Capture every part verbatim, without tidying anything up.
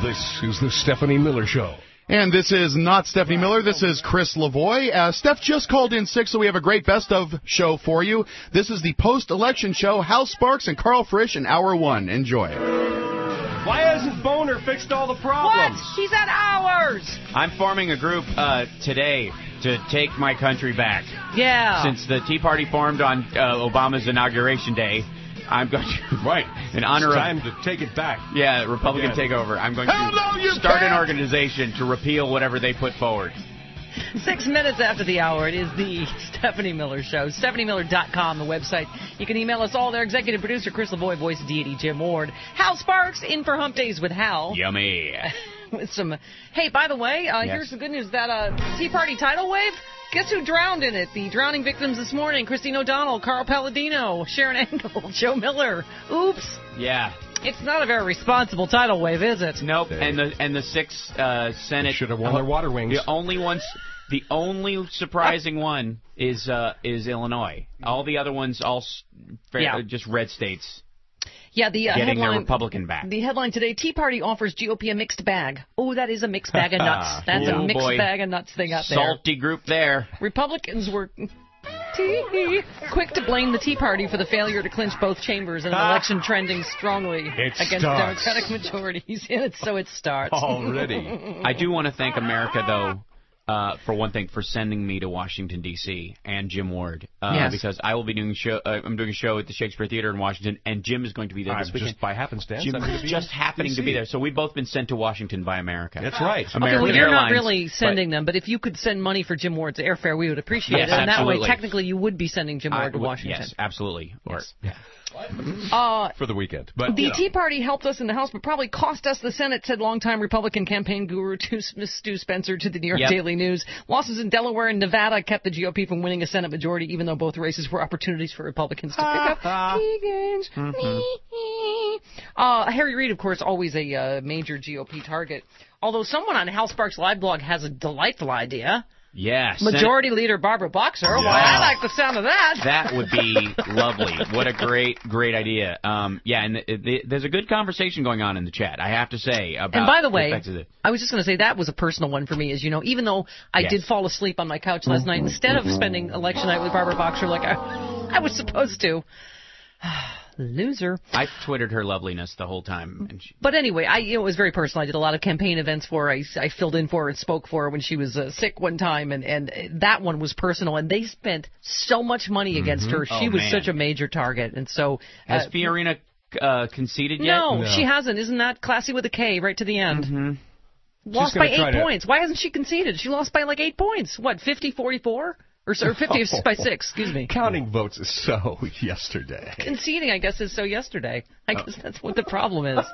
This is the Stephanie Miller Show. And this is not Stephanie Miller. This is Chris Lavoie. Uh, Steph just called in sick, so we have a great best of show for you. This is the post-election show. Hal Sparks and Carl Frisch in hour one. Enjoy. Why hasn't Boner fixed all the problems? What? He's at ours. I'm forming a group uh, today to take my country back. Yeah. Since the Tea Party formed on uh, Obama's inauguration day, I'm going to, right, in honor it's of... time to take it back. Yeah, Republican Again. takeover. I'm going Hell to no, you start can't. an organization to repeal whatever they put forward. Six minutes after the hour, it is the Stephanie Miller Show. Stephanie Miller dot com, the website. You can email us all there. Executive producer Chris Lavoie, voice of deity Jim Ward. Hal Sparks in for Hump Days with Hal. Yummy. With some. Hey, by the way, uh, Yes. here's the good news. That uh, Tea Party tidal wave, guess who drowned in it? The drowning victims this morning. Christine O'Donnell, Carl Palladino, Sharon Engel, Joe Miller. Oops. Yeah. It's not a very responsible tidal wave, is it? Nope. They- And the and the six uh, Senate should have won their water wings. The only ones, the only surprising one is uh, is Illinois. All the other ones, all s- fair, Yeah. just red states Yeah, the uh, getting their headline. Republican back. The headline today: Tea Party offers G O P a mixed bag. Oh, that is a mixed bag of nuts. That's Oh, a mixed boy. bag of nuts they got there. Salty group there. Republicans were tea, quick to blame the Tea Party for the failure to clinch both chambers in an election trending strongly It against starts. Democratic majorities. And so it starts. Already. I do want to thank America, though, uh, for one thing, for sending me to Washington, D C, and Jim Ward. Uh, Yes. Because I will be doing show. Uh, I'm doing a show at the Shakespeare Theater in Washington, and Jim is going to be there I'm this weekend. just by happenstance. Jim I'm going to be just in happening D C. to be there. So we've both been sent to Washington by America. That's right. Okay, American well, you're not Airlines, really sending but- them, but if you could send money for Jim Ward's airfare, we would appreciate Yes, it. And that way, absolutely. technically, you would be sending Jim I Ward to would- Washington. Yes, absolutely. Or, Yes. Uh, For the weekend. But, The you know. Tea Party helped us in the House, but probably cost us the Senate, said longtime Republican campaign guru Stu Spencer to the New York Yep. Daily News. Losses in Delaware and Nevada kept the G O P from winning a Senate majority, even though both races were opportunities for Republicans to pick up key gains. Mm-hmm. Uh, Harry Reid, of course, always a uh, major G O P target. Although someone on Hal Sparks' live blog has a delightful idea. yes. Majority Leader Barbara Boxer. Why, I like the sound of that. That would be lovely. What a great, great idea. Um, yeah, and the, the, there's a good conversation going on in the chat, I have to say. About And by the way, effects of the- I was just going to say that was a personal one for me, as you know, even though I Yes. did fall asleep on my couch last night, instead of spending election night with Barbara Boxer like I, I was supposed to. Loser. I twittered her loveliness the whole time. And she, But anyway, I you know, it was very personal. I did a lot of campaign events for her. I, I filled in for her and spoke for her when she was uh, sick one time, and, and that one was personal. And they spent so much money against her. She Oh, was man. such a major target. And so... has uh, Fiorina uh, conceded yet? No, No. she hasn't. Isn't that classy with a K right to the end? Mm-hmm. Lost gonna by try eight to- points. Why hasn't she conceded? She lost by like eight points. What, fifty forty-four? Or, or fifty by six, excuse me. Counting votes is so yesterday. Conceding, I guess, is so yesterday. I guess that's what the problem is.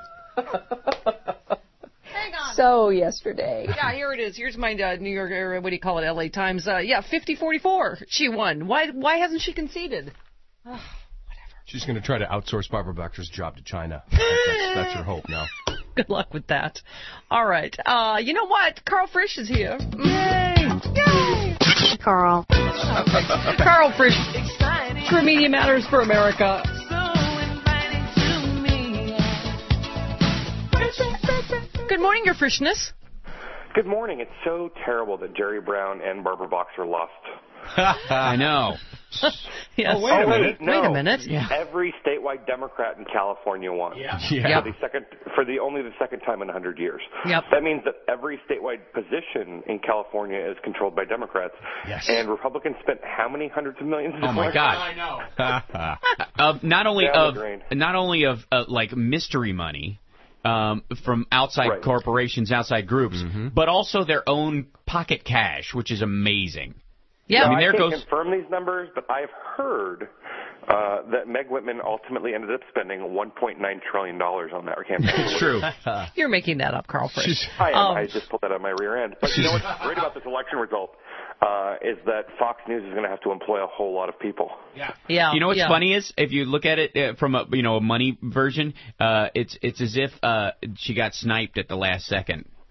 Hang on. So yesterday. Yeah, here it is. Here's my uh, New York, or what do you call it, L A Times. Uh, yeah, fifty forty-four. She won. Why Why hasn't she conceded? She's going to try to outsource Barbara Boxer's job to China. That's, that's her hope now. Good luck with that. All right. Uh, you know what? Carl Frisch is here. Yay! Yay! Carl. Carl Frisch. True Media Matters for America. Good morning, Your Frishness. Good morning. It's so terrible that Jerry Brown and Barbara Boxer lost. I know. Yes. Oh, wait a minute. No. Wait a minute. Every statewide Democrat in California won. Yeah. Yep. For the second, for the only the second time in a hundred years. Yep. That means that every statewide position in California is controlled by Democrats. Yes. And Republicans spent how many hundreds of millions? of Oh my dollars? God! Of not only Down the of drain. not only of uh, like mystery money um, from outside Right. corporations, outside groups, but also their own pocket cash, which is amazing. Yeah. I mean, I there can't goes. confirm these numbers, but I've heard uh, that Meg Whitman ultimately ended up spending one point nine trillion dollars on that campaign. It's true. You're making that up, Carl Frisch. She's, I am. Um, I just pulled that out of my rear end. But you know what's great about this election result uh, is that Fox News is going to have to employ a whole lot of people. yeah. You know what's yeah. funny is if you look at it uh, from a you know a money version, uh, it's it's as if uh, she got sniped at the last second.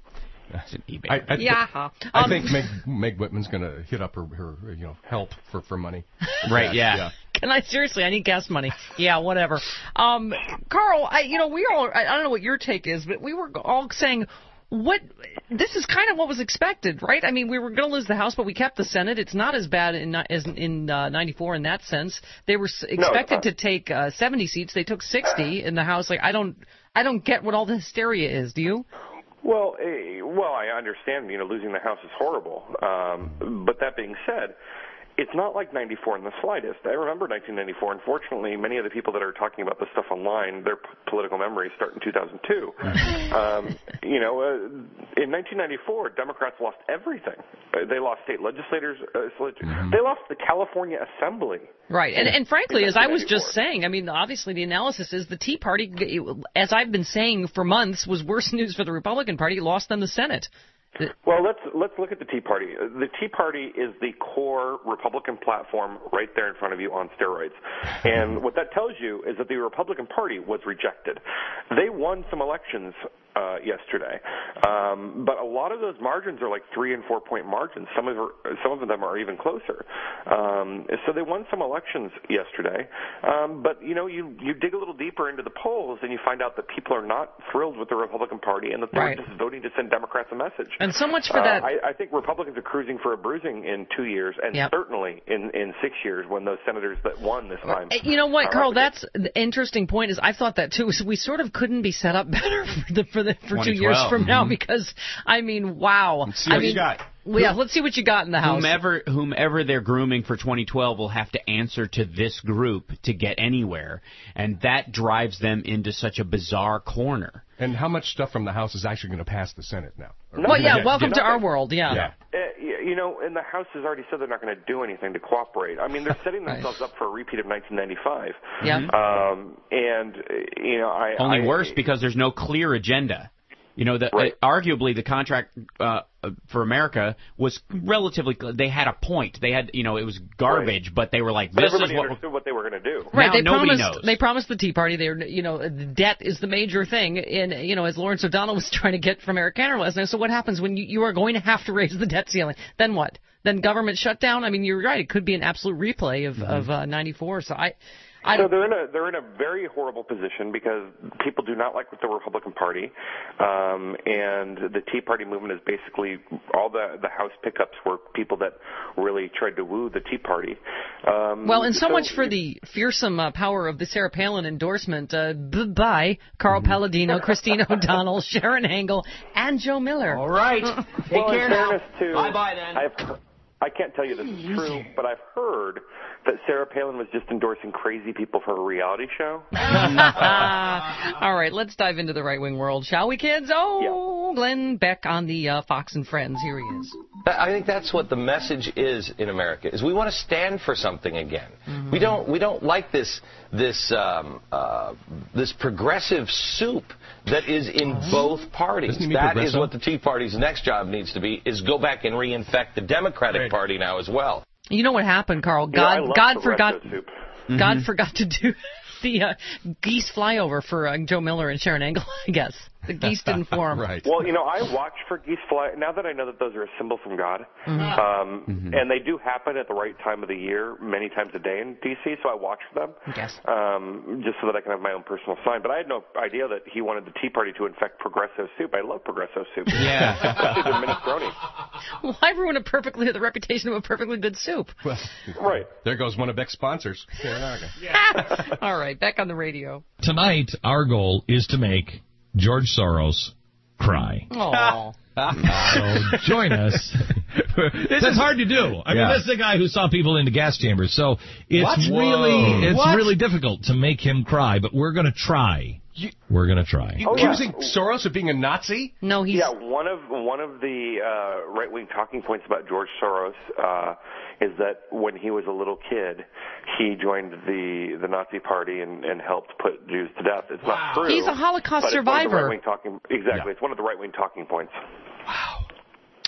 It's an eBay. I, I, Yeah. I Um, think Meg, Meg Whitman's going to hit up her, her, you know, help for, for money. Right, yeah. yeah. Can I seriously? I need gas money. Yeah, whatever. Um, Carl, I, you know, we all, I, I don't know what your take is, but we were all saying, what, this is kind of what was expected, right? I mean, we were going to lose the House, but we kept the Senate. It's not as bad in, as in uh, ninety-four in that sense. They were s- expected no, to take uh, seventy seats. They took sixty in the House. Like, I don't, I don't get what all the hysteria is. Do you? Well, eh, well, I understand. You know, losing the House is horrible. Um, but that being said, it's not like ninety-four in the slightest. I remember nineteen ninety-four. Unfortunately, many of the people that are talking about this stuff online, their p- political memories start in two thousand two. um, you know, uh, in nineteen ninety-four, Democrats lost everything. Uh, They lost state legislators. Uh, mm-hmm. They lost the California Assembly. Right, and and frankly, as I was just saying, I mean, obviously the analysis is the Tea Party, as I've been saying for months, was worse news for the Republican Party. It lost them the Senate. Well, let's let's look at the Tea Party. The Tea Party is the core Republican platform right there in front of you on steroids. And what that tells you is that the Republican Party was rejected. They won some elections uh, yesterday, um, but a lot of those margins are like three and four point margins. Some of some of them are even closer. Um, so they won some elections yesterday. Um, but you know, you you dig a little deeper into the polls, and you find out that people are not thrilled with the Republican Party, and that they're right. just voting to send Democrats a message. And so much for uh, that. I, I think Republicans are cruising for a bruising in two years, and yep. certainly in, in six years when those senators that won this time. You know what, Carl? That's the interesting point. Is I thought that too. So we sort of couldn't be set up better for the for the for two years from now, because I mean, wow. Let's see what I mean, you got. Well, yeah, let's see what you got in the House. Whomever, whomever they're grooming for twenty twelve will have to answer to this group to get anywhere, and that drives them into such a bizarre corner. And how much stuff from the House is actually going to pass the Senate now? Well, yeah, yeah welcome yeah. to our world, yeah. yeah. Uh, you know, and the House has already said they're not going to do anything to cooperate. I mean, they're setting themselves up for a repeat of nineteen ninety-five. Yeah. Um, and, you know, I... Only I, worse because there's no clear agenda. You know, the, right. uh, arguably the contract uh, for America was relatively. They had a point. They had, you know, it was garbage, right. but they were like, "This but is what understood what they were going to do." Right? Now they nobody promised. knows. They promised the Tea Party. They, were, you know, the debt is the major thing. And you know, as Lawrence O'Donnell was trying to get from Eric Cantor last night. So what happens when you, you are going to have to raise the debt ceiling? Then what? Then government shutdown? I mean, you're right. It could be an absolute replay of mm-hmm. of uh, ninety-four. So I. I so they're in a they're in a very horrible position because people do not like the Republican Party, um, and the Tea Party movement is basically all the the House pickups were people that really tried to woo the Tea Party. Um, well, and so, so much for the fearsome uh, power of the Sarah Palin endorsement. Uh, bye, Carl Palladino, Christine O'Donnell, Sharon Angle, and Joe Miller. All right, take well, care in now. To, bye bye then. I've, I can't tell you this is true, but I've heard that Sarah Palin was just endorsing crazy people for a reality show. All right, let's dive into the right-wing world, shall we, kids? Oh, yeah. Glenn Beck on the uh, Fox and Friends. Here he is. I think that's what the message is in America: is we want to stand for something again. Mm-hmm. We don't. We don't like this this um, uh, this progressive soup that is in mm-hmm. both parties. That is what the Tea Party's next job needs to be: is go back and reinfect the Democratic right. Party now as well. You know what happened, Carl? God, yeah, God forgot. Soup. God mm-hmm. forgot to do the uh, geese flyover for uh, Joe Miller and Sharon Angle, I guess. The geese didn't form. Right. Well, you know, I watch for geese fly. Now that I know that those are a symbol from God, mm-hmm. Um, mm-hmm. and they do happen at the right time of the year, many times a day in D C, so I watch for them. Yes. Um, just so that I can have my own personal sign. But I had no idea that he wanted the Tea Party to infect Progresso soup. I love Progresso soup. Yeah. Especially the minestrone. Why ruin a perfectly the reputation of a perfectly good soup? Well, right. There goes one of Beck's sponsors. Yeah. All right, Beck on the radio. Tonight, our goal is to make George Soros cry. Aww. So join us. This is hard to do. I yeah. mean, this is a guy who saw people into gas chambers, so it's what? really it's what? really difficult to make him cry. But we're going to try. You, we're going to try. You accusing yeah. Soros of being a Nazi? No, he's yeah. One of one of the uh, right wing talking points about George Soros uh, is that when he was a little kid, he joined the the Nazi Party and, and helped put Jews to death. It's wow. not true. He's a Holocaust but survivor. It's one of the right-wing talking, exactly. Yeah. It's one of the right wing talking points. Wow.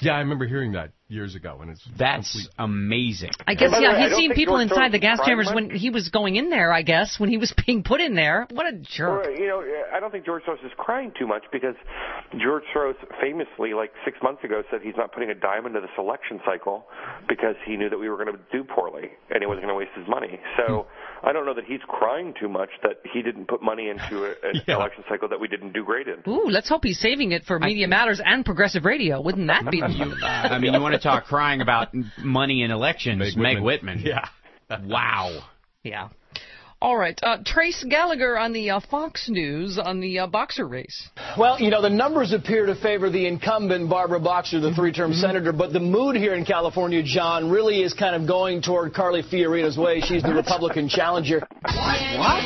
Yeah, I remember hearing that years ago, and it's That's complete. amazing. I guess, And by the yeah, way, I he's don't seen think people George inside Soros the gas cried chambers much. when he was going in there, I guess, when he was being put in there. What a jerk. Or, you know, I don't think George Soros is crying too much because George Soros famously, like six months ago, said he's not putting a dime into this election cycle because he knew that we were going to do poorly and he wasn't going to waste his money. So I don't know that he's crying too much that he didn't put money into a, an Yeah. election cycle that we didn't do great in. Ooh, let's hope he's saving it for Media Matters and Progressive Radio. Wouldn't that be? I mean, you want to talk crying about money in elections? Meg Meg Whitman. Whitman. Yeah. Wow. Yeah. All right. Uh, Trace Gallagher on the uh, Fox News on the uh, boxer race. Well, you know, the numbers appear to favor the incumbent Barbara Boxer, the three-term mm-hmm. senator, but the mood here in California, John, really is kind of going toward Carly Fiorina's way. She's the Republican challenger. What?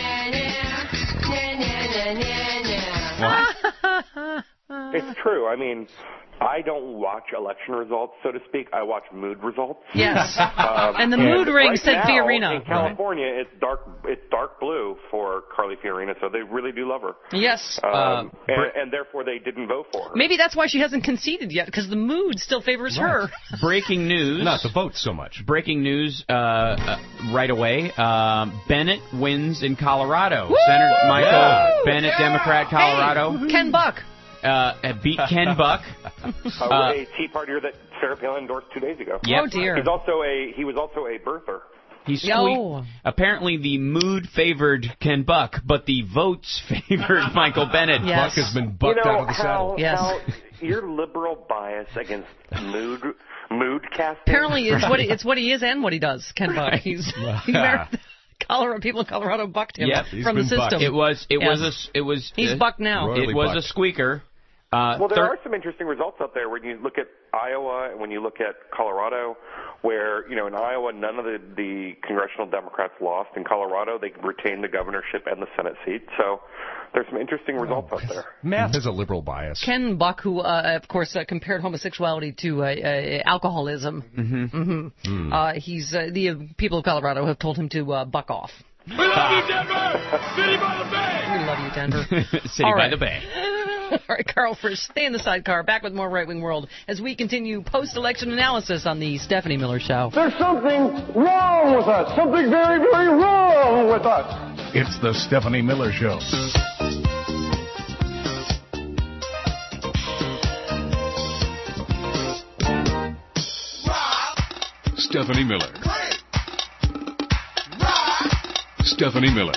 It's true. I mean, I don't watch election results, so to speak. I watch mood results. Yes. Um, and the mood ring right said now, Fiorina. In California, it's dark. It's dark blue for Carly Fiorina, so they really do love her. Yes. Um, Uh, and, and therefore, they didn't vote for her. Maybe that's why she hasn't conceded yet, because the mood still favors her. Breaking news. Not the vote so much. Breaking news uh, uh, right away. Um, Bennett wins in Colorado. Woo! Senator Michael Yeah. Bennett, Democrat, Colorado. Hey, Ken Buck. Uh, beat Ken Buck. Uh, Uh, a Tea Partier that Sarah Palin endorsed two days ago. Yep. Oh, dear. He's also a he was also a birther. He Yo. squeaked. Apparently, the mood favored Ken Buck, but the votes favored Michael Bennett. Yes. Buck has been bucked you know out of the how, saddle. Yes. how your liberal bias against mood mood casting. Apparently, it's what he, it's what he is and what he does. Ken Buck. He's he married Colorado people in Colorado bucked him Yep. He's from the been system. bucked. It was. It Yes. was a. s- It was. He's uh, bucked now. Royally It was bucked. a squeaker. Uh, Well, there thir- are some interesting results out there when you look at Iowa and when you look at Colorado, where, you know, in Iowa, none of the, the congressional Democrats lost. In Colorado, they retained the governorship and the Senate seat. So there's some interesting results out there. Math has a liberal bias. Ken Buck, who, uh, of course, uh, compared homosexuality to uh, uh, alcoholism. Mm-hmm. Mm-hmm. Mm. Uh, he's uh, the uh, people of Colorado have told him to uh, buck off. We love you, Denver! City by the Bay! We love you, Denver. City All by right. the Bay. All right, Carl Frisch, stay in the sidecar. Back with more Right Wing World as we continue post-election analysis on the Stephanie Miller Show. There's something wrong with us. Something very, very wrong with us. It's the Stephanie Miller Show. Stephanie Miller. Stephanie Miller.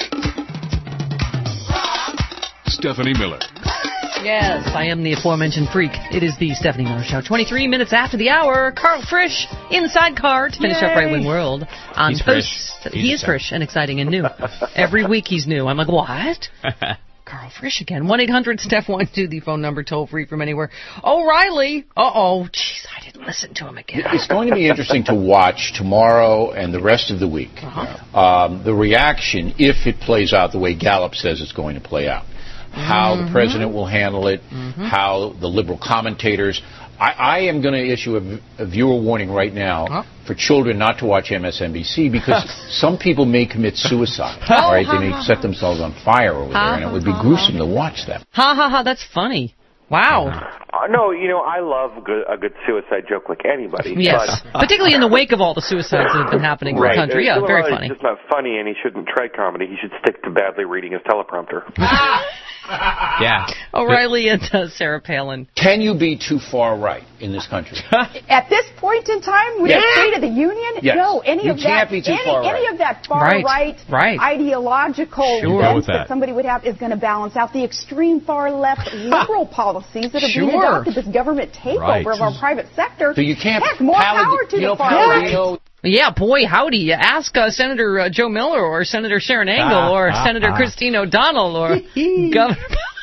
Stephanie Miller. Yes, I am the aforementioned freak. It is the Stephanie Miller Show. twenty-three minutes after the hour, Carl Frisch inside car to finish up Right Wing World on He's post. Frisch. He He's is a- Frisch and exciting and new. Every week he's new. I'm like, what? Carl Frisch again. one eight hundred Steph one two, the phone number, toll free from anywhere. O'Reilly. Uh-oh. Jeez, I didn't listen to him again. It's going to be interesting to watch tomorrow and the rest of the week. Uh-huh. Um, the reaction, if it plays out the way Gallup says it's going to play out. How Mm-hmm. the president will handle it, how the liberal commentators. I, I am going to issue a, a viewer warning right now Huh? for children not to watch M S N B C because some people may commit suicide. Oh, all right, ha, they may ha, set themselves on fire over Ha, there, and it would ha, be ha, gruesome to watch that. Ha ha ha, that's funny. Wow. Uh, no, you know, I love good, a good suicide joke like anybody. Yes. But, Particularly in the wake of all the suicides that have been happening in right. the country. Yeah, Well, very it's funny. just not funny, and he shouldn't try comedy. He should stick to badly reading his teleprompter. Yeah. O'Reilly and uh, Sarah Palin. Can you be too far right in this country? At this point in time, with Yes. the State of the Union, Yes. no, any You of can't that, be too any, far any right. of that far Right. right, Right. ideological Sure. sense With that. that. somebody would have is going to balance out the extreme far left liberal policies that are being Sure. adopted. This government takeover Right. of our private sector. So you can't. Heck, more Palad- power to you know, the far right. Palladino, Yeah, boy, howdy. Ask uh, Senator uh, Joe Miller or Senator Sharon Angle Ah, or ah, Senator ah. Christine O'Donnell or Governor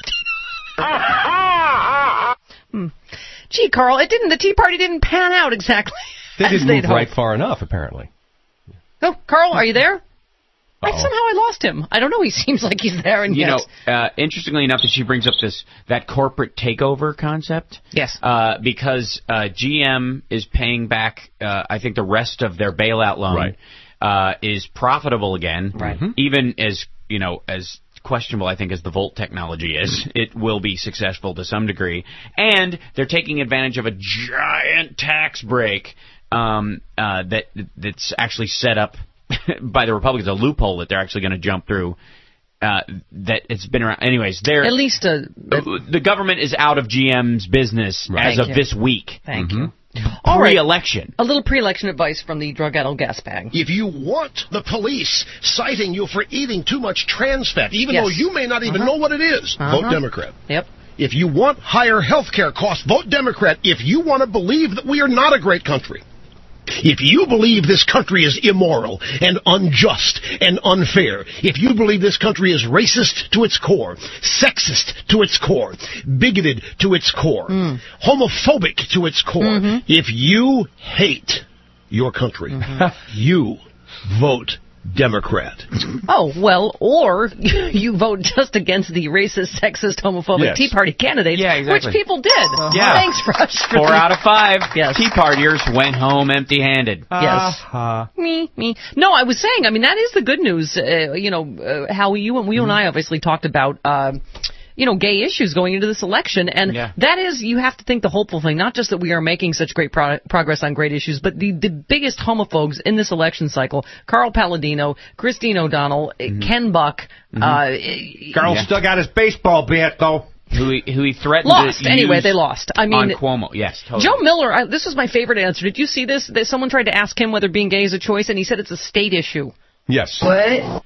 hmm. Gee, Carl, it didn't. The Tea Party didn't pan out exactly. They as didn't they'd move right hoped. far enough, apparently. Oh, Carl, are you there? I, Uh-oh. somehow I lost him. I don't know. He seems like he's there, and You yet. know, uh, interestingly enough, that she brings up this that corporate takeover concept. Yes. Uh, because uh, G M is paying back, uh, I think, the rest of their bailout loan Right. uh, is profitable again. Right. Even as you know, as questionable, I think, as the Volt technology is, it will be successful to some degree. And they're taking advantage of a giant tax break um, uh, that that's actually set up by the Republicans, a loophole that they're actually going to jump through. Uh, that it's been around. Anyways, they're at least a, the government is out of G M's business right. as Thank of you. this week. Thank mm-hmm. you. All Pre-election. Right. A little pre-election advice from the drug-addled gas bag. If you want the police citing you for eating too much trans fat, even yes. though you may not even uh-huh. know what it is, uh-huh. vote Democrat. Yep. If you want higher health care costs, vote Democrat. If you want to believe that we are not a great country, if you believe this country is immoral and unjust and unfair, if you believe this country is racist to its core, sexist to its core, bigoted to its core, mm. homophobic to its core, mm-hmm. if you hate your country, mm-hmm. you vote Democrat. Oh, well, or you vote just against the racist, sexist, homophobic yes. Tea Party candidates, yeah, exactly. which people did. Uh-huh. Yeah. Thanks, Rush. Four out of five yes. Tea Partiers went home empty-handed. Yes. Uh-huh. Me, me. No, I was saying, I mean, that is the good news. Uh, you know, uh, how you and, you and I obviously talked about... Uh, you know, gay issues going into this election. And yeah. that is, you have to think the hopeful thing, not just that we are making such great pro- progress on great issues, but the, the biggest homophobes in this election cycle, Carl Palladino, Christine O'Donnell, mm-hmm. Ken Buck. Mm-hmm. Uh, Carl yeah. still got his baseball bat, though. Who he, who he threatened lost. to Anyway, use they lost. I mean, on Cuomo, yes, totally. Joe Miller, I, this was my favorite answer. Did you see this? That someone tried to ask him whether being gay is a choice, and he said it's a state issue. Yes. What?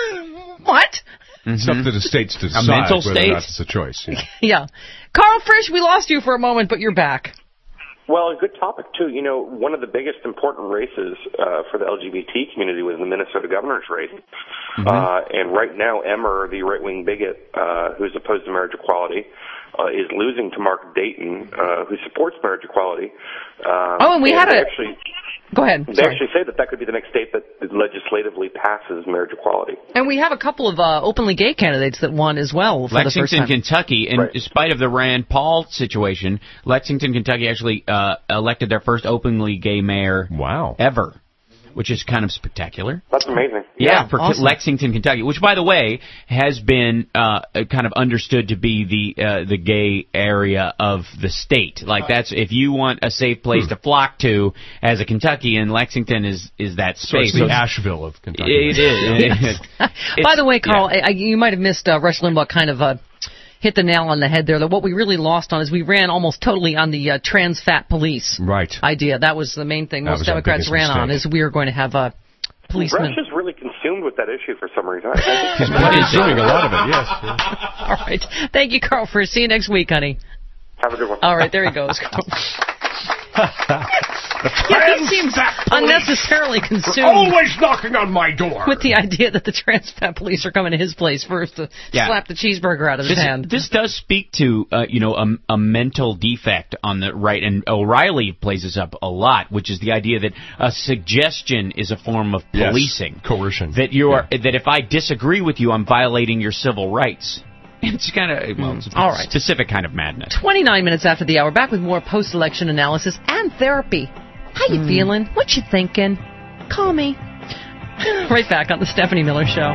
What? Mm-hmm. It's up to the states to decide a mental whether state? or not it's a choice. Yeah. yeah. Carl Frisch, we lost you for a moment, but you're back. Well, a good topic, too. You know, one of the biggest important races uh, for the L G B T community was the Minnesota governor's race. Mm-hmm. Uh, and right now, Emmer, the right-wing bigot uh, who's opposed to marriage equality, uh, is losing to Mark Dayton, uh, who supports marriage equality. Um, oh, and we and had a... Actually, Go ahead. They Sorry. actually say that that could be the next state that legislatively passes marriage equality. And we have a couple of uh, openly gay candidates that won as well for Lexington, the first time. Kentucky, in right. spite of the Rand Paul situation, Lexington, Kentucky actually uh, elected their first openly gay mayor wow. ever, which is kind of spectacular. That's amazing. Yeah, yeah for awesome. Lexington, Kentucky, which, by the way, has been uh, kind of understood to be the uh, the gay area of the state. Like, that's if you want a safe place hmm. to flock to as a Kentuckian, Lexington is is that space. So it's the so Asheville of Kentucky. It is. Yes. By the way, Carl, yeah. I, you might have missed uh, Rush Limbaugh kind of... Uh, hit the nail on the head there. That what we really lost on is we ran almost totally on the uh, trans fat police right. idea. That was the main thing most Democrats ran mistake. on, is we were going to have a policeman. Rush is really consumed with that issue for some reason. He's doing a lot of it, yes. yes. All right. Thank you, Carl, for see you next week, honey. Have a good one. All right, there he goes. Yeah, he seems unnecessarily consumed. Always knocking on my door. With the idea that the trans fat police are coming to his place first to yeah. slap the cheeseburger out of his this, hand. This does speak to, uh, you know, a, a mental defect on the right, and O'Reilly plays this up a lot, which is the idea that a suggestion is a form of policing. Yes. Coercion. That you are, yeah. that if I disagree with you, I'm violating your civil rights. It's kind of, well, it's a All right. specific kind of madness. twenty-nine minutes after the hour, back with more post-election analysis and therapy. How you mm. feeling? What you thinking? Call me. Right back on the Stephanie Miller Show.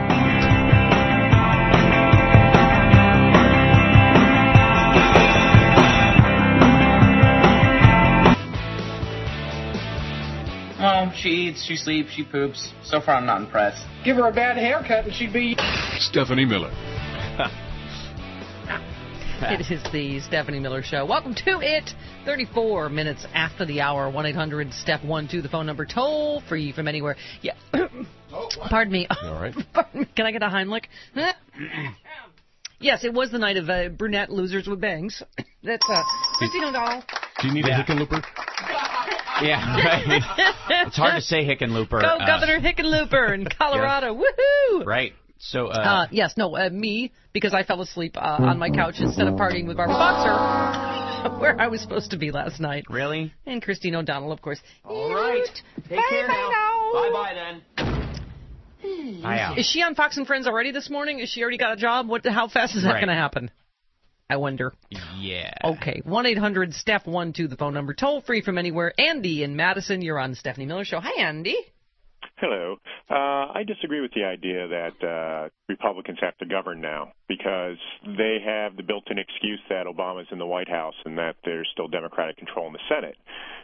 Well, she eats, she sleeps, she poops. So far, I'm not impressed. Give her a bad haircut and she'd be... Stephanie Miller. It is the Stephanie Miller Show. Welcome to it. thirty-four minutes after the hour. one eight hundred step one two, the phone number. Toll free from anywhere. Yeah. Pardon me. All right. Pardon me. Can I get a Heimlich? Yes, it was the night of uh, brunette losers with bangs. That's uh, Christine O'Donnell. Do you need yeah. a Hickenlooper? Yeah, right. It's hard to say Hickenlooper. Go, uh, Governor Hickenlooper in Colorado. Yeah. Woohoo! Right. So, uh, uh, yes, no, uh, me, because I fell asleep uh, on my couch instead of partying with Barbara Boxer, where I was supposed to be last night. Really? And Christine O'Donnell, of course. All right. Take bye care bye now. now. Bye-bye then. Hi, is she on Fox and Friends already this morning? Is she already got a job? What? How fast is that right. going to happen? I wonder. Yeah. Okay. one eight hundred step one two, the phone number. Toll free from anywhere. Andy in Madison, you're on the Stephanie Miller Show. Hi, Andy. Hello. Uh, I disagree with the idea that uh, Republicans have to govern now because they have the built-in excuse that Obama's in the White House and that there's still Democratic control in the Senate.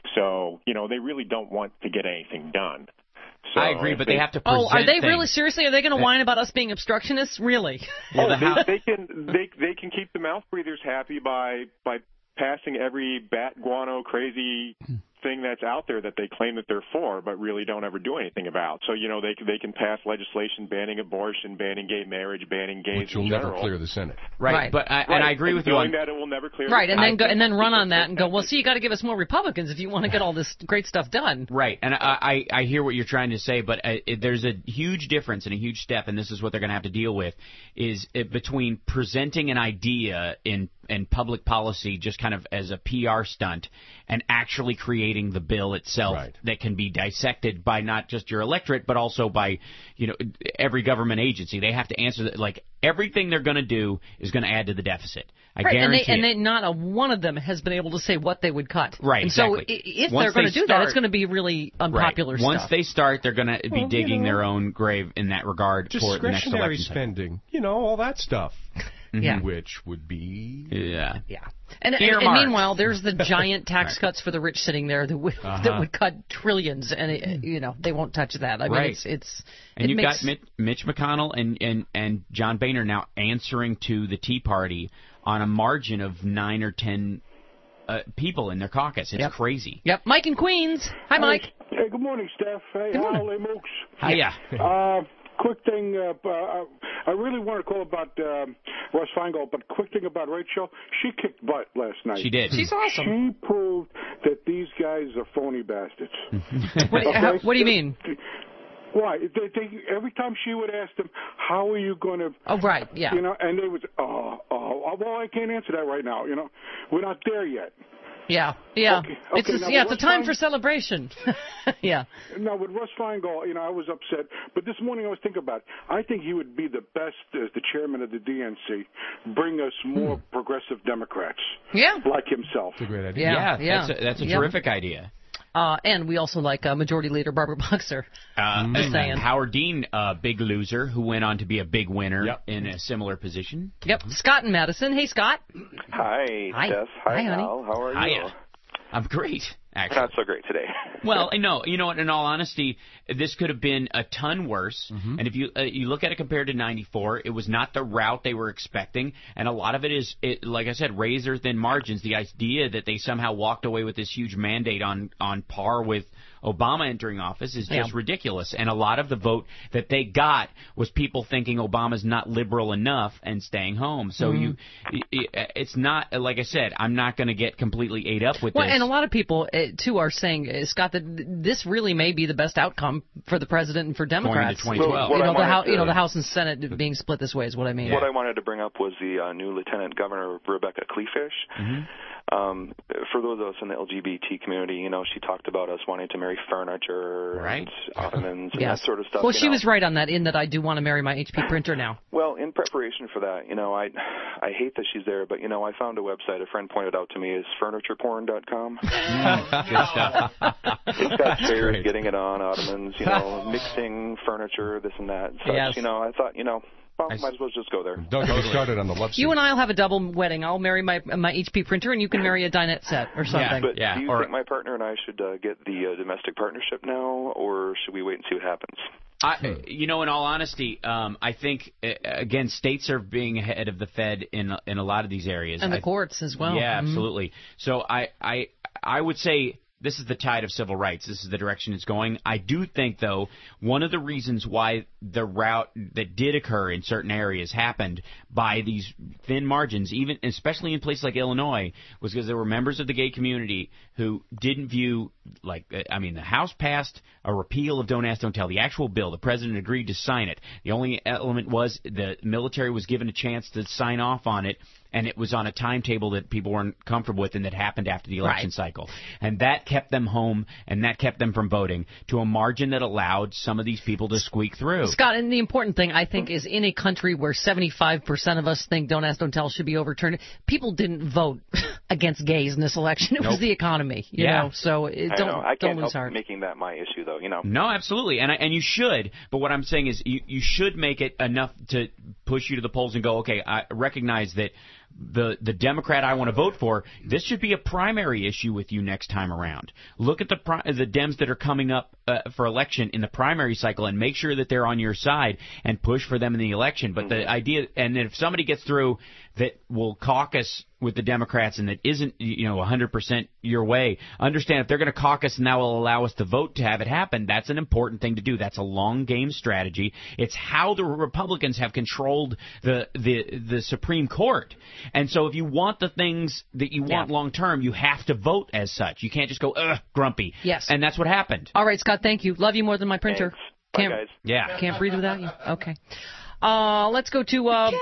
So, you know, they really don't want to get anything done. So I agree, but they, they have to present Oh, are they things. really, seriously, are they going to whine about us being obstructionists? Really? Oh, they, they can they they can keep the mouth breathers happy by by passing every bat guano crazy thing that's out there that they claim that they're for, but really don't ever do anything about. So, you know, they they can pass legislation banning abortion, banning gay marriage, banning gays Which will in never general. clear the Senate. Right, Right. but I, Right. and I agree and with you on that it will never clear. Right, the and then go, Senate. and then run on that and go, well, see, you got to give us more Republicans if you want to get all this great stuff done. Right, and I, I, I hear what you're trying to say, but uh, it, there's a huge difference and a huge step, and this is what they're going to have to deal with, is it, between presenting an idea in in public policy just kind of as a P R stunt and actually creating the bill itself Right. that can be dissected by not just your electorate, but also by, you know, every government agency. They have to answer that, like, everything they're going to do is going to add to the deficit. I right, guarantee and, they, it. and they, not a one of them has been able to say what they would cut. Right, and so exactly. i- if Once they're going they to do start- that, it's going to be really unpopular right. stuff. Once they start, they're going to be Well, you digging know, their own grave in that regard for the next Discretionary election cycle. spending, you know, all that stuff. Yeah. Which would be... Yeah. Yeah. And, and, and Earmarks. meanwhile, there's the giant tax cuts for the rich sitting there that would, Uh-huh. that would cut trillions, and it, you know they won't touch that. I mean, Right. it's it's. And it you've makes, got Mitch, Mitch McConnell and, and, and John Boehner now answering to the Tea Party on a margin of nine or ten uh, people in their caucus. It's Yep. crazy. Yep, Mike in Queens. Hi, Mike. Hey, good morning, Steph. Hey, Good morning. howdy, Mooks. Hiya. Uh, quick thing, uh, uh, I really want to call about um, Russ Feingold, but quick thing about Rachel, she kicked butt last night. She did. She's awesome. She proved that these guys are phony bastards. What do you, Okay. how, what do you mean? Why? They, they, every time she would ask them, how are you going to... Oh, right, yeah. You know, and they would, oh, oh, well, I can't answer that right now, you know. We're not there yet. Yeah, yeah. Okay, it's okay, a, now yeah, it's a Russ time Fein- for celebration. yeah. Now, with Russ Feingold, you know, I was upset. But this morning I was thinking about it. I think he would be the best as the chairman of the D N C, bring us more Hmm. progressive Democrats. Yeah. Like himself. That's a great idea. Yeah, Yeah, yeah. that's a, that's a Yeah. terrific idea. Uh, and we also like uh, Majority Leader Barbara Boxer. Uh, Just saying. Howard Dean, uh, big loser, who went on to be a big winner Yep. in a similar position. Yep, Scott in Madison. Hey, Scott. Hi, Hi. Steph. Hi, Hi, honey. Al. How are you? Hiya. I'm great, actually. Not so great today. Well, no, you know what? In all honesty, this could have been a ton worse. Mm-hmm. And if you uh, you look at it compared to ninety-four, it was not the route they were expecting. And a lot of it is, it, like I said, razor thin margins. The idea that they somehow walked away with this huge mandate on on par with Obama entering office is just Yeah. ridiculous. And a lot of the vote that they got was people thinking Obama's not liberal enough and staying home. So Mm-hmm. you, it, it's not, like I said, I'm not going to get completely ate up with Well, this. and a lot of people, uh, too, are saying, uh, Scott, that th- this really may be the best outcome for the president and for Democrats. twenty twelve. Well, You know, what the I House, wanted you know, to- the House and Senate being split this way is what I mean. What I wanted to bring up was the uh, new Lieutenant Governor, Rebecca Kleefisch. Mm-hmm. Um, for those of us in the L G B T community, you know, she talked about us wanting to marry furniture Right. and ottomans and Yes. that sort of stuff. Well, you she know. was right on that, in that I do want to marry my H P printer now. Well, in preparation for that, you know, I I hate that she's there, but, you know, I found a website a friend pointed out to me is furniture porn dot com. Good stuff. It's got That's chairs, great. getting it on, ottomans, you know, mixing furniture, this and that. Such, Yes. You know, I thought, you know, well, I might as well just go there. Don't get me started on the love You seat. and I'll have a double wedding. I'll marry my my H P printer, and you can marry a dinette set or something. But Yeah, do you or- think my partner and I should uh, get the uh, domestic partnership now, or should we wait and see what happens? I, you know, in all honesty, um, I think uh, again, states are being ahead of the Fed in in a lot of these areas, And the I- courts as well. Yeah, Mhm. absolutely. So I, I, I would say this is the tide of civil rights. This is the direction it's going. I do think, though, one of the reasons why the route that did occur in certain areas happened by these thin margins, even especially in places like Illinois, was because there were members of the gay community who didn't view, like, I mean, the House passed a repeal of Don't Ask, Don't Tell, the actual bill. The president agreed to sign it. The only element was the military was given a chance to sign off on it, and it was on a timetable that people weren't comfortable with, and that happened after the election Right. cycle. And that kept them home, and that kept them from voting to a margin that allowed some of these people to squeak through. Scott, and the important thing, I think, is in a country where seventy-five percent of us think Don't Ask, Don't Tell should be overturned, people didn't vote against gays in this election. It Nope. was the economy, you Yeah. know. So it, I don't know. I don't can't lose help heart. making that my issue, though. You know. No, absolutely, and I, and you should. But what I'm saying is, you you should make it enough to push you to the polls and go, okay, I recognize that the the Democrat I want to vote for, this should be a primary issue with you next time around. Look at the pri- the Dems that are coming up uh, for election in the primary cycle and make sure that they're on your side and push for them in the election. But the idea, and if somebody gets through that will caucus with the Democrats and that isn't, you know, one hundred percent your way, understand if they're going to caucus and that will allow us to vote to have it happen, that's an important thing to do. That's a long game strategy. It's how the Republicans have controlled the the, the Supreme Court. And so if you want the things that you want Yeah. long term, you have to vote as such. You can't just go, ugh, grumpy. Yes. And that's what happened. All right, Scott, thank you. Love you more than my printer. Bye, Can't, guys. Yeah. Can't breathe without you. Okay. Uh, let's go to uh,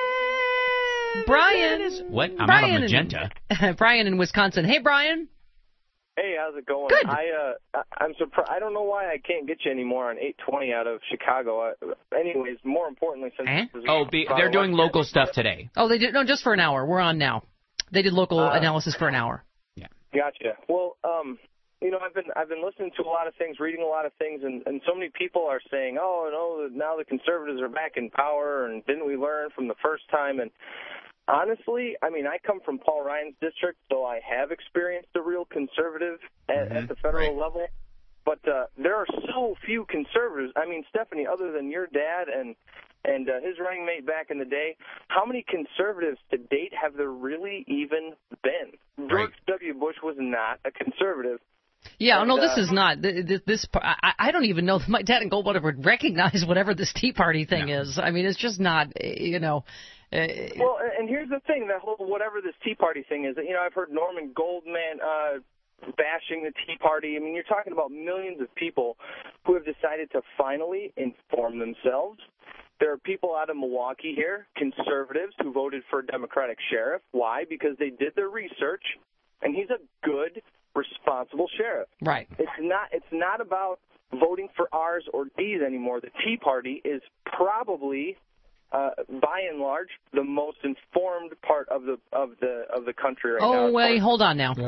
Brian. What? I'm Brian out of in- magenta. Brian in Wisconsin. Hey, Brian. Hey, how's it going? Good. I uh, I- I'm surprised. I don't know why I can't get you anymore on eight twenty out of Chicago. I, anyways, more importantly, since Eh? this is Oh, be, they're doing local stuff today. Oh, they did no, just for an hour. We're on now. They did local Uh, analysis for an hour. Gotcha. Well, um, you know, I've been I've been listening to a lot of things, reading a lot of things, and, and so many people are saying, oh, no, now the conservatives are back in power, and didn't we learn from the first time? And honestly, I mean, I come from Paul Ryan's district, so I have experienced a real conservative at, at the federal level. But uh, there are so few conservatives. I mean, Stephanie, other than your dad and and uh, his running mate back in the day, how many conservatives to date have there really even been? George W. Bush was not a conservative. Yeah, And, no, this uh, is not. th- th- This I, I don't even know that my dad and Goldwater would recognize whatever this Tea Party thing is. I mean, it's just not, eh, you know. Uh, Well, and- and here's the thing, that whole whatever this Tea Party thing is, you know, I've heard Norman Goldman uh, bashing the Tea Party. I mean, you're talking about millions of people who have decided to finally inform themselves. There are people out of Milwaukee here, conservatives, who voted for a Democratic sheriff. Why? Because they did their research, and he's a good, responsible sheriff. Right. It's not. It's not about voting for R's or D's anymore. The Tea Party is probably, uh, by and large, the most informed part of the of the of the country right now. Oh, wait, hold on now.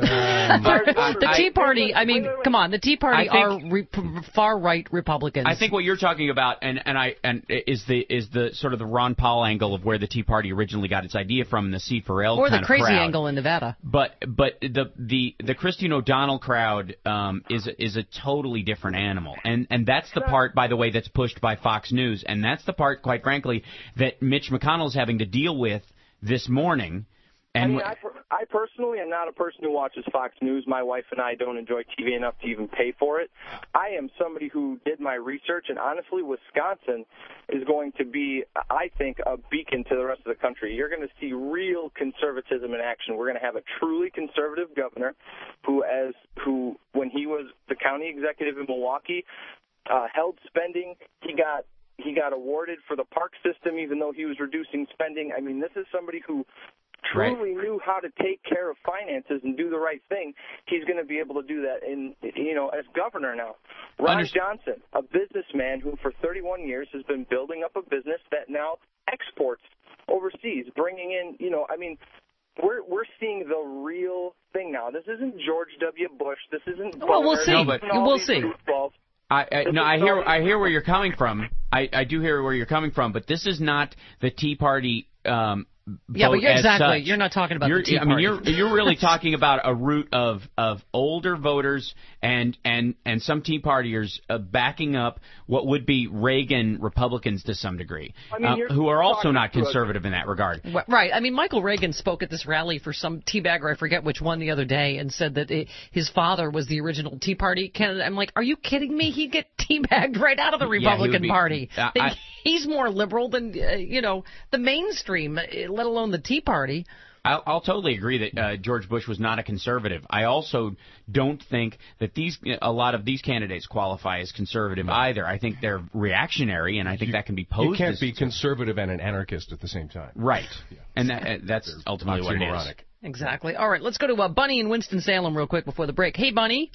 the I- Tea Party, I mean, come on, the Tea Party I think- are re- far-right Republicans. I think what you're talking about, and, and I and is the is the sort of the Ron Paul angle of where the Tea Party originally got its idea from, and the C four L Or kind the of crazy crowd. angle in Nevada. But but the the the Christine O'Donnell crowd um, is is a totally different animal, and and that's the part, by the way, that's pushed by Fox News, and that's the part, quite frankly, that Mitch McConnell's having to deal with this morning. And I mean, I, per- I personally am not a person who watches Fox News. My wife and I don't enjoy T V enough to even pay for it. I am somebody who did my research, and honestly, Wisconsin is going to be, I think, a beacon to the rest of the country. You're going to see real conservatism in action. We're going to have a truly conservative governor who, as who, when he was the county executive in Milwaukee, uh, held spending. He got he got awarded for the park system, even though he was reducing spending. I mean, this is somebody who truly knew how to take care of finances and do the right thing. He's going to be able to do that in, you know, as governor now. Ron Johnson, a businessman who for thirty-one years has been building up a business that now exports overseas, bringing in, you know, I mean, we're we're seeing the real thing now. This isn't George W. Bush. This isn't. Well, we'll Boehner. see. This isn't all We'll these see. goofballs. I, I This no, is I hear all- I hear where you're coming from. I, I do hear where you're coming from, but this is not the Tea Party. Um, Yeah, but vote you're as exactly. such. You're not talking about You're- the Tea I mean, Party. you're you're really talking about a root of of older voters and and and some Tea Partiers uh, backing up what would be Reagan Republicans to some degree, I mean, uh, you're who are also talking not to a- conservative in that regard. Wh- Right. I mean, Michael Reagan spoke at this rally for some teabagger, I forget which one, the other day, and said that it, his father was the original Tea Party candidate. I'm like, are you kidding me? He'd get teabagged right out of the Yeah, he Republican would be- Party. uh, I- He's more liberal than, uh, you know, the mainstream, uh, let alone the Tea Party. I'll, I'll totally agree that uh, George Bush was not a conservative. I also don't think that these a lot of these candidates qualify as conservative either. I think they're reactionary, and I think that can be posed. You can't as be conservative and an anarchist at the same time. right, and that, uh, that's ultimately what it is. oxymoronic. Exactly. All right, let's go to uh, Bunny in Winston-Salem real quick before the break. Hey, Bunny.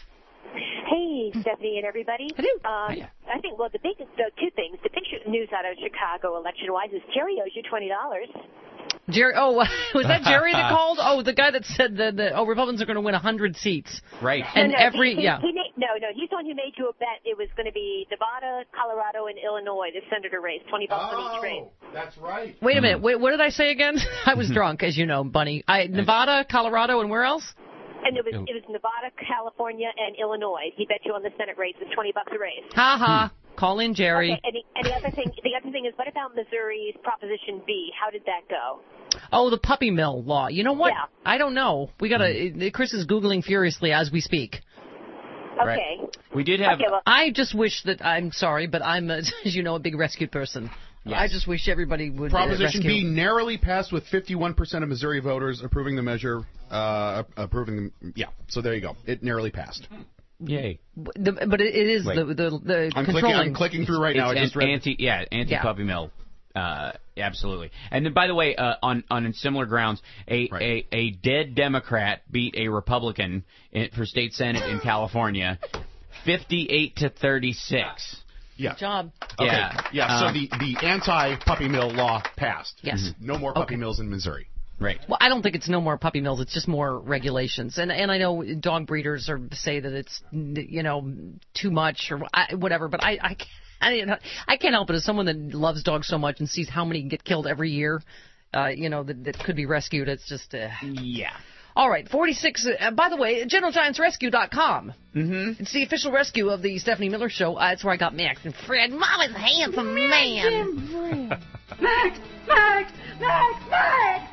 Hey, Stephanie and everybody. Hello. Um, I think, well, the big, the two things. The big news out of Chicago election-wise is Jerry owes you twenty dollars. Jerry, oh, was that Jerry that called? Oh, the guy that said that the, oh, Republicans are going to win one hundred seats. Right. And no, no, every, he, he, yeah. He made, no, no, he's the one who made you a bet. It was going to be Nevada, Colorado, and Illinois, the senator race, twenty bucks oh, on each race. That's right. Wait a minute. Wait, what did I say again? I was drunk, as you know, Bunny. I, Nevada, Colorado, and where else? And it was it was Nevada, California, and Illinois. He bet you on the Senate race. It was twenty bucks a race. Ha ha. Call in, Jerry. Okay, and, the, and the other thing, the other thing is, what about Missouri's Proposition B? How did that go? Oh, the puppy mill law. You know what? Yeah. I don't know. We gotta. Chris is googling furiously as we speak. Okay. Right. We did have. Okay, well, I just wish that I'm sorry, but I'm, a, as you know, a big rescue person. Yes. I just wish everybody would. Proposition uh, B narrowly passed with fifty-one percent of Missouri voters approving the measure. Uh, approving. The, yeah. So there you go. It narrowly passed. Yay. The, but it, it is Wait. the the, the I'm controlling. clicking. I'm clicking through right now. It's I just an read. anti. Yeah, anti puppy mill. Uh, absolutely. And then, by the way, uh, on on similar grounds, a, Right. a a dead Democrat beat a Republican in, for state senate in California, fifty-eight to thirty-six. Yeah. Good job. Okay. Yeah. Yeah. So Um, the the anti-puppy mill law passed. Yes. No more puppy Okay. mills in Missouri. Right. Well, I don't think it's no more puppy mills. It's just more regulations, and and I know dog breeders are say that it's you know too much or I- whatever. But I I can't, I, I can't help it as someone that loves dogs so much and sees how many get killed every year, uh, you know that, that could be rescued. It's just uh, Yeah. all right. forty-six. Uh, by the way, Gentle Giants Rescue dot com. Mm-hmm. It's the official rescue of the Stephanie Miller Show. Uh, it's where I got Max and Fred. Mama's a handsome man. Max, Max, Max, Max.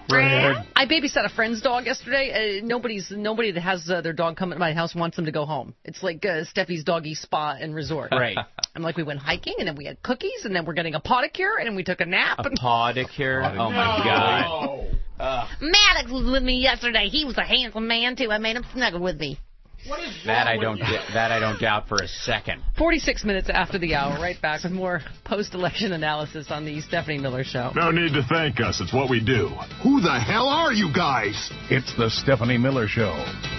I babysat a friend's dog yesterday. Uh, nobody's nobody that has uh, their dog come to my house wants them to go home. It's like uh, Steffi's doggy spa and resort. Right. I'm like, we went hiking and then we had cookies and then we're getting a podicure and then we took a nap. A podicure. Oh my God. Uh, Maddox was with me yesterday. He was a handsome man too. I made him snuggle with me. that I don't. That I don't doubt for a second. forty-six minutes after the hour, right back with more post-election analysis on the Stephanie Miller Show. No need to thank us. It's what we do. Who the hell are you guys? It's the Stephanie Miller Show.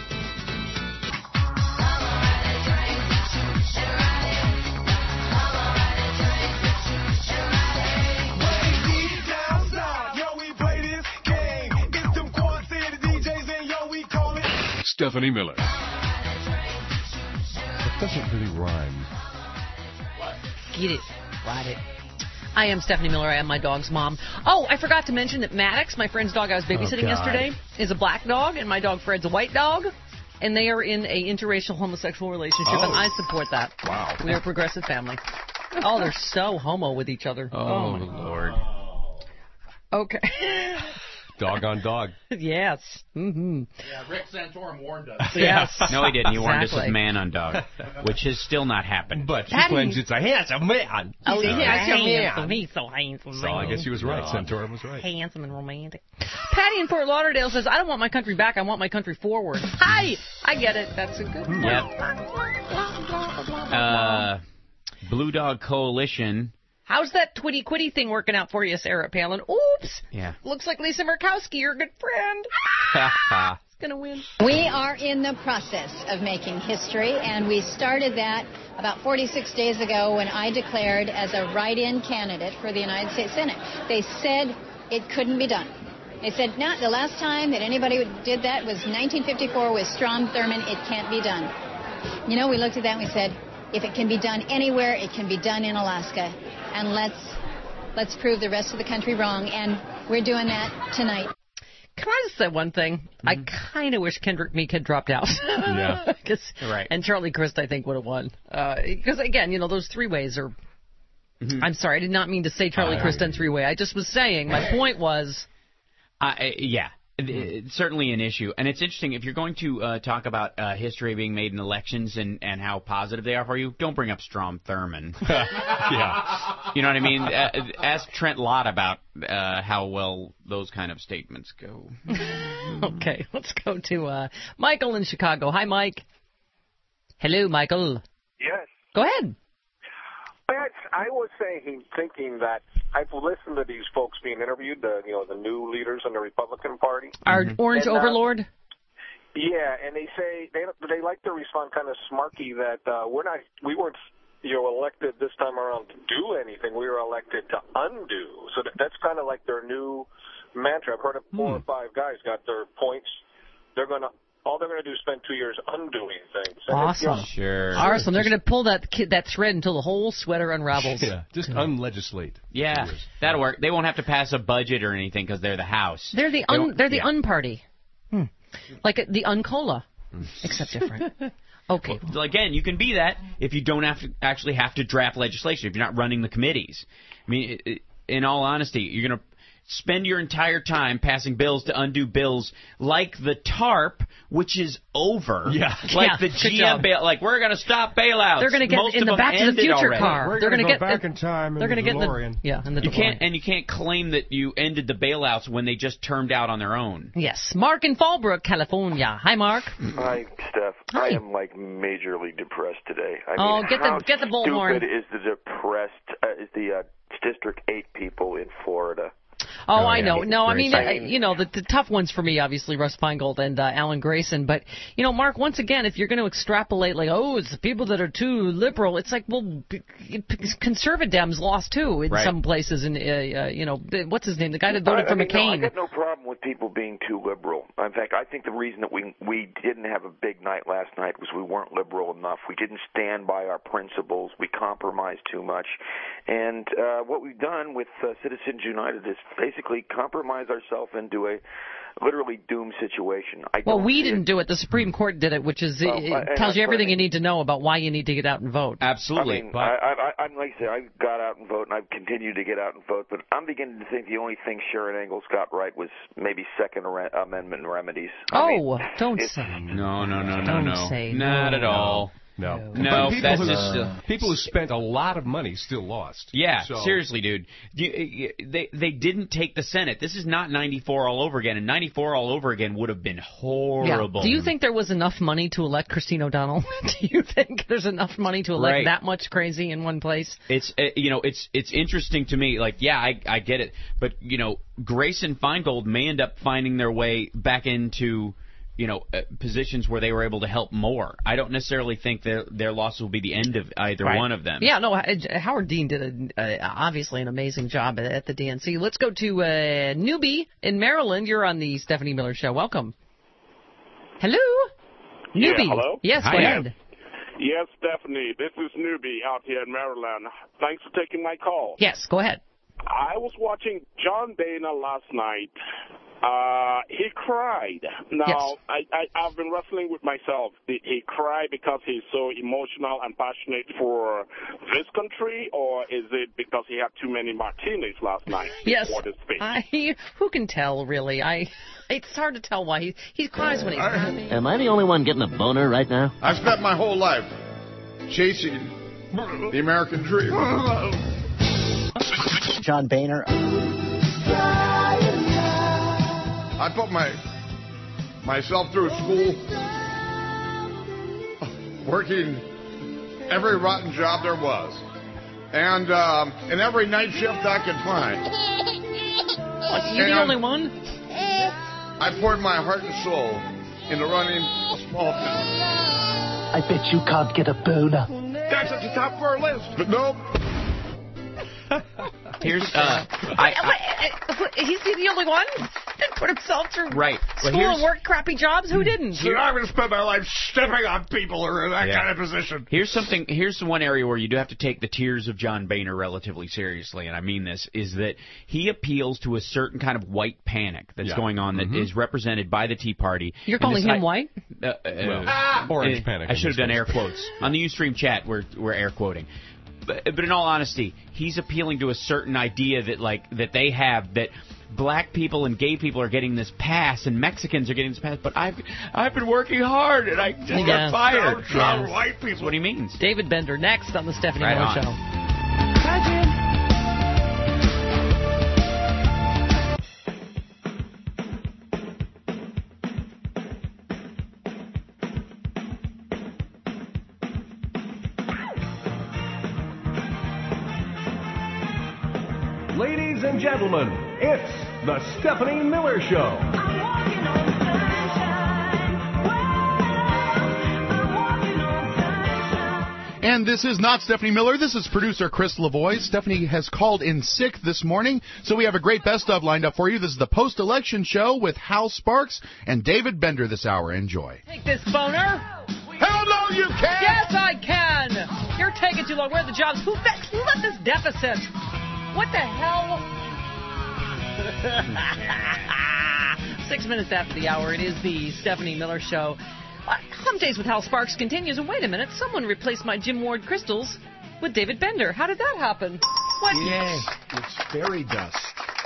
Stephanie Miller. It doesn't really rhyme. Get it. Ride it. I am Stephanie Miller. I am my dog's mom. Oh, I forgot to mention that Maddox, my friend's dog I was babysitting Oh, God. yesterday, is a black dog, and my dog Fred's a white dog. And they are in a interracial homosexual relationship, Oh. and I support that. Wow. We are a progressive family. Oh, they're so homo with each other. Oh, my Lord. Okay. Dog on dog. Yes. Mm-hmm. Yeah. Rick Santorum warned us. Yes. No, he didn't. He warned us Exactly. of man on dog, which has still not happened. But she Patty- claims it's a handsome man. Oh, He's a yeah, handsome handsome. man. He's so handsome. So I man. guess she was right. Santorum was right. Handsome and romantic. Patty in Fort Lauderdale says, I don't want my country back. I want my country forward. Hi. I get it. That's a good one. Yep. Uh, Blue Dog Coalition. How's that twitty quitty thing working out for you, Sarah Palin? Oops. Yeah. Looks like Lisa Murkowski, your good friend. It's going to win. We are in the process of making history, and we started that about forty-six days ago when I declared as a write-in candidate for the United States Senate. They said it couldn't be done. They said, no, the last time that anybody did that was nineteen fifty-four with Strom Thurmond. It can't be done. You know, we looked at that and we said, if it can be done anywhere, it can be done in Alaska. And let's let's prove the rest of the country wrong. And we're doing that tonight. Can I just say one thing? Mm-hmm. I kind of wish Kendrick Meek had dropped out. Yeah. Right. And Charlie Crist, I think, would have won. Because, uh, again, you know, those three ways are... Mm-hmm. I'm sorry, I did not mean to say Charlie uh, Crist and three-way. I just was saying, my point was... Uh, yeah. It's certainly an issue, and it's interesting if you're going to uh, talk about uh, history being made in elections and, and how positive they are for you. Don't bring up Strom Thurmond. Yeah, you know what I mean. Uh, ask Trent Lott about uh, how well those kind of statements go. Okay, let's go to uh, Michael in Chicago. Hi, Mike. Hello, Michael. Yes. Go ahead. I was saying, thinking that I've listened to these folks being interviewed, the you know the new leaders in the Republican Party. Our mm-hmm. orange and, uh, overlord. Yeah, and they say they they like to respond kind of smarky that uh, we're not we weren't you know elected this time around to do anything. We were elected to undo. So that, that's kind of like their new mantra. I've heard of four Hmm. or five guys got their points. They're going to all they're going to do is spend two years undoing things. And it's, you know, Awesome. Sure. Awesome. They're going to pull that ki- that thread until the whole sweater unravels. Yeah, just unlegislate. Yeah, that'll work. They won't have to pass a budget or anything because they're the House. They're the They un, won't- they're the yeah. unparty. Hmm. Like uh, the uncola, except different. Okay. Well, again, you can be that if you don't have to actually have to draft legislation, if you're not running the committees. I mean, it, it, in all honesty, you're going to spend your entire time passing bills to undo bills like the TARP, which is over. Yeah. Like Yeah, the good G job. M bail, like we're going to stop bailouts. They're going to get Most in of the them Back to the ended Future already. car. We're they're going to get go back the, in time. They're going to get DeLorean. the yeah, and the You DeLorean. can't, and you can't claim that you ended the bailouts when they just termed out on their own. Yes, Mark in Fallbrook, California. Hi, Mark. Hi, Steph. Hi. I am like majorly depressed today. I Oh, mean, get the- how get the bullhorn. stupid is the depressed uh, is the uh, District Eight people in Florida? Oh, Oh, I yeah. know. No, I Great. mean, I uh, mean- you know, the, the tough ones for me, obviously, Russ Feingold and uh, Alan Grayson. But, you know, Mark, once again, if you're going to extrapolate, like, oh, it's the people that are too liberal, it's like, well, p- p- conservatives lost too in Right. some places. And, uh, uh, you know, the- what's his name? The guy that voted I, for I mean, no, I McCain. got no problem with people being too liberal. In fact, I think the reason that we we didn't have a big night last night was we weren't liberal enough. We didn't stand by our principles. We compromised too much. And uh, what we've done with uh, Citizens United is basically compromise ourselves into a literally doomed situation. I Well, don't we see didn't it. do it. The Supreme Court did it, which is Well, it, I- it and tells you that's what everything I you mean. need to know about why you need to get out and vote. Absolutely. I mean, I, I, I'm like I say, I got out and vote, and I've continued to get out and vote. But I'm beginning to think the only thing Sharon Engels got right was maybe Second Re- Amendment remedies. I Oh, mean, don't it's- say. No, no, no, no, Don't no. say Not no. at all. No. No, But people that's who, just uh, people who spent a lot of money still lost. Yeah, So- seriously, dude. You, you, they they didn't take the Senate. This is not ninety-four all over again, and ninety-four all over again would have been horrible. Yeah. Do you think there was enough money to elect Christine O'Donnell? Do you think there's enough money to elect Right. that much crazy in one place? It's uh, you know it's it's interesting to me. Like, yeah, I I get it, but you know, Grace and Feingold may end up finding their way back into you know uh, positions where they were able to help more. I don't necessarily think their their loss will be the end of either Right. one of them. Yeah, no, H- Howard Dean did a, uh, obviously an amazing job at, at the D N C. Let's go to uh, Newbie in Maryland. You're on the Stephanie Miller Show. Welcome. Hello? Yeah, Newbie. hello? Yes, go Hi. ahead. Yes, Stephanie. This is Newbie out here in Maryland. Thanks for taking my call. Yes, go ahead. I was watching John Boehner last night. Uh, he cried. Now, Yes. I, I, I've been wrestling with myself. Did he cry because he's so emotional and passionate for this country, or is it because he had too many martinis last night Yes. before the speech? I, who can tell, really? I. It's hard to tell why. He, he cries when he's happy. Am I the only one getting a boner right now? I've spent my whole life chasing the American dream. John Boehner. I put my myself through school, working every rotten job there was, and um, in every night shift I could find. What, you the And only one? I poured my heart and soul into running a small business. I bet you can't get a boner. That's at the top of our list. But nope. Here's uh, I, I, He's the only one that put himself through right. Well, school here's, and work crappy jobs. Who didn't? So I'm going to spend my life stepping on people who are in that Yeah. kind of position. Here's something. Here's the one area where you do have to take the tears of John Boehner relatively seriously, and I mean this: is that he appeals to a certain kind of white panic that's Yeah. going on that Mhm. is represented by the Tea Party. You're And calling this- him I- white? Uh, uh, Well, uh, orange uh, panic I in should have this done case. air quotes on the Ustream chat. We're we're air quoting. But, but in all honesty, he's appealing to a certain idea that like that they have that black people and gay people are getting this pass and Mexicans are getting this pass. But I've I've been working hard and I just Yeah. got fired. Don't tell white people. That's what he means. David Bender next on the Stephanie Right Miller on. Show. Ladies and gentlemen, it's the Stephanie Miller Show. And this is not Stephanie Miller. This is producer Chris Lavoie. Stephanie has called in sick this morning, so we have a great best of lined up for you. This is the post-election show with Hal Sparks and David Bender this hour. Enjoy. Take this, boner. Hell no, you can't. Yes, I can. You're taking too long. Where are the jobs? Who, who let this deficit? What the hell? Six minutes after the hour, it is the Stephanie Miller Show. Uh, Hump Days with Hal Sparks continues. And wait a minute, someone replaced my Jim Ward crystals with David Bender. How did that happen? What? Yay. It's fairy dust.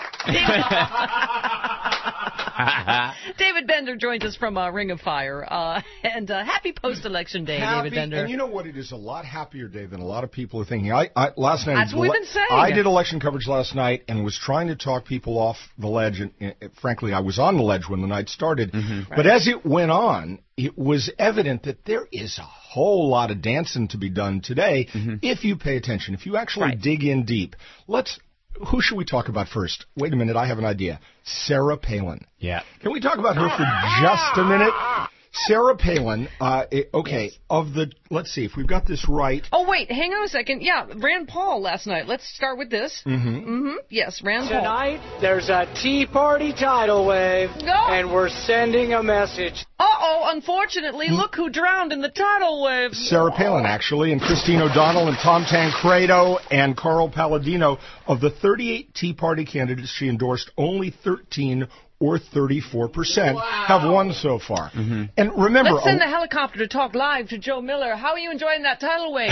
David Bender joins us from uh, Ring of Fire. Uh, and uh, happy post-election day, happy, David Bender. And you know what? It is a lot happier day than a lot of people are thinking. I, I last night. That's what we've been saying. I did election coverage last night and was trying to talk people off the ledge. And, and frankly, I was on the ledge when the night started. Mm-hmm. But right. as it went on, it was evident that there is a whole lot of dancing to be done today mm-hmm. if you pay attention. If you actually right. dig in deep. Let's. Who should we talk about first? Wait a minute, I have an idea. Sarah Palin. Yeah. Can we talk about her for just a minute? Sarah Palin, uh, okay, yes. of the, let's see, if we've got this right. Oh, wait, hang on a second. Yeah, Rand Paul last night. Let's start with this. Mm-hmm. Mm-hmm. Yes, Rand Paul. Tonight, there's a Tea Party tidal wave, no. and we're sending a message. Uh-oh, unfortunately, look who drowned in the tidal wave. Sarah Palin, actually, and Christine O'Donnell and Tom Tancredo and Carl Palladino. Of the thirty-eight Tea Party candidates she endorsed, only thirteen or thirty-four percent wow. have won so far. Mm-hmm. And remember... Let's send a helicopter to talk live to Joe Miller. How are you enjoying that tidal wave?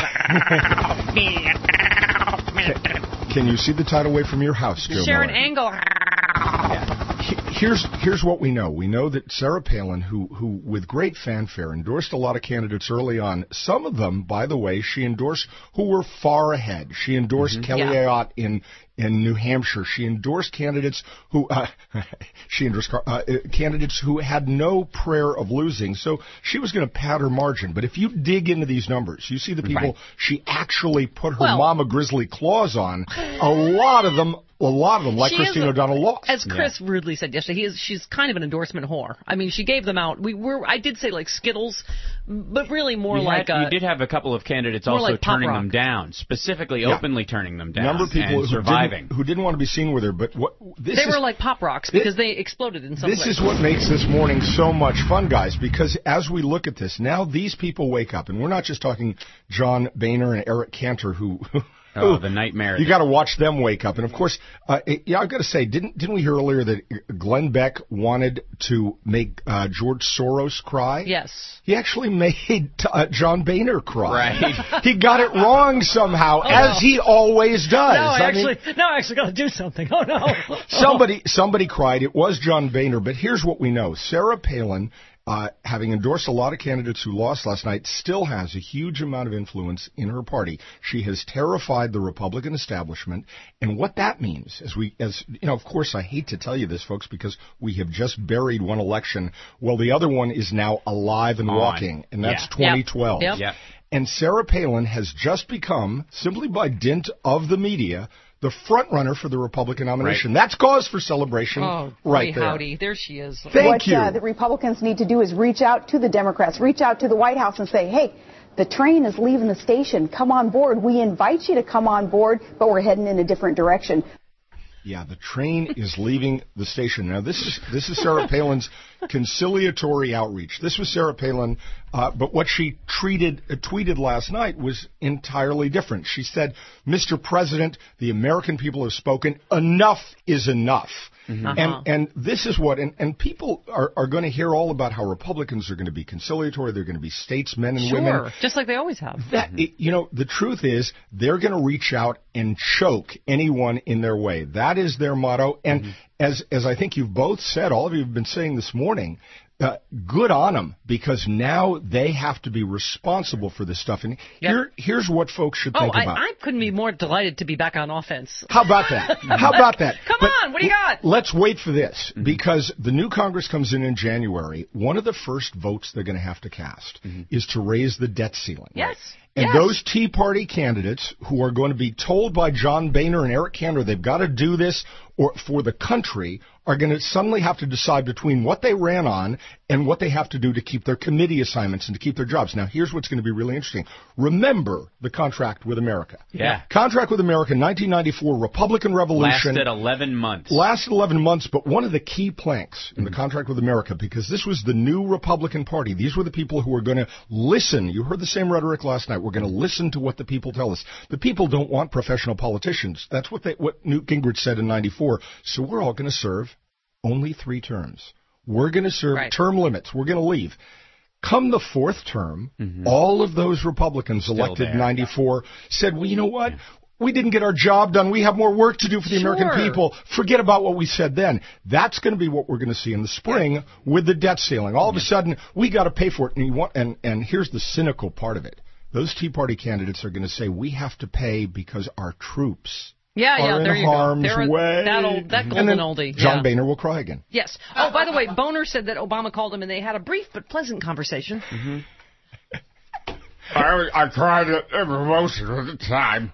can, can you see the tidal wave from your house, Joe Sharon Miller? Angle. Yeah. Here's here's what we know. We know that Sarah Palin, who who with great fanfare endorsed a lot of candidates early on. Some of them, by the way, she endorsed who were far ahead. She endorsed mm-hmm. Kelly yeah. Ayotte in in New Hampshire. She endorsed candidates who uh, she endorsed uh, candidates who had no prayer of losing. So she was going to pad her margin. But if you dig into these numbers, you see the people right. she actually put her well, mama grizzly claws on. A lot of them. A lot of them, like Christine a, O'Donnell, lost. As Chris yeah. rudely said yesterday, he is, she's kind of an endorsement whore. I mean, she gave them out. We were, I did say like Skittles, but really more you like had, a, You did have a couple of candidates also like turning rock. them down, specifically yeah. openly turning them down Number of people and who surviving. Didn't, who didn't want to be seen with her, but what this They is, were like pop rocks because they exploded in some This places. is what makes this morning so much fun, guys, because as we look at this, now these people wake up, and we're not just talking John Boehner and Eric Cantor, who... Oh, the nightmare. You got to watch them wake up. And, of course, uh, yeah, I've got to say, didn't didn't we hear earlier that Glenn Beck wanted to make uh, George Soros cry? Yes. He actually made uh, John Boehner cry. Right. He got it wrong somehow, oh, as no. he always does. No, I, I actually, mean, no, I actually got to do something. Oh, no. somebody, somebody cried. It was John Boehner. But here's what we know. Sarah Palin... Uh, having endorsed a lot of candidates who lost last night, still has a huge amount of influence in her party. She has terrified the Republican establishment, and what that means, as we, as you know, of course, I hate to tell you this, folks, because we have just buried one election. Well, the other one is now alive and On. walking, and that's yeah. twenty twelve. Yep. Yep. And Sarah Palin has just become, simply by dint of the media, the front runner for the Republican nomination. Right. That's cause for celebration oh, right there. Howdy. There she is. Thank what you. Uh, the Republicans need to do is reach out to the Democrats, reach out to the White House and say, hey, the train is leaving the station. Come on board. We invite you to come on board, but we're heading in a different direction. Yeah, the train is leaving the station. Now, this is this is Sarah Palin's conciliatory outreach. This was Sarah Palin, uh, but what she treated, uh, tweeted last night was entirely different. She said, Mister President, the American people have spoken. Enough is enough. Mm-hmm. Uh-huh. And and this is what, and, and people are, are going to hear all about how Republicans are going to be conciliatory. They're going to be statesmen and sure, women. Just like they always have. That, mm-hmm. it, you know, the truth is they're going to reach out and choke anyone in their way. That is their motto. And mm-hmm. as as I think you've both said, all of you have been saying this morning, Uh, good on them, because now they have to be responsible for this stuff. And yep. here, here's what folks should oh, think I, about. I couldn't be more delighted to be back on offense. How about that? How about that? Come but on, what do you got? Let's wait for this, mm-hmm. because the new Congress comes in in January. One of the first votes they're going to have to cast mm-hmm. is to raise the debt ceiling. Yes. And yes. those Tea Party candidates who are going to be told by John Boehner and Eric Cantor they've got to do this or for the country are going to suddenly have to decide between what they ran on and what they have to do to keep their committee assignments and to keep their jobs. Now, here's what's going to be really interesting. Remember the contract with America. Yeah. Contract with America, nineteen ninety-four, Republican Revolution. Lasted eleven months. Lasted eleven months, but one of the key planks in the contract with America, because this was the new Republican Party, these were the people who were going to listen. You heard the same rhetoric last night. We're going to listen to what the people tell us. The people don't want professional politicians. That's what they, what Newt Gingrich said in ninety-four. So we're all going to serve only three terms. We're going to serve right. term limits. We're going to leave. Come the fourth term, mm-hmm. all of those Republicans Still elected there. in ninety-four said, well, you know what? We didn't get our job done. We have more work to do for the Sure. American people. Forget about what we said then. That's going to be what we're going to see in the spring with the debt ceiling. All of a sudden, we got to pay for it. And, you want, and, and here's the cynical part of it. Those Tea Party candidates are going to say, we have to pay because our troops Yeah, yeah, are there in you harm's go. There, way. That, old, that golden and then oldie. John yeah. Boehner will cry again. Yes. Oh, by the way, Boehner said that Obama called him and they had a brief but pleasant conversation. Mm-hmm. I, I cried at most of the time.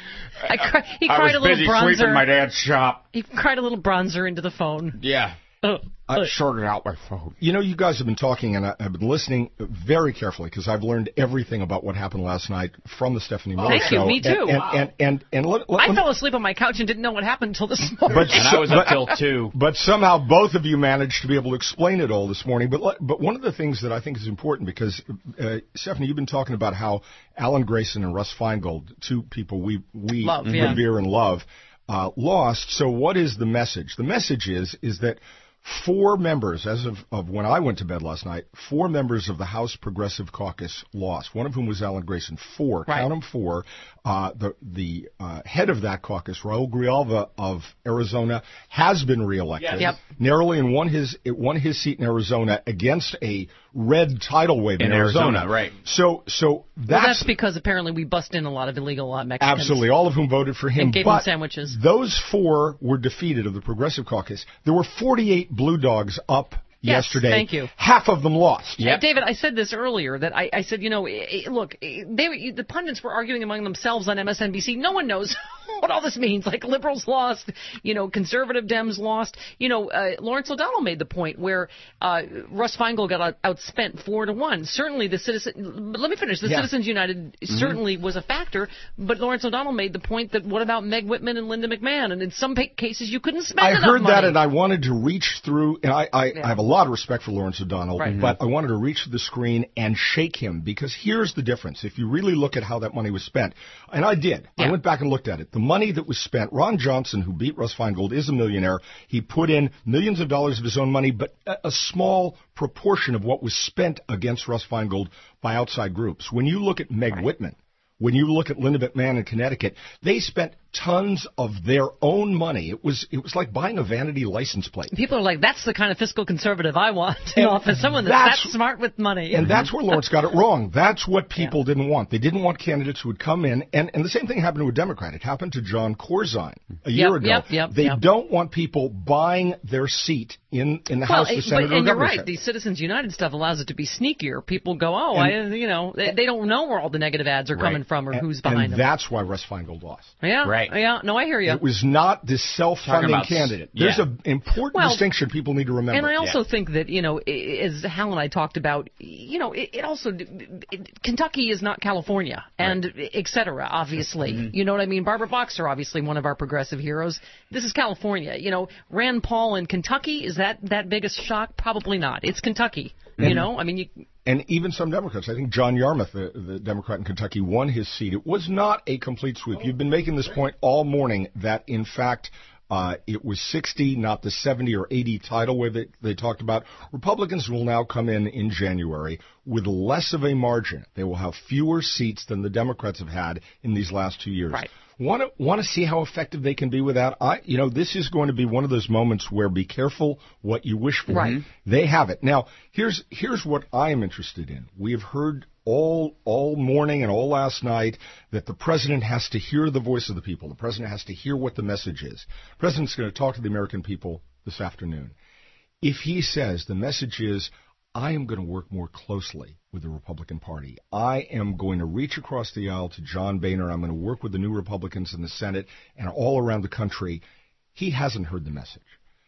I cry, he I cried was a little busy bronzer. sweeping my dad's shop. He cried a little bronzer into the phone. Yeah. Uh, I sorted out my phone. You know, you guys have been talking, and I, I've been listening very carefully because I've learned everything about what happened last night from the Stephanie Miller Thank show. you, me too. And, and, Wow. and, and, and let, let, I let fell asleep on my couch and didn't know what happened until this morning. But, And I was up till two. But somehow both of you managed to be able to explain it all this morning. But let- but one of the things that I think is important, because, uh, Stephanie, you've been talking about how Alan Grayson and Russ Feingold, two people we, we Love, yeah. revere and love, uh, lost. So what is the message? The message is is that four members, as of, of when I went to bed last night, four members of the House Progressive Caucus lost, one of whom was Alan Grayson. Four, Right. count them four. Uh, the the uh, head of that caucus, Raul Grijalva of Arizona, has been reelected. Yes. Yep. Narrowly and won his, it won his seat in Arizona against a red tidal wave in, In Arizona, right. So, so that's, well, that's because apparently we bust in a lot of illegal uh, Mexicans. absolutely all of whom voted for him. And gave but him sandwiches. Those four were defeated of the Progressive Caucus. There were forty-eight Blue Dogs up Yes, yesterday. thank you. Half of them lost. Uh, David, I said this earlier, that I, I said, you know, eh, eh, look, eh, they, the pundits were arguing among themselves on M S N B C. No one knows what all this means. Like, liberals lost, you know, conservative Dems lost. You know, uh, Lawrence O'Donnell made the point where uh, Russ Feingold got out, outspent four to one. Certainly the citizen, let me finish, the Yeah. Citizens United Mm-hmm. certainly was a factor, but Lawrence O'Donnell made the point that what about Meg Whitman and Linda McMahon? And in some pa- cases you couldn't spend I enough heard money. that, and I wanted to reach through, and I, I, Yeah. I have a lot of respect for Lawrence O'Donnell, Right. but I wanted to reach to the screen and shake him, because here's the difference. If you really look at how that money was spent, and I did, Yeah. I went back and looked at it. The money that was spent, Ron Johnson, who beat Russ Feingold, is a millionaire. He put in millions of dollars of his own money, but a, a small proportion of what was spent against Russ Feingold by outside groups. When you look at Meg Right. Whitman, when you look at Linda McMahon in Connecticut, they spent tons of their own money. It was it was like buying a vanity license plate. People are like, that's the kind of fiscal conservative I want in office. Someone that's, that's- that smart with money. And that's where Lawrence got it wrong. That's what people didn't want. They didn't want candidates who would come in, and, and the same thing happened to a Democrat. It happened to John Corzine a year Yep, ago. yep, yep, they yep. don't want people buying their seat in, in the well, House, the it- Senate, but, or and you're governorship. right. The Citizens United stuff allows it to be sneakier. People go, oh, And- I, you know, they, they don't know where all the negative ads are Right. coming from or And- who's behind and them. that's why Russ Feingold lost. Yeah, Right. Yeah, no, I hear you. It was not this Talking self-funding about s- candidate. yeah. There's an important Well, distinction people need to remember. And I also think that, you know, i- as Hal and I talked about, you know, it, it also, it, Kentucky is not California, and et cetera, obviously. Mm-hmm. You know what I mean? Barbara Boxer, obviously one of our progressive heroes. This is California. You know, Rand Paul in Kentucky, is that that big a shock? Probably not. It's Kentucky. You And- know, I mean, you... And even some Democrats. I think John Yarmouth, the, the Democrat in Kentucky, won his seat. It was not a complete sweep. You've been making this point all morning that, in fact, uh, it was sixty, not the seventy or eighty tidal wave that they talked about. Republicans will now come in in January with less of a margin. They will have fewer seats than the Democrats have had in these last two years. Right. Want to want to see how effective they can be with that? I, you know, this is going to be one of those moments where be careful what you wish for. Right. They have it. Now, here's here's what I am interested in. We have heard all all morning and all last night that the president has to hear the voice of the people. The president has to hear what the message is. The president's going to talk to the American people this afternoon. If he says the message is, I am going to work more closely with the Republican Party. I am going to reach across the aisle to John Boehner. I'm going to work with the new Republicans in the Senate and all around the country. He hasn't heard the message.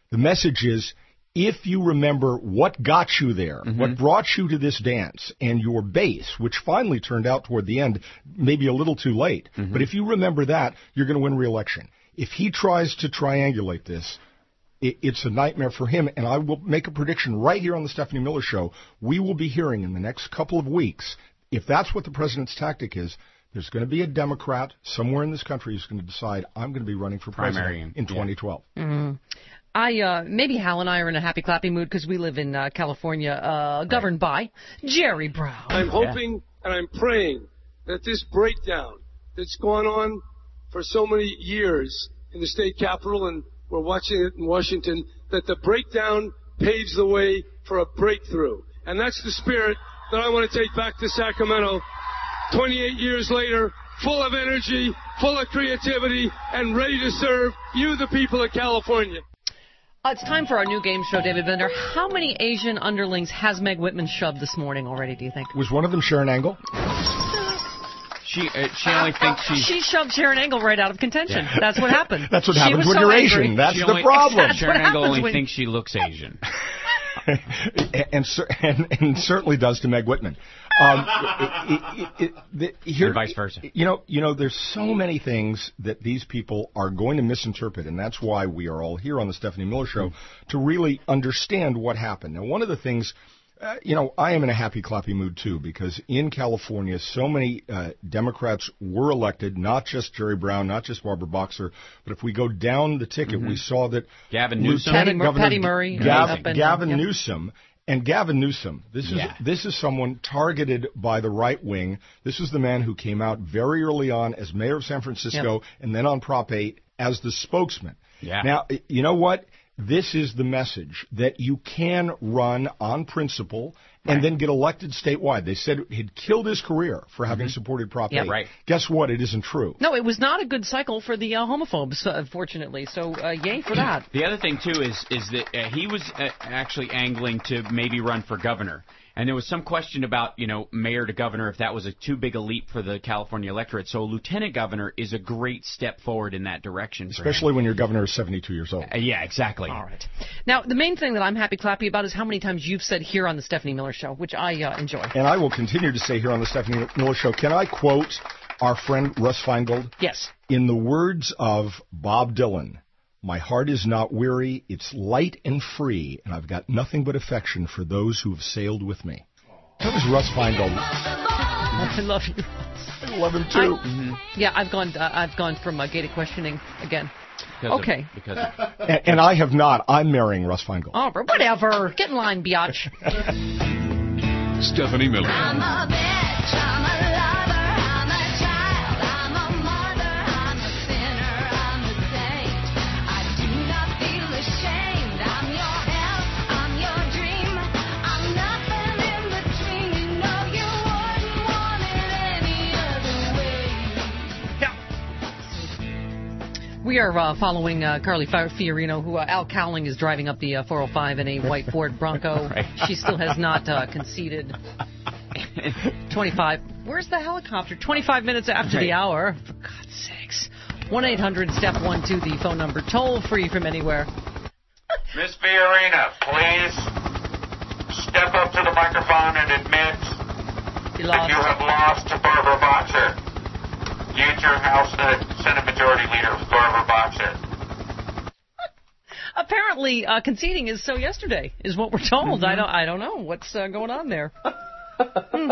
The message is, if you remember what got you there, mm-hmm. what brought you to this dance, and your base, which finally turned out toward the end, maybe a little too late, mm-hmm. but if you remember that, you're going to win re-election. If he tries to triangulate this, it, it's a nightmare for him, and I will make a prediction right here on the Stephanie Miller Show. We will be hearing in the next couple of weeks, if that's what the president's tactic is, there's going to be a Democrat somewhere in this country who's going to decide, I'm going to be running for president in twenty twelve. Yeah. Mm-hmm. I uh, maybe Hal and I are in a happy clappy mood because we live in uh, California, uh, governed right. by Jerry Brown. I'm hoping and I'm praying that this breakdown that's gone on for so many years in the state capitol, and we're watching it in Washington, that the breakdown paves the way for a breakthrough. And that's the spirit that I want to take back to Sacramento twenty-eight years later, full of energy, full of creativity, and ready to serve you, the people of California. Uh, it's time for our new game show, David Bender. How many Asian underlings has Meg Whitman shoved this morning already, do you think? Was one of them Sharon Angle? She uh, she only thinks she's... She shoved Sharon Angle right out of contention. Yeah. That's what happened. That's what she happens when so you're angry. Asian. That's she the only, problem. That's Sharon Angle only when... thinks she looks Asian. and, and, and certainly does to Meg Whitman. Um, it, it, it, the, here, or vice versa. You know, you know, there's so many things that these people are going to misinterpret, and that's why we are all here on the Stephanie Miller Show to really understand what happened. Now, one of the things, uh, you know, I am in a happy clappy mood too, because in California, so many uh, Democrats were elected, not just Jerry Brown, not just Barbara Boxer, but if we go down the ticket, mm-hmm. we saw that Gavin Newsom, Lieutenant Patty, Governor Patty Murray, Gav, and, Gavin yep. Newsom. And Gavin Newsom, this is yeah. this is someone targeted by the right wing. This is the man who came out very early on as mayor of San Francisco yep. and then on Prop eight as the spokesman. Yeah. Now, you know what? This is the message, that you can run on principle and right. then get elected statewide. They said he'd killed his career for having mm-hmm. supported Prop yep. eight. Right. Guess what? It isn't true. No, it was not a good cycle for the uh, homophobes, uh, fortunately. So, uh, yay for that. The other thing, too, is is that uh, he was uh, actually angling to maybe run for governor. And there was some question about, you know, mayor to governor, if that was a too big a leap for the California electorate. So lieutenant governor is a great step forward in that direction. Especially when your governor is seventy-two years old. Uh, yeah, exactly. All right. Now, the main thing that I'm happy clappy about is how many times you've said here on the Stephanie Miller Show, which I uh, enjoy. And I will continue to say here on the Stephanie Miller Show. Can I quote our friend Russ Feingold? Yes. In the words of Bob Dylan, my heart is not weary, it's light and free, and I've got nothing but affection for those who have sailed with me. That was Russ Feingold. I love you, Russ. I love him too. I, mm-hmm. Yeah, I've gone. Uh, I've gone from uh, gated questioning again. Because okay. Of, because of... and, and I have not. I'm marrying Russ Feingold. Oh, but whatever. Get in line, biatch. Stephanie Miller. I'm a bitch. I'm a lover. I'm a child. I'm a mother. I'm a sinner. I'm a saint. I do not feel ashamed. I'm your help. I'm your dream. I'm nothing in between. You know you wouldn't want it any other way. Yeah. We are uh, following uh, Carly Fiorina, who uh, Al Cowling is driving up the uh, four oh five in a white Ford Bronco. Right. She still has not uh, conceded. twenty-five. Where's the helicopter? twenty-five minutes after right. the hour. For God's sakes. one eight hundred step one two, the phone number. Toll free from anywhere. Miss Fiorina, please step up to the microphone and admit you lost. that you have lost to Barbara Boxer. Future House uh, Senate Majority Leader Barbara Boxer. Apparently, uh, conceding is so yesterday, is what we're told. Mm-hmm. I don't. I don't know what's uh, going on there. hmm.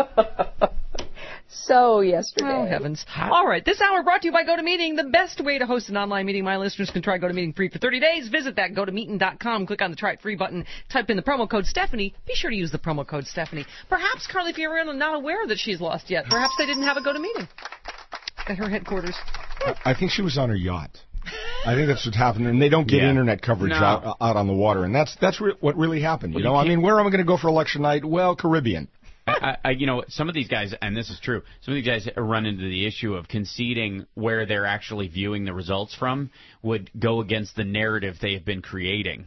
So yesterday. Oh, heavens. All right. This hour brought to you by GoToMeeting, the best way to host an online meeting. My listeners can try GoToMeeting free for thirty days. Visit that go to meeting dot com. Click on the Try It Free button. Type in the promo code Stephanie. Be sure to use the promo code Stephanie. Perhaps Carly Fiorina not aware that she's lost yet. Perhaps they didn't have a GoToMeeting at her headquarters. I think she was on her yacht. I think that's what happened, and they don't get yeah. internet coverage no. out, out on the water, and that's that's re- what really happened. You well, know, you I mean, where am I going to go for election night? Well, Caribbean. I, I, you know, some of these guys, and this is true, some of these guys run into the issue of conceding where they're actually viewing the results from would go against the narrative they have been creating.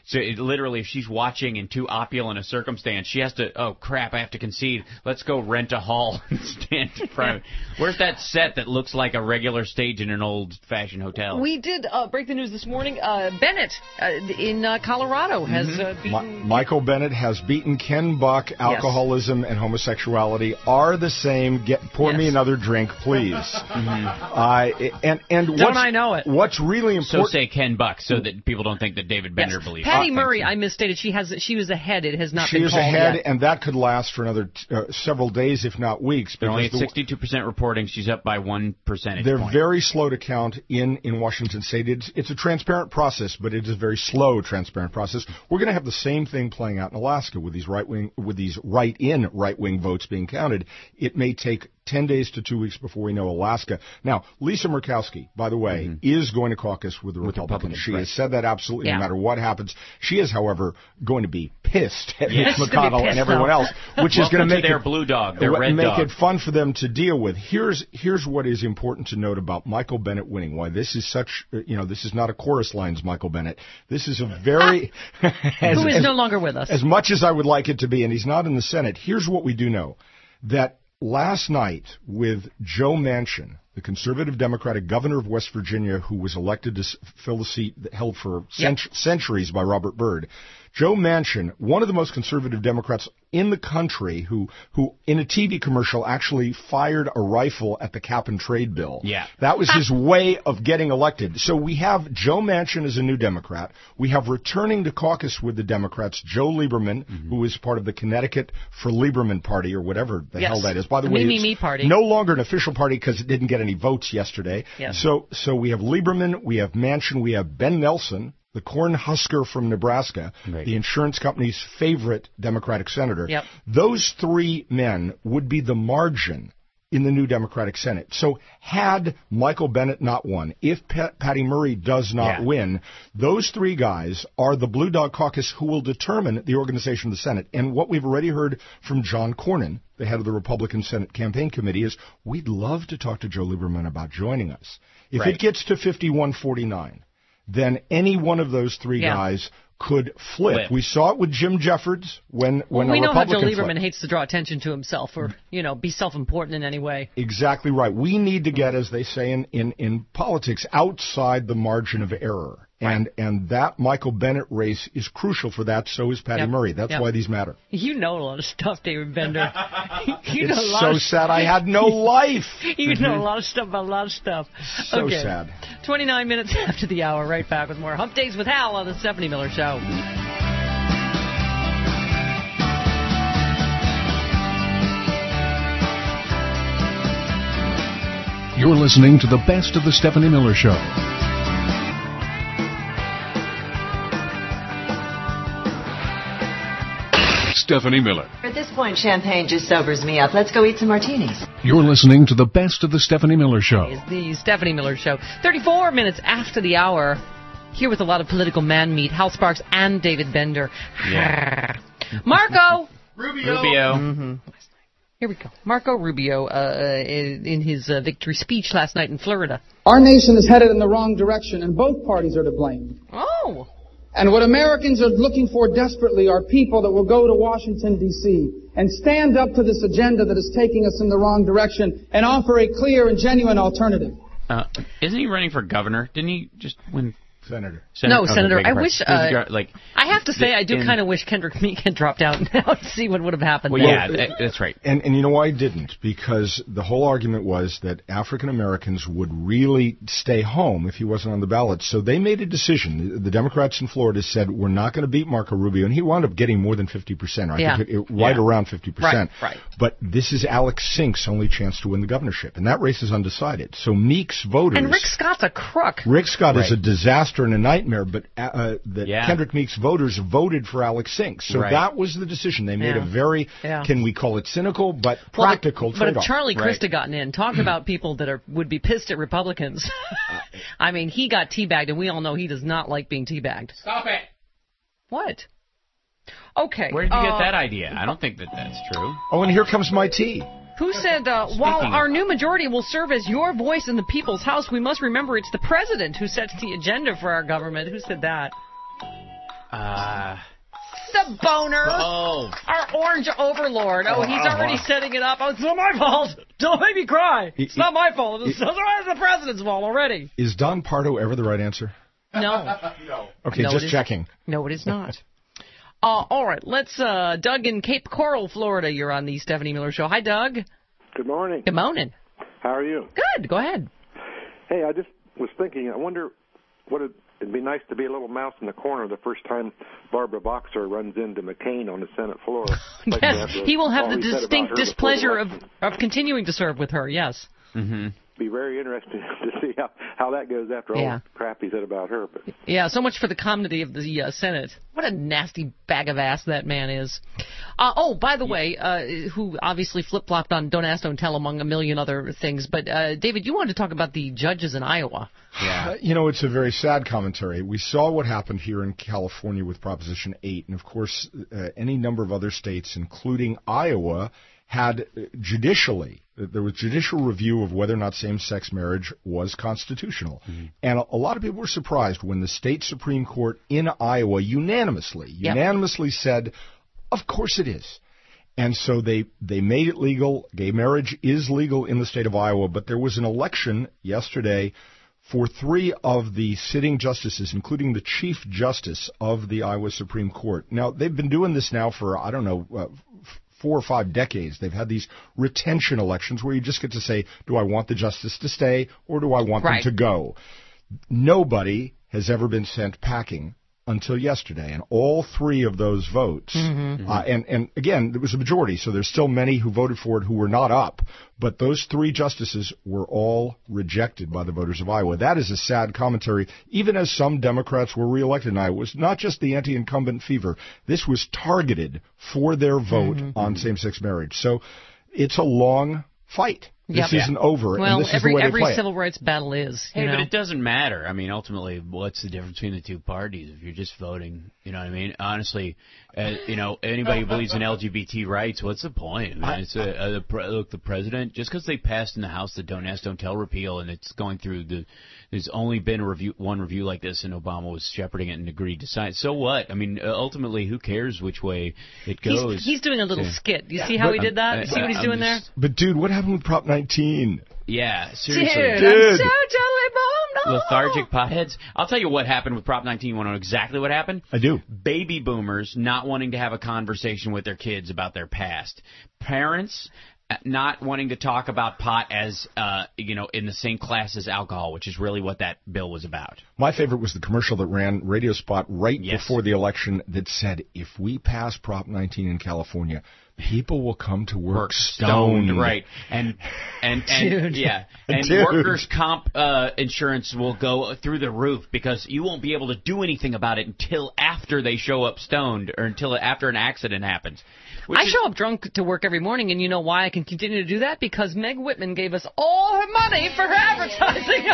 So it, literally, if she's watching in too opulent a circumstance, she has to, oh, crap, I have to concede. Let's go rent a hall and stand in front of it. Where's that set that looks like a regular stage in an old-fashioned hotel? We did uh, break the news this morning. Uh, Bennett uh, in uh, Colorado has Mm-hmm. uh, beaten... Ma- Michael Bennett has beaten Ken Buck. Alcoholism yes. and homosexuality are the same. Get pour yes. me another drink, please. mm-hmm. uh, and and don't what's, I know it? What's really important? So say Ken Buck, so that people don't think that David Bender yes. believes. Patty uh, Murray, I misstated. She has she was ahead. It has not she been is called ahead, yet. and that could last for another uh, several days, if not weeks. They're only at the, sixty-two percent reporting. She's up by one percentage They're point. very slow to count in, in Washington State. It's, it's a transparent process, but it is a very slow, transparent process. We're going to have the same thing playing out in Alaska with these right wing, with these right-in right-wing votes being counted. It may take ten days to two weeks before we know Alaska. Now, Lisa Murkowski, by the way, mm-hmm. is going to caucus with the with Republicans. Republicans. She right. has said that absolutely yeah. no matter what happens. She is, however, going to be pissed at yes. Mitch McConnell and everyone else, which is going to make their it, blue dog, their red make dog. it fun for them to deal with. Here's here's what is important to note about Michael Bennett winning. Why this is such, you know, this is not a chorus lines, Michael Bennett. This is a very as, who is as, no longer with us. As much as I would like it to be, and he's not in the Senate. Here's what we do know: that last night with Joe Manchin, the conservative Democratic governor of West Virginia, who was elected to fill the seat held for cent- yep. centuries by Robert Byrd, Joe Manchin, one of the most conservative Democrats in the country, who, who in a T V commercial actually fired a rifle at the cap and trade bill. Yeah. That was his way of getting elected. So we have Joe Manchin as a new Democrat. We have returning to caucus with the Democrats, Joe Lieberman, mm-hmm. who is part of the Connecticut for Lieberman Party, or whatever the yes. hell that is. By the, the way, me, it's me, me party. no longer an official party because it didn't get any votes yesterday. Yes. So, so we have Lieberman, we have Manchin, we have Ben Nelson, the corn husker from Nebraska, right. the insurance company's favorite Democratic senator. Yep. Those three men would be the margin in the new Democratic Senate. So had Michael Bennett not won, if Pat, Patty Murray does not yeah. win, those three guys are the Blue Dog Caucus who will determine the organization of the Senate. And what we've already heard from John Cornyn, the head of the Republican Senate Campaign Committee, is we'd love to talk to Joe Lieberman about joining us. If right. it gets to fifty-one forty-nine, then any one of those three yeah. guys could flip. flip. We saw it with Jim Jeffords when, when well, we a know how Republican Joe Lieberman flipped. hates to draw attention to himself or, you know, be self-important in any way. Exactly right. We need to get, as they say in, in, in politics, outside the margin of error. And and that Michael Bennett race is crucial for that. So is Patty yep. Murray. That's yep. why these matter. You know a lot of stuff, David Bender. you it's know a lot so of sad I had no life. You mm-hmm. know a lot of stuff about a lot of stuff. So okay. sad. twenty-nine minutes after the hour, right back with more Hump Days with Hal on the Stephanie Miller Show. You're listening to the best of the Stephanie Miller Show. Stephanie Miller. At this point, champagne just sobers me up. Let's go eat some martinis. You're listening to the best of the Stephanie Miller Show. It's the Stephanie Miller Show. thirty-four minutes after the hour, here with a lot of political man meat, Hal Sparks and David Bender. Yeah. Marco! Rubio! Rubio. Mm-hmm. Here we go. Marco Rubio, uh, in, in his uh, victory speech last night in Florida. Our nation is headed in the wrong direction, and both parties are to blame. Oh! And what Americans are looking for desperately are people that will go to Washington, D C and stand up to this agenda that is taking us in the wrong direction and offer a clear and genuine alternative. Uh, isn't he running for governor? Didn't he just win? Senator. Senator. No, oh, Senator. I wish. Uh, like, I have to say, the, I do kind of wish Kendrick Meek had dropped out now and see what would have happened. Well, there. yeah, that's right. And and you know why he didn't? Because the whole argument was that African Americans would really stay home if he wasn't on the ballot. So they made a decision. The, the Democrats in Florida said, we're not going to beat Marco Rubio. And he wound up getting more than fifty percent. I yeah. think it, it, right yeah. around fifty percent. Right, right. But this is Alex Sink's only chance to win the governorship. And that race is undecided. So Meek's voters... And Rick Scott's a crook. Rick Scott right. is a disaster and a nightmare. But uh, the yeah. Kendrick Meek's voters voted for Alex Sink. So right. that was the decision. They made yeah. a very, yeah. can we call it cynical, but well, practical but, trade-off. But if Charlie right. Crist had gotten in, talk about people that are would be pissed at Republicans. I mean, he got teabagged, and we all know he does not like being teabagged. Stop it. What? Okay. Where did you uh, get that idea? I don't think that that's true. Oh, and here comes my tea. Who said, uh, while our new majority will serve as your voice in the people's house, we must remember it's the president who sets the agenda for our government. Who said that? Uh, The boner. Oh. Our orange overlord. Oh, he's Uh-huh. already setting it up. Oh, it's not my fault. Don't make me cry. It's not my fault. It's, it's the president's fault already. Is Don Pardo ever the right answer? No. no. Okay, No, it just is- checking. No, it is not. Uh, all right, let's, uh, Doug in Cape Coral, Florida. You're on the Stephanie Miller Show. Hi, Doug. Good morning. Good morning. How are you? Good. Go ahead. Hey, I just was thinking, I wonder what it, it'd be nice to be a little mouse in the corner the first time Barbara Boxer runs into McCain on the Senate floor. Like to have Yes, the- he will have all the he said about distinct her before the displeasure of, election. of continuing to serve with her, yes. Mm-hmm. Be very interesting to see how, how that goes after all Yeah. the crap he said about her. But Yeah, so much for the comedy of the uh, Senate. What a nasty bag of ass that man is. Uh, oh, by the way, uh, who obviously flip-flopped on Don't Ask, Don't Tell, among a million other things. But, uh, David, you wanted to talk about the judges in Iowa. Yeah. Uh, you know, it's a very sad commentary. We saw what happened here in California with Proposition eight, and of course, uh, any number of other states, including Iowa, had uh, judicially, uh, there was judicial review of whether or not same-sex marriage was constitutional. Mm-hmm. And a, a lot of people were surprised when the state Supreme Court in Iowa unanimously, Yep. unanimously said, of course it is. And so they, they made it legal. Gay marriage is legal in the state of Iowa, but there was an election yesterday for three of the sitting justices, including the Chief Justice of the Iowa Supreme Court. Now, they've been doing this now for, I don't know, uh, four or five decades. They've had these retention elections where you just get to say, do I want the justice to stay or do I want Right. them to go? Nobody has ever been sent packing until yesterday, and all three of those votes, Mm-hmm. uh, and, and again, there was a majority, so there's still many who voted for it who were not up, but those three justices were all rejected by the voters of Iowa. That is a sad commentary, even as some Democrats were reelected in Iowa. It was not just the anti-incumbent fever. This was targeted for their vote Mm-hmm. on same-sex marriage. So it's a long fight. This Yep. isn't over, Well, and this every is the way every they play civil rights battle is. You Hey, know? but it doesn't matter. I mean, ultimately, what's the difference between the two parties if you're just voting? You know what I mean? Honestly, uh, you know, anybody who believes in L G B T rights, what's the point? I mean, it's a, uh, the pre- look, the president, just because they passed in the House the Don't Ask, Don't Tell repeal, and it's going through the, there's only been a review, one review like this, and Obama was shepherding it and agreed to sign. So what? I mean, uh, ultimately, who cares which way it goes? He's, he's doing a little Yeah. skit. You see how he did that? Uh, see what he's I'm doing just- But, dude, what happened with Prop nineteen? Yeah, there? seriously. Dude, Dude. I'm so totally bummed. Lethargic potheads. I'll tell you what happened with Prop nineteen. You want to know exactly what happened? I do. Baby boomers not wanting to have a conversation with their kids about their past. Parents uh, not wanting to talk about pot as, uh, you know, in the same class as alcohol, which is really what that bill was about. My favorite was the commercial that ran, radio spot, right Yes. before the election that said, if we pass Prop nineteen in California, people will come to work, stoned. Right. And, and, and Dude. yeah. And Dude. workers' comp uh, insurance will go through the roof because you won't be able to do anything about it until after they show up stoned or until after an accident happens. Which I is- show up drunk to work every morning, and you know why I can continue to do that? Because Meg Whitman gave us all her money for her advertising.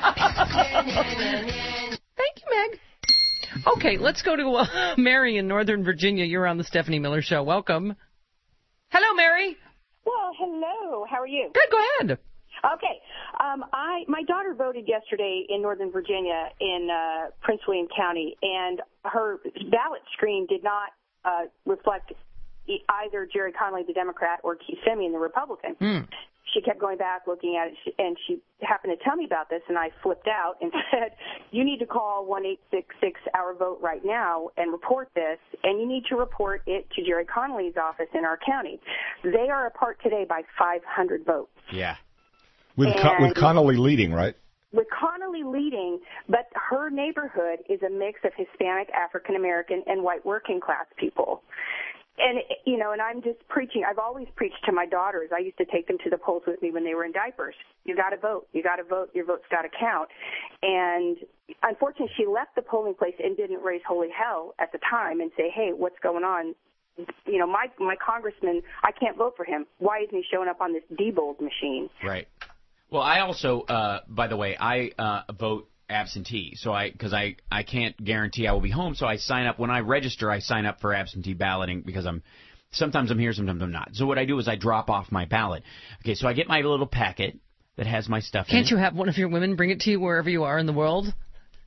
Thank you, Meg. Okay, let's go to uh, Mary in Northern Virginia. You're on the Stephanie Miller Show. Welcome. Hello, Mary. Well, hello. How are you? Good. Go ahead. Okay. Um, I my daughter voted yesterday in Northern Virginia in uh, Prince William County, and her ballot screen did not uh, reflect e- either Jerry Connolly, the Democrat, or Keith Simeon, the Republican. Mm. She kept going back, looking at it, and she happened to tell me about this, and I flipped out and said, you need to call one eight six six our vote right now and report this, and you need to report it to Jerry Connolly's office in our county. They are apart today by five hundred votes. Yeah. With, Con- with And- Connolly leading, right? With Connolly leading, but her neighborhood is a mix of Hispanic, African American, and white working class people. And, you know, and I'm just preaching. I've always preached to my daughters. I used to take them to the polls with me when they were in diapers. You got to vote. You got to vote. Your vote's got to count. And unfortunately, she left the polling place and didn't raise holy hell at the time and say, hey, what's going on? You know, my my congressman, I can't vote for him. Why isn't he showing up on this Diebold machine? Right. Well, I also, uh, by the way, I uh, vote absentee, so I because I, I can't guarantee I will be home, so I sign up when I register. I sign up for absentee balloting because I'm sometimes I'm here, sometimes I'm not. So what I do is I drop off my ballot. Okay, so I get my little packet that has my stuff in Can't it. you have one of your women bring it to you wherever you are in the world?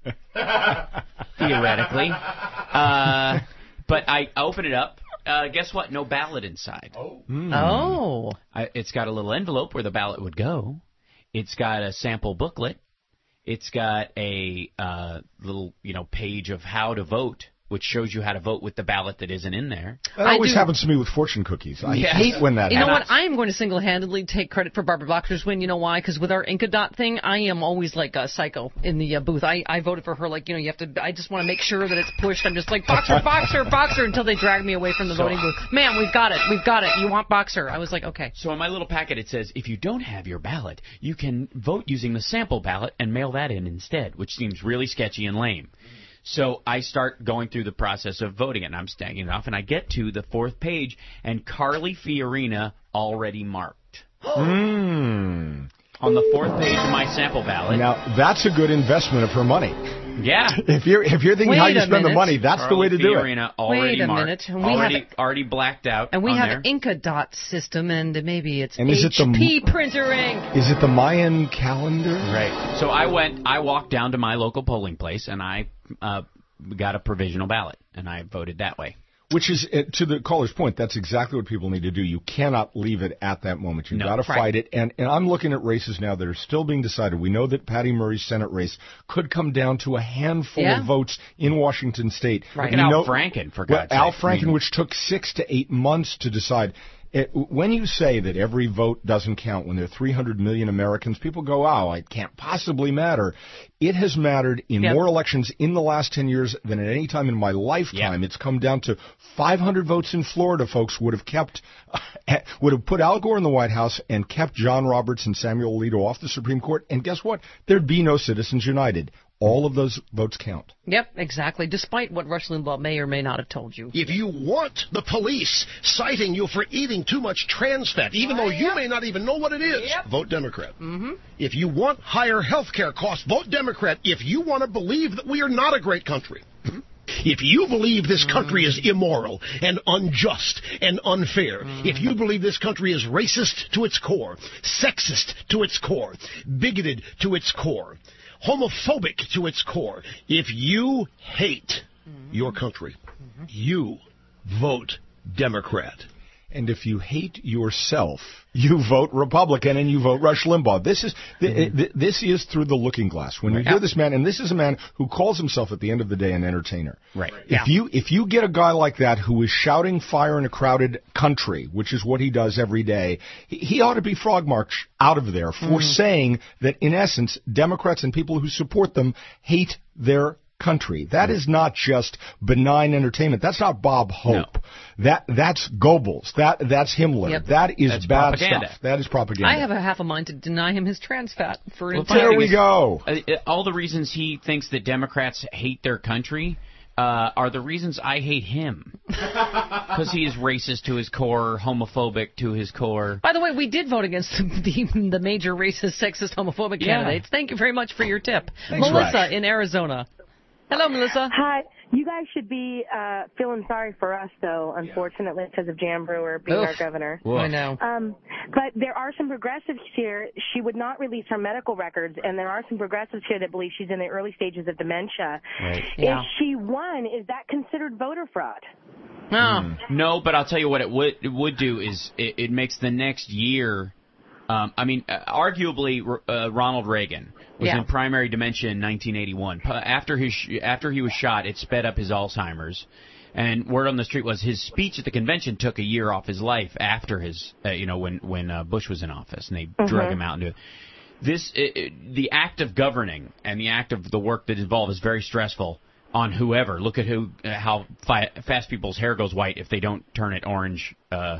theoretically. Uh, but I open it up. Uh, guess what? No ballot inside. Oh. Oh. I, it's got a little envelope where the ballot would go. It's got a sample booklet. It's got a uh, little, you know, page of how to vote, which shows you how to vote with the ballot that isn't in there. That always happens to me with fortune cookies. I Yes. hate when that You know happens. what? I am going to single-handedly take credit for Barbara Boxer's win. You know why? Because with our Inca Dot thing, I am always like a psycho in the uh, booth. I, I voted for her like, you know, you have to, I just want to make sure that it's pushed. I'm just like, Boxer, Boxer, Boxer, until they drag me away from the So- voting booth. Ma'am, we've got it. We've got it. You want Boxer. I was like, okay. So in my little packet it says, if you don't have your ballot, you can vote using the sample ballot and mail that in instead, which seems really sketchy and lame. So I start going through the process of voting it, and I'm stacking it off, and I get to the fourth page, and Carly Fiorina already marked. Mm. On the fourth page of my sample ballot. Now, that's a good investment of her money. Yeah. If you're if you're thinking Wait how you a spend the minute. money, that's the way to do it. Fiorina already Wait a marked, minute. And we already, have- already blacked out And we on have there. Inca Dot system, and maybe it's And is it H the- P printer ink. Is it the Mayan calendar? Right. So I went, I walked down to my local polling place, and I uh, got a provisional ballot, and I voted that way. Which is, uh, to the caller's point, that's exactly what people need to do. You cannot leave it at that moment. You've No, got to right. fight it. And, and I'm looking at races now that are still being decided. We know that Patty Murray's Senate race could come down to a handful Yeah. of votes in Washington State. Right. And Look at we Al know- Franken, for well, God's Al sake. Franken, I mean- which took six to eight months to decide. It, when you say that every vote doesn't count, when there are three hundred million Americans, people go, oh, it can't possibly matter. It has mattered in Yep. more elections in the last ten years than at any time in my lifetime. It's come down to five hundred votes in Florida, folks, would have kept, would have put Al Gore in the White House and kept John Roberts and Samuel Alito off the Supreme Court. And guess what? There'd be no Citizens United. All of those votes count. Yep, exactly. Despite what Rush Limbaugh may or may not have told you. If you want the police citing you for eating too much trans fat, even though you may not even know what it is, vote Democrat. Mm-hmm. If you want higher health care costs, vote Democrat. If you want to believe that we are not a great country. If you believe this country is immoral and unjust and unfair, if you believe this country is racist to its core, sexist to its core, bigoted to its core, homophobic to its core, if you hate your country, you vote Democrat. And if you hate yourself, you vote Republican and you vote Rush Limbaugh. This is th- th- this is through the looking glass. When you hear this man, and this is a man who calls himself at the end of the day an entertainer. Right. If you if you get a guy like that who is shouting fire in a crowded country, which is what he does every day, he, he ought to be frog marched out of there for saying that in essence Democrats and people who support them hate their country. That is not just benign entertainment. That's not Bob Hope. That that's Goebbels. That that's Himmler. Yep. That is That's bad propaganda. stuff. That is propaganda. I have a half a mind to deny him his trans fat for Well, instance. funny thing is, go. uh, uh, all the reasons he thinks that Democrats hate their country uh, are the reasons I hate him. Because he is racist to his core, homophobic to his core. By the way, we did vote against the, the major racist, sexist, homophobic Yeah. candidates. Thank you very much for your tip. Thanks, Melissa Raj. in Arizona. Hello, Melissa. Hi. You guys should be uh, feeling sorry for us, though, unfortunately, because of Jan Brewer being Oof. our governor. Woof. I know. Um, but there are some progressives here. She would not release her medical records, and there are some progressives here that believe she's in the early stages of dementia. Right. If she won, is that considered voter fraud? No. No, but I'll tell you what it would it would do is it, it makes the next year. Um, I mean, uh, arguably, uh, Ronald Reagan was Yeah. in primary dementia in nineteen eighty-one. P- After his sh- after he was shot, it sped up his Alzheimer's, and word on the street was his speech at the convention took a year off his life after his, uh, you know, when when uh, Bush was in office, and they drug Mhm. him out into it. This it, it, the act of governing and the act of the work that is involved is very stressful on whoever. Look at who uh, how fi- fast people's hair goes white if they don't turn it orange. Uh,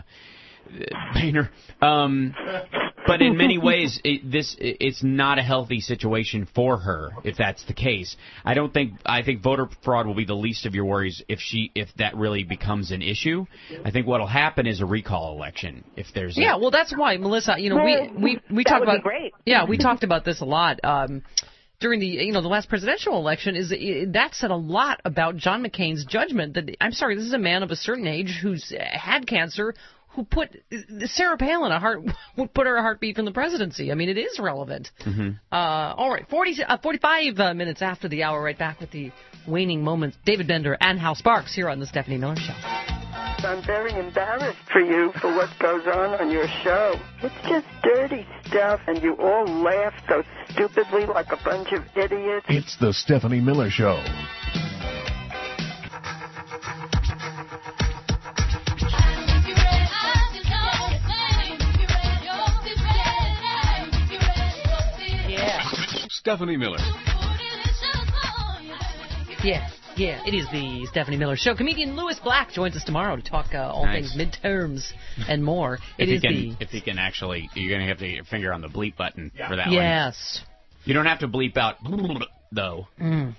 Boehner. Um, but in many ways, it, this it, it's not a healthy situation for her if that's the case. I don't think I think voter fraud will be the least of your worries if she if that really becomes an issue. I think what'll happen is a recall election if there's a, Yeah, well, that's why, Melissa, you know, we, we, we That talked would be about, great. yeah, we talked about this a lot. Um, during the you know the last presidential election is that, that said a lot about John McCain's judgment. That I'm sorry, this is a man of a certain age who's had cancer, who put Sarah Palin a heart would put her a heartbeat from the presidency. I mean, it is relevant. Mm-hmm. Uh, all right, forty, uh, forty-five uh, minutes after the hour, right back with the waning moments. David Bender and Hal Sparks here on the Stephanie Miller Show. I'm very embarrassed for you for what goes on on your show. It's just dirty stuff, and you all laugh so stupidly like a bunch of idiots. It's the Stephanie Miller Show. Stephanie Miller. Yeah, yeah, it is the Stephanie Miller Show. Comedian Louis Black joins us tomorrow to talk uh, all Nice. things midterms and more. If It you is can, the if you can actually, you're going to have to get your finger on the bleep button for that one. yes. You don't have to bleep out though. Mm.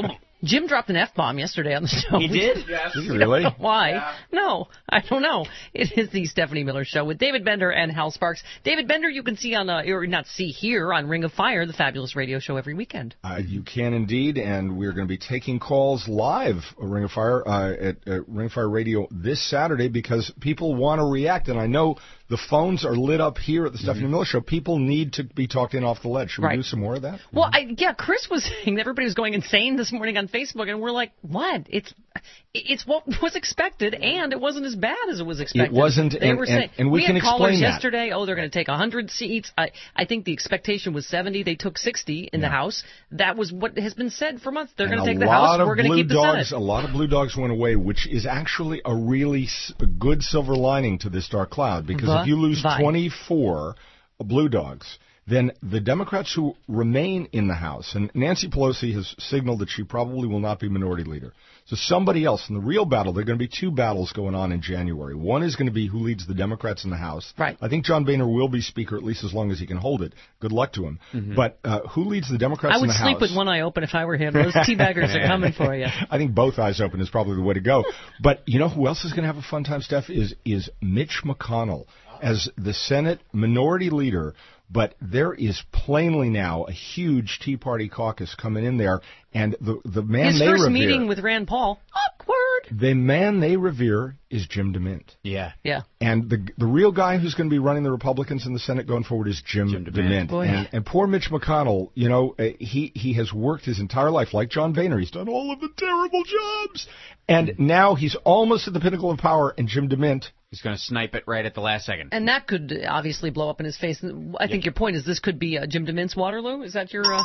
Jim dropped an F-bomb yesterday on the show. He did? Yes. Did he really? Why? Yeah. No, I don't know. It is the Stephanie Miller Show with David Bender and Hal Sparks. David Bender, you can see on, uh, or not see here on Ring of Fire, the fabulous radio show every weekend. Uh, you can indeed, and we're going to be taking calls live at Ring of Fire uh, at, at Ring of Fire Radio this Saturday because people want to react, and I know the phones are lit up here at the Stephanie Miller Show. People need to be talked in off the ledge. Should we Right. do some more of that? Well, I, yeah, Chris was saying that everybody was going insane this morning on Facebook, and we're like, what? It's it's what was expected, and it wasn't as bad as it was expected. It wasn't, They and- were and- saying, and we we can had callers explain that. yesterday. Oh, they're going to take one hundred seats. I I think the expectation was seventy. They took sixty in the House. That was what has been said for months. They're going And to take a the lot House. of We're going to blue keep the dogs, Senate. A lot of blue dogs went away, which is actually a really s- a good silver lining to this dark cloud. Because But if you lose fine. twenty-four blue dogs, then the Democrats who remain in the House, and Nancy Pelosi has signaled that she probably will not be minority leader. So somebody else, in the real battle, there are going to be two battles going on in January. One is going to be who leads the Democrats in the House. Right. I think John Boehner will be Speaker at least as long as he can hold it. Good luck to him. Mhm. But uh, who leads the Democrats I in would the sleep House? with one eye open if I were him. Those teabaggers are coming for you. I think both eyes open is probably the way to go. But you know who else is going to have a fun time, Steph, is is Mitch McConnell as the Senate minority leader. But there is plainly now a huge Tea Party caucus coming in there, and the the man His they first revere, meeting with Rand Paul. Awkward. the man they revere is Jim DeMint. Yeah. Yeah. And the the real guy who's going to be running the Republicans in the Senate going forward is Jim, Jim DeMint. DeMint. Boy. And, and poor Mitch McConnell, you know, uh, he, he has worked his entire life, like John Boehner. He's done all of the terrible jobs. And now he's almost at the pinnacle of power, and Jim DeMint. He's going to snipe it right at the last second. And that could uh, obviously blow up in his face. I think your point is this could be uh, Jim DeMint's Waterloo? Is that your... Uh...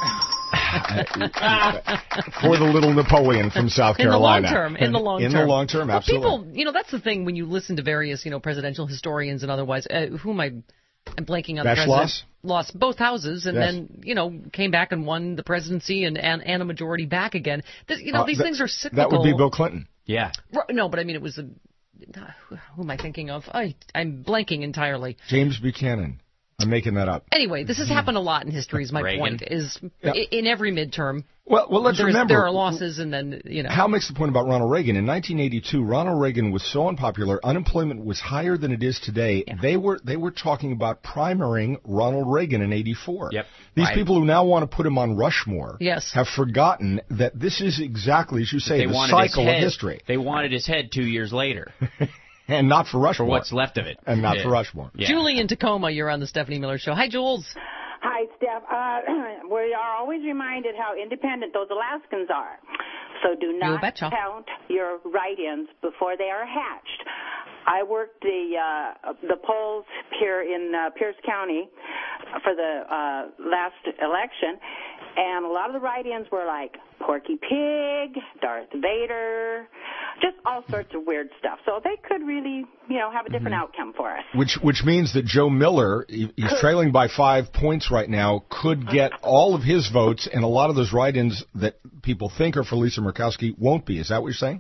For the little Napoleon from South In the long Carolina. term. In the long in term. the long term, Well, absolutely. people, you know, that's the thing when you listen to various, you know, presidential historians and otherwise. Uh, who am I... I'm blanking on Bash the president. loss? Lost both houses and Yes. then, you know, came back and won the presidency and, and, and a majority back again. This, you know, Uh, these that- things are cyclical. That would be Bill Clinton. Yeah. Right, no, but I mean, it was a... Who am I thinking of? I, I'm blanking entirely. James Buchanan. I'm making that up. Anyway, this has happened a lot in history, is my Reagan. point, is Yeah. i- in every midterm. Well, well, let's there's- remember there are losses, and then, you know. Hal makes the point about Ronald Reagan. In nineteen eighty-two, Ronald Reagan was so unpopular, unemployment was higher than it is today. They were they were talking about primarying Ronald Reagan in eighty-four. Yep. These Right. people who now want to put him on Rushmore Yes. have forgotten that this is exactly, as you say, They the wanted cycle his head, of history. They wanted his head two years later. And not for Rushmore. For what's left of it. And not Yeah. for Rushmore. Yeah. Julie in Tacoma, you're on the Stephanie Miller Show. Hi, Jules. Hi, Steph. Uh, we are always reminded how independent those Alaskans are. So do not betcha. count your write-ins before they are hatched. I worked the uh, the polls here in uh, Pierce County for the uh, last election, and a lot of the write-ins were like Porky Pig, Darth Vader, just all sorts of weird stuff. So they could really, you know, have a different outcome for us. Which which means that Joe Miller, he- he's trailing by five points right now, could get all of his votes, and a lot of those write-ins that people think are for Lisa Murkowski won't be. Is that what you're saying?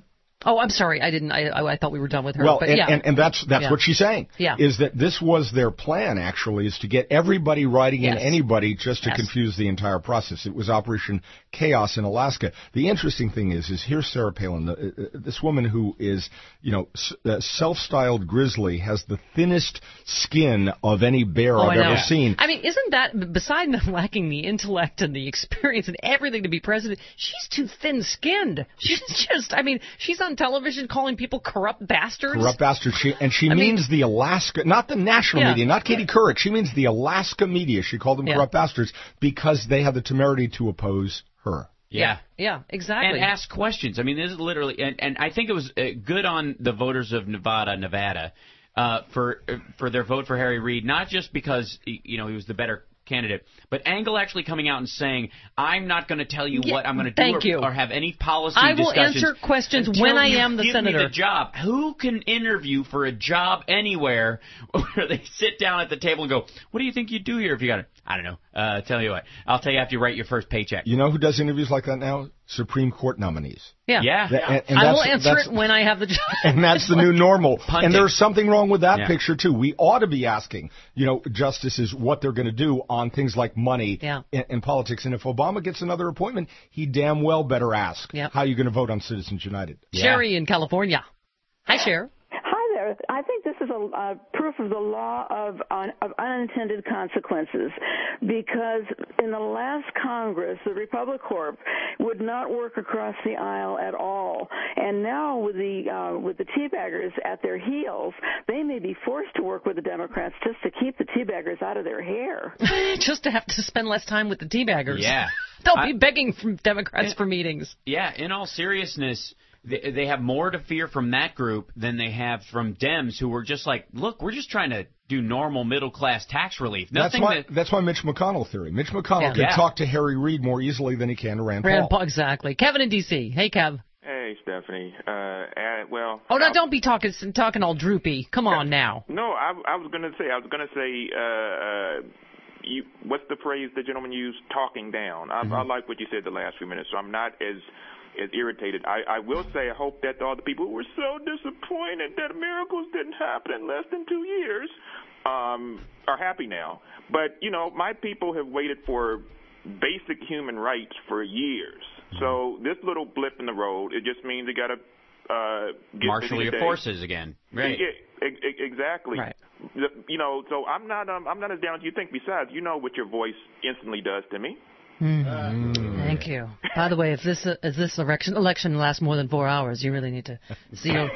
Oh, I'm sorry. I didn't. I, I, I thought we were done with her. Well, but and, yeah. and, and that's that's Yeah. what she's saying. Yeah. Is that this was their plan, actually, is to get everybody writing Yes. in anybody just to Yes. confuse the entire process. It was Operation Chaos in Alaska. The interesting thing is, is here's Sarah Palin, the, uh, this woman who is, you know, s- uh, self-styled grizzly, has the thinnest skin of any bear Oh, I've I know. ever seen. I mean, isn't that, beside not lacking the intellect and the experience and everything to be president, she's too thin-skinned. She's just, I mean, she's on television calling people corrupt bastards. Corrupt bastard. She, and she I mean- means the Alaska, not the national Yeah. media, not Katie Couric. She means the Alaska media. She called them Yeah. corrupt bastards because they have the temerity to oppose her. Yeah. Yeah, exactly. And ask questions. I mean, this is literally, and, and I think it was uh, good on the voters of Nevada, Nevada, uh, for uh, for their vote for Harry Reid, not just because y- you know he was the better candidate, but Angle actually coming out and saying, "I'm not going to tell you Yeah, what I'm going to do thank or, you. or have any policy I will discussions answer questions until when I you am the give senator." Me the job. Who can interview for a job anywhere where they sit down at the table and go, "What do you think you'd do here if you got it?" I don't know. Uh, tell you what, I'll tell you after you write your first paycheck. You know who does interviews like that now? Supreme Court nominees. Yeah. Yeah. That- and- and I will that's- answer that's- it when I have the job. And that's the new normal. Punting. And there's something wrong with that Yeah. picture, too. We ought to be asking, you know, justices what they're going to do on things like money Yeah. in, in politics. And if Obama gets another appointment, he damn well better ask Yeah. how you going to vote on Citizens United. Sherry in California. Hi, Cher. Hi there. I think this is a, a proof of the law of, un, of unintended consequences, because in the last Congress, the Republic Corp would not work across the aisle at all, and now with the uh, with the teabaggers at their heels, they may be forced to work with the Democrats just to keep the teabaggers out of their hair. Just to have to spend less time with the teabaggers. Yeah. They'll I- be begging from Democrats for meetings. Yeah, in all seriousness, they, they have more to fear from that group than they have from Dems, who were just like, look, we're just trying to do normal middle-class tax relief. That's Nothing why, that... that's why Mitch McConnell theory. Mitch McConnell Yeah. can Yeah. talk to Harry Reid more easily than he can to Rand, Rand Paul. Paul, exactly. Kevin in D C. Hey, Kev. Hey, Stephanie. Uh, uh, well. Oh, no, I- don't be talking talking all droopy. Come on now. No, I, I was going to say, I was going to say, uh, uh, you, what's the phrase the gentleman used? Talking down. I, Mm-hmm. I like what you said the last few minutes, so I'm not as as irritated. I, I will say, I hope that all the people who were so disappointed that miracles didn't happen in less than two years um, are happy now. But you know, my people have waited for basic human rights for years. So this little blip in the road, it just means they got to uh, get Marshal busy your today. forces again. Right. Yeah, e- e- exactly. Right. The- You know, so I'm not um, I'm not as down as you think. Besides, you know what your voice instantly does to me. Thank you. By the way, if this uh, if this election election lasts more than four hours, you really need to see your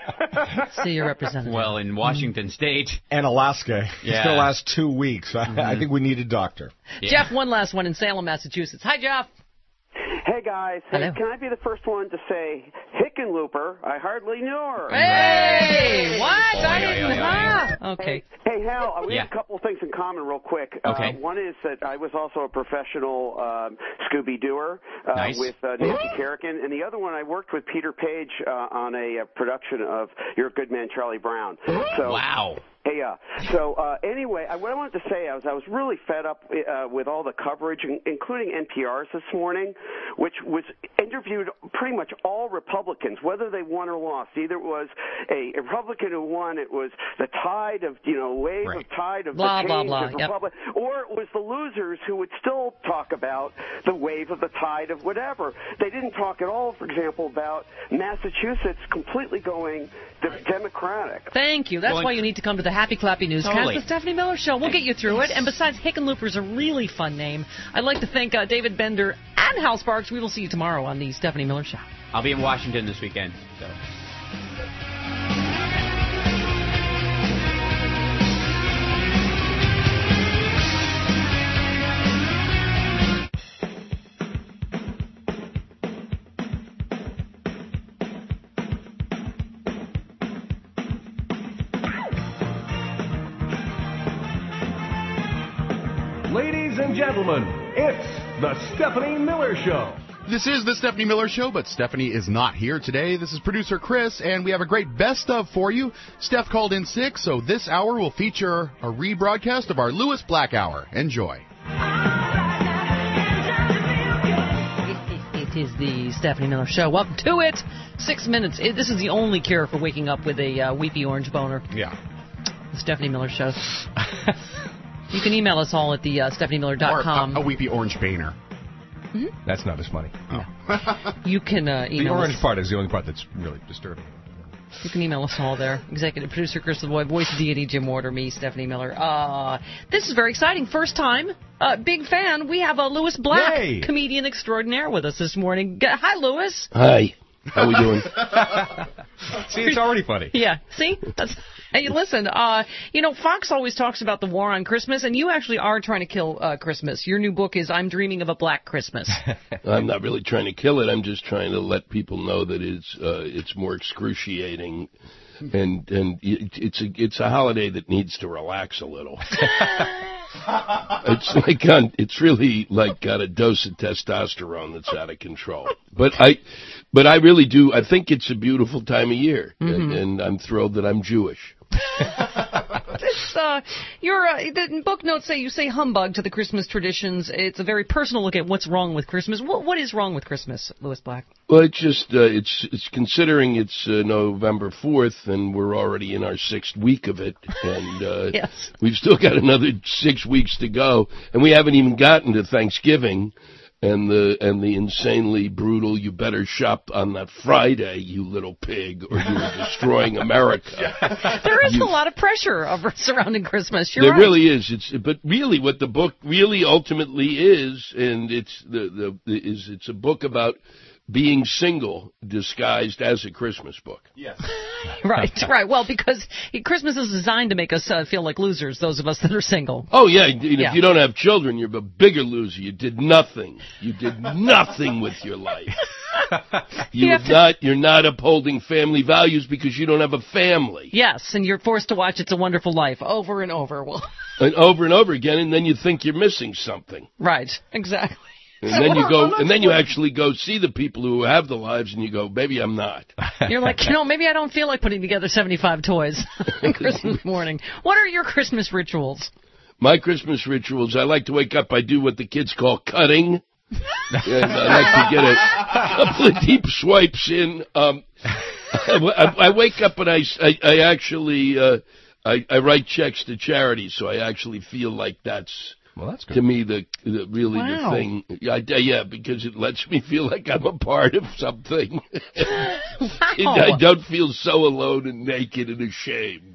see your representative. Well, in Washington State. And Alaska. It's Yeah. going to last two weeks. I, I think we need a doctor. Yeah. Jeff, one last one in Salem, Massachusetts. Hi, Jeff. Hey guys, hey, Hello. can I be the first one to say Hickenlooper? I hardly knew her. Hey, what? I Oy, oy, didn't. oy, oy. Ah. Okay. Hey Hal, uh, we Yeah. have a couple of things in common real quick. Okay. Uh, one is that I was also a professional um, Scooby-Dooer uh, Nice. with uh, Nancy Kerrigan, and the other one I worked with Peter Page uh, on a, uh production of You're a Good Man, Charlie Brown. So, Wow. Hey, uh, so uh, anyway, I, what I wanted to say, I was I was really fed up uh, with all the coverage, in- including N P R's this morning, which was interviewed pretty much all Republicans, whether they won or lost. Either it was a Republican who won, it was the tide of, you know, wave Right. of tide of Blah, the blah, change blah, of yep. Republic, or it was the losers who would still talk about the wave of the tide of whatever. They didn't talk at all, for example, about Massachusetts completely going de- Democratic. Thank you. That's Well, why you need to come to the Happy Clappy Newscast, Totally. the Stephanie Miller Show. We'll get you through it. And besides, Hickenlooper's a really fun name. I'd like to thank uh, David Bender and Hal Sparks. We will see you tomorrow on the Stephanie Miller Show. I'll be in Washington this weekend. So. Ladies and gentlemen, it's the Stephanie Miller Show. This is the Stephanie Miller Show, but Stephanie is not here today. This is producer Chris, and we have a great best of for you. Steph called in sick, so this hour will feature a rebroadcast of our Lewis Black Hour. Enjoy. It is the Stephanie Miller Show. Up to it. Six minutes. It, this is the only cure for waking up with a uh, weepy orange boner. Yeah. The Stephanie Miller Show. You can email us all at the uh, stephanie miller dot com. Or a, a weepy orange boner. Mm-hmm. That's not as funny. Oh. You can uh, email The orange us. part is the only part that's really disturbing. You can email us all there. Executive producer Chris LeBoy, voice deity Jim Ward, or me, Stephanie Miller. Uh, this is very exciting. First time, uh, big fan. We have a uh, Lewis Black, Yay. comedian extraordinaire, with us this morning. G- Hi, Lewis. Hi. How we doing? See, it's already funny. Yeah. See? That's, hey, listen. Uh, you know, Fox always talks about the war on Christmas, and you actually are trying to kill uh, Christmas. Your new book is "I'm Dreaming of a Black Christmas." I'm not really trying to kill it. I'm just trying to let people know that it's uh, it's more excruciating, and and it, it's a it's a holiday that needs to relax a little. It's like on, it's really like got a dose of testosterone that's out of control. But I, but I really do. I think it's a beautiful time of year, mm-hmm. and, and I'm thrilled that I'm Jewish. This, uh, your uh, the book notes say you say humbug to the Christmas traditions. It's a very personal look at what's wrong with Christmas. What what is wrong with Christmas, Lewis Black? Well, it's just uh, it's it's considering it's uh, November fourth and we're already in our sixth week of it, and uh, yes. we've still got another six weeks to go, and we haven't even gotten to Thanksgiving. And the and the insanely brutal, you better shop on that Friday, you little pig, or you're destroying America. There is you, a lot of pressure over surrounding Christmas. You're there right. really is. It's but really what the book really ultimately is, and it's the, the, the is it's a book about being single disguised as a Christmas book. Yes. Right, right. Well, because Christmas is designed to make us uh, feel like losers, those of us that are single. Oh, yeah. And yeah. If you don't have children, you're a bigger loser. You did nothing. You did nothing with your life. You, you have to... not, you're not upholding family values because you don't have a family. Yes, and you're forced to watch It's a Wonderful Life over and over. Well, and over and over again, and then you think you're missing something. Right, exactly. And then you go, and then you actually go see the people who have the lives, and you go, maybe I'm not. You're like, you know, maybe I don't feel like putting together seventy-five toys on Christmas morning. What are your Christmas rituals? My Christmas rituals, I like to wake up, I do what the kids call cutting. And I like to get a couple of deep swipes in. Um, I, I wake up and I, I, I actually, uh, I, I write checks to charity, so I actually feel like that's... Well, that's good. To me, the, the really wow. the thing, I, yeah, because it lets me feel like I'm a part of something. Wow. I don't feel so alone and naked and ashamed.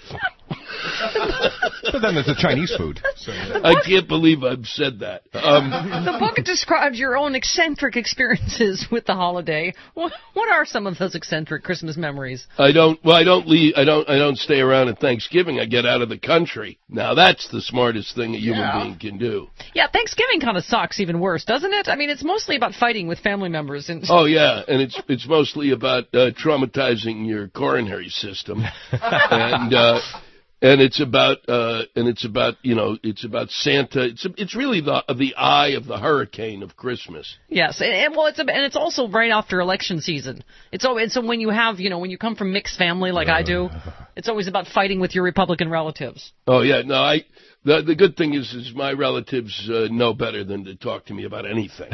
But then there's the Chinese food. So. I can't believe I've said that. Um, the book describes your own eccentric experiences with the holiday. What, what are some of those eccentric Christmas memories? I don't. Well, I don't leave. I don't. I don't stay around at Thanksgiving. I get out of the country. Now that's the smartest thing a human yeah. being can do. Yeah, Thanksgiving kind of sucks. Even worse, doesn't it? I mean, it's mostly about fighting with family members. And oh yeah, and it's it's mostly about uh, traumatizing your coronary system, and. Uh, And it's about, uh, and it's about, you know, it's about Santa. It's it's really the the eye of the hurricane of Christmas. Yes, and, and well, it's a, and it's also right after election season. It's so and so when you have, you know, when you come from mixed family like uh, I do, it's always about fighting with your Republican relatives. Oh yeah, no, I. The the good thing is, is my relatives uh, know better than to talk to me about anything.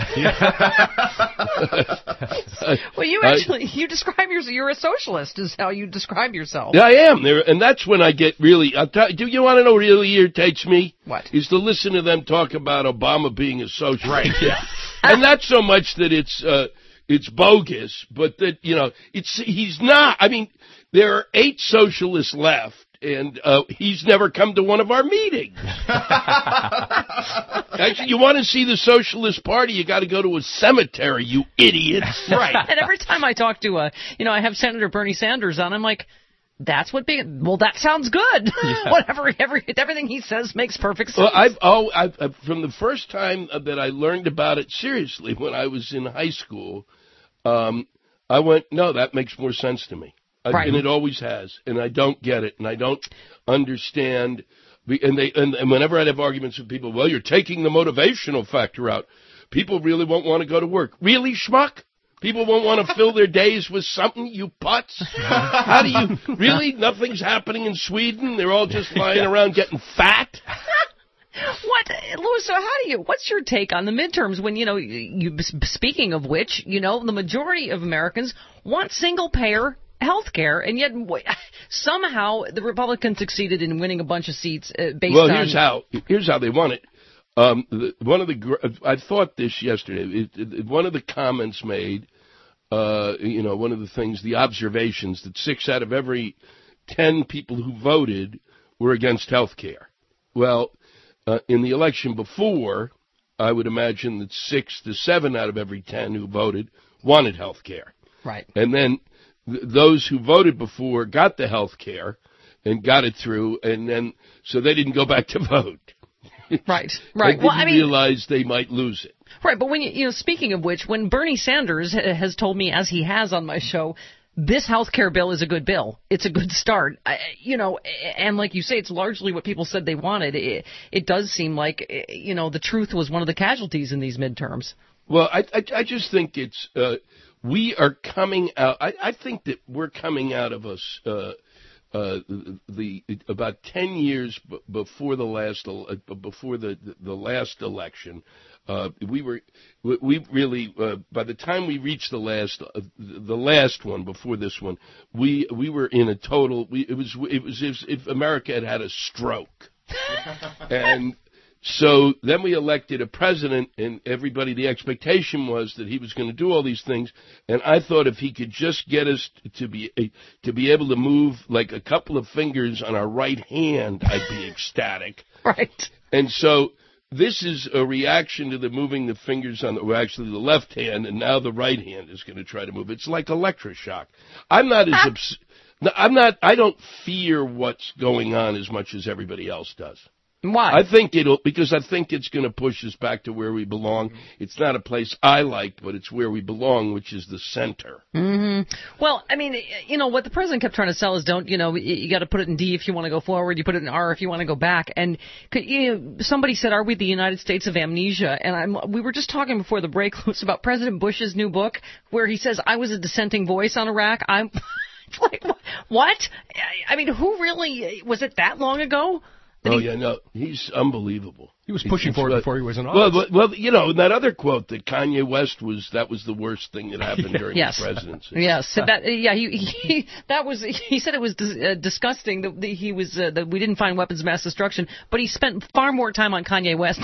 Well, you actually, I, you describe yourself, you're a socialist is how you describe yourself. Yeah, I am. There, and that's when I get really, I'll tell, do you want to know what really irritates me? What? Is to listen to them talk about Obama being a socialist. Right, yeah. And not so much that it's, uh, it's bogus, but that, you know, it's, he's not, I mean, there are eight socialists left. And uh, he's never come to one of our meetings. Actually, you want to see the Socialist Party, you got to go to a cemetery, you idiots. Right. And every time I talk to, a, you know, I have Senator Bernie Sanders on, I'm like, that's what being, well, that sounds good. Yeah. Whatever, every, everything he says makes perfect sense. Well, I've, oh, I've, I've, from the first time that I learned about it seriously, when I was in high school, um, I went, no, that makes more sense to me. Right. And it always has, and I don't get it, and I don't understand. And they and, and whenever I have arguments with people, well, you're taking the motivational factor out. People really won't want to go to work. Really, schmuck? People won't want to fill their days with something, you putz? How do you, really? Nothing's happening in Sweden? They're all just lying yeah. around getting fat? What? Louis, so how do you, what's your take on the midterms when, you know, you, speaking of which, you know, the majority of Americans want single-payer health care, and yet somehow the Republicans succeeded in winning a bunch of seats uh, based well, on... Well, here's how, here's how they won it. Um, the, one of the, I thought this yesterday, it, it, one of the comments made, uh, you know, one of the things, the observations that six out of every ten people who voted were against health care. Well, uh, in the election before, I would imagine that six to seven out of every ten who voted wanted health care. Right. And then th- those who voted before got the health care and got it through, and then, so they didn't go back to vote. Right, right. Well, I mean, realize they might lose it. Right, but when you, you know, speaking of which, when Bernie Sanders has told me, as he has on my show, this health care bill is a good bill. It's a good start. I, you know, and like you say, it's largely what people said they wanted. It, it does seem like, you know, the truth was one of the casualties in these midterms. Well, I, I, I just think it's, uh, we are coming out, I, I think that we're coming out of us, uh, Uh, the, the about ten years b- before the last uh, before the, the the last election, uh, we were we really uh, by the time we reached the last uh, the last one before this one, we we were in a total. We, it was it was as if America had had a stroke, and so then we elected a president, and everybody, the expectation was that he was going to do all these things, and I thought if he could just get us to be to be able to move like a couple of fingers on our right hand, I'd be ecstatic. Right. And so this is a reaction to the moving the fingers on the, well, actually the left hand, and now the right hand is going to try to move. It's like electroshock. I'm not as obs- I'm not. I don't fear what's going on as much as everybody else does. Why? I think it'll, because I think it's going to push us back to where we belong. It's not a place I like, but it's where we belong, which is the center. Mm-hmm. Well, I mean, you know, what the president kept trying to sell is don't, you know, you, you got to put it in D if you want to go forward, you put it in R if you want to go back. And you know, somebody said, are we the United States of amnesia? And I'm, we were just talking before the break, Louis, about President Bush's new book, where he says, I was a dissenting voice on Iraq. I'm like, what? I mean, who really, was it that long ago? Oh, yeah, no, he's unbelievable. He was pushing he's, for it well, before he was in office. Well, well, you know, that other quote that Kanye West was, that was the worst thing that happened during yes. his presidency. Yes, that, yeah, he, he, that was, he said it was uh, disgusting that he was, uh, that we didn't find weapons of mass destruction, but he spent far more time on Kanye West.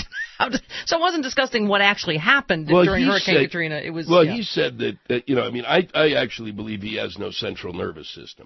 So it wasn't disgusting what actually happened well, during Hurricane said, Katrina. It was, well, yeah. he said that, that, you know, I mean, I, I actually believe he has no central nervous system,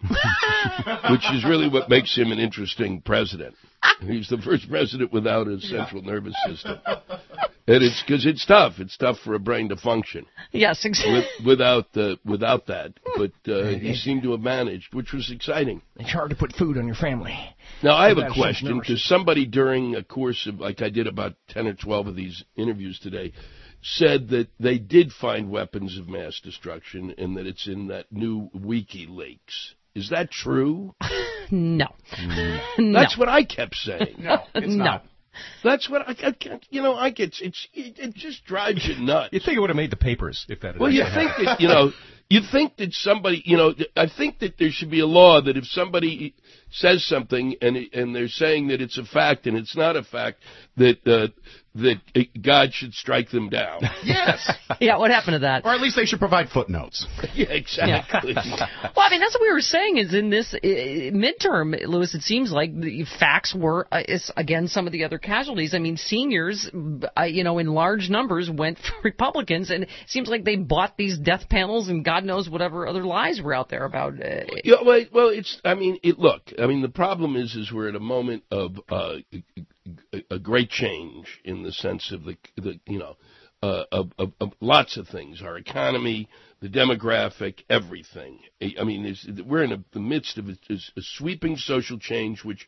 which is really what makes him an interesting president. He's the first president without a central yeah. nervous system. And it's because it's tough. It's tough for a brain to function. Yes, exactly. With, without, the, without that. But uh, he seemed to have managed, which was exciting. It's hard to put food on your family. Now, I have a question, because somebody during a course of, like I did about ten or twelve of these interviews today, said that they did find weapons of mass destruction and that it's in that new WikiLeaks. Is that true? No. Mm. That's no. what I kept saying. No, it's no. not. That's what I, I you know, I get, it's, it, it just drives you nuts. You think it would have made the papers if that had Well, you think that, you know, you think that somebody, you know, I think that there should be a law that if somebody says something and and they're saying that it's a fact and it's not a fact, that uh, that God should strike them down. Yes. Yeah, what happened to that? Or at least they should provide footnotes. Yeah, exactly. Yeah. Well, I mean, that's what we were saying is in this uh, midterm, Louis, it seems like the facts were, uh, is, again, some of the other casualties. I mean, seniors, uh, you know, in large numbers went for Republicans, and it seems like they bought these death panels and God knows whatever other lies were out there about uh, yeah, well, well, it's, I mean, it, look, I mean, the problem is, is we're at a moment of uh, a great change in the sense of the, the you know, uh, of, of, of lots of things, our economy, the demographic, everything. I mean, it's, we're in a, the midst of a, a sweeping social change, which,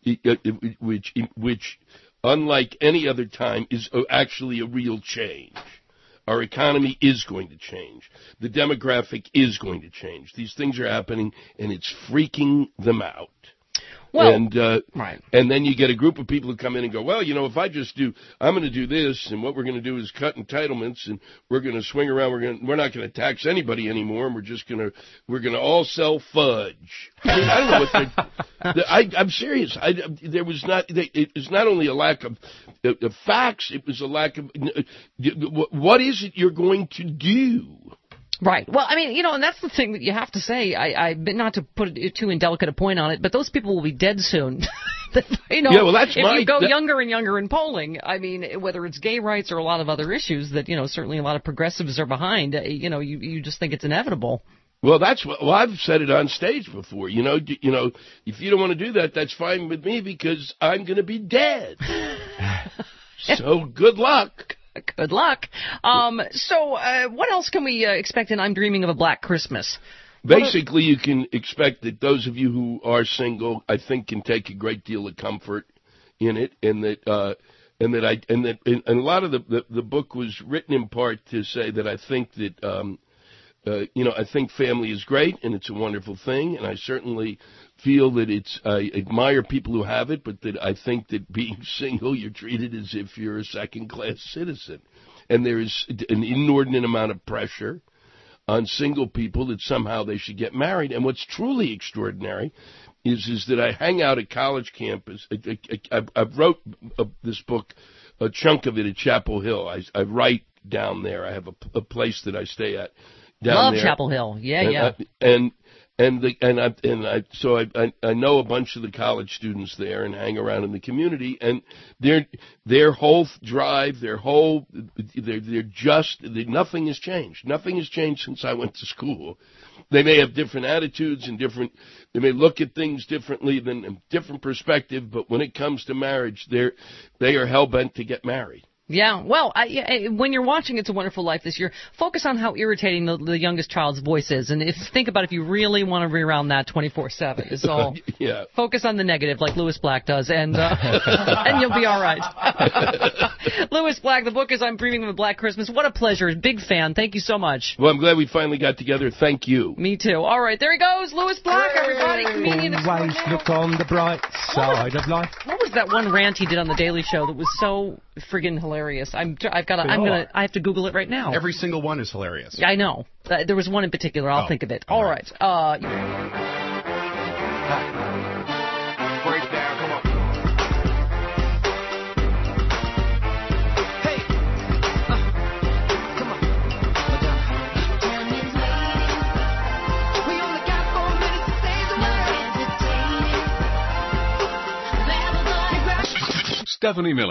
which, which, unlike any other time, is actually a real change. Our economy is going to change. The demographic is going to change. These things are happening, and it's freaking them out. Well, and uh, right. and then you get a group of people who come in and go, well, you know, if I just do, I'm going to do this, and what we're going to do is cut entitlements, and we're going to swing around. We're going, we're not going to tax anybody anymore, and we're just going to, we're going to all sell fudge. I mean, I don't know what they're. I, I'm serious. I, there was not. It was not only a lack of, of facts. It was a lack of. What is it you're going to do? Right. Well, I mean, you know, and that's the thing that you have to say. I, I not to put too indelicate a point on it, but those people will be dead soon. you know, yeah, well, that's if my, you go that, younger and younger in polling, I mean, whether it's gay rights or a lot of other issues that, you know, certainly a lot of progressives are behind, you know, you, you just think it's inevitable. Well, that's what, well, I've said it on stage before. You know, you know, if you don't want to do that, that's fine with me because I'm going to be dead. So good luck. Good luck. Um, so uh, what else can we uh, expect in I'm Dreaming of a Black Christmas? Basically, you can expect that those of you who are single, I think, can take a great deal of comfort in it, and that uh, and that I and that and a lot of the, the the book was written in part to say that I think that um, uh, you know I think family is great and it's a wonderful thing, and I certainly feel that it's I admire people who have it, but that I think that being single, you're treated as if you're a second-class citizen, and there is an inordinate amount of pressure on single people that somehow they should get married. And what's truly extraordinary is is that I hang out at college campus. I, I, I wrote this book, a chunk of it at Chapel Hill. I, I write down there. I have a, a place that I stay at down Love there. Chapel Hill. Yeah, and yeah. I, and and the and I and I so I, I I know a bunch of the college students there and hang around in the community, and their their whole drive, their whole they're they're just they, nothing has changed. Nothing has changed since I went to school. They may have different attitudes and different. They may look at things differently than a different perspective, but when it comes to marriage, they're they are hell bent to get married. Yeah, well, I, I, when you're watching It's a Wonderful Life this year, focus on how irritating the, the youngest child's voice is, and if think about if you really want to reround that twenty-four seven. Is all. Yeah. Focus on the negative, like Lewis Black does, and uh, and you'll be all right. Lewis Black, the book is I'm Dreaming of a Black Christmas. What a pleasure, big fan. Thank you so much. Well, I'm glad we finally got together. Thank you. Me too. All right, there he goes, Lewis Black, everybody, comedian. Always look on the bright side of life. What was that one rant he did on the Daily Show that was so friggin' hilarious? I'm I've got I'm gonna I have to Google it right now. Every single one is hilarious. I know. Uh, there was one in particular. I'll oh, think of it. All all right. right. Uh, Break down. Come on. Hey. Uh, come on. We only got four minutes to save the world. Stephanie Miller.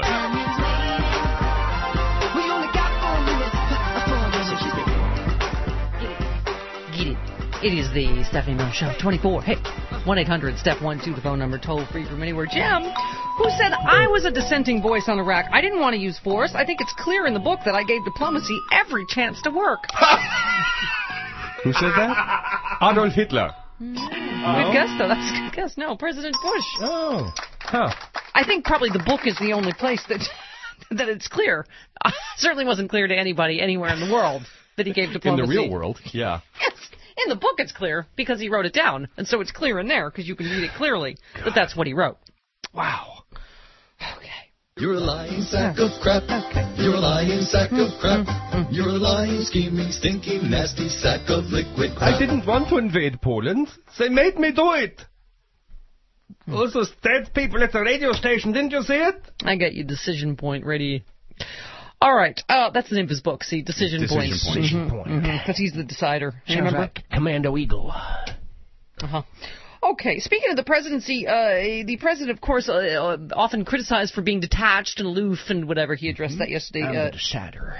It is the Stephanie Miller Show. twenty-four. Hey, one eight hundred step one two, the phone number, toll free from anywhere. Jim, who said I was a dissenting voice on Iraq. I didn't want to use force. I think it's clear in the book that I gave diplomacy every chance to work. Who said that? Adolf Hitler. Mm, good guess, though. That's a good guess. No, President Bush. Oh. Huh. I think probably the book is the only place that that it's clear. Uh, certainly wasn't clear to anybody anywhere in the world that he gave diplomacy. In the real world, yeah. Yes. In the book, it's clear because he wrote it down, and so it's clear in there because you can read it clearly that that's what he wrote. Wow. Okay. You're a lying sack of crap. Okay. You're a lying sack of crap. You're a lying, scheming, stinking, nasty sack of liquid crap. I didn't want to invade Poland. They made me do it. All those dead people at the radio station, didn't you see it? I got you, Decision Point, ready. All right, uh, that's the name of his book. See, Decision, Decision Point. Point. Decision Mm-hmm. Point. Because mm-hmm. he's the decider. Sounds Remember? like Commando Eagle. Uh-huh. Okay, speaking of the presidency, uh, the president, of course, uh, uh, often criticized for being detached and aloof and whatever. He addressed that yesterday. I'm uh, the decider.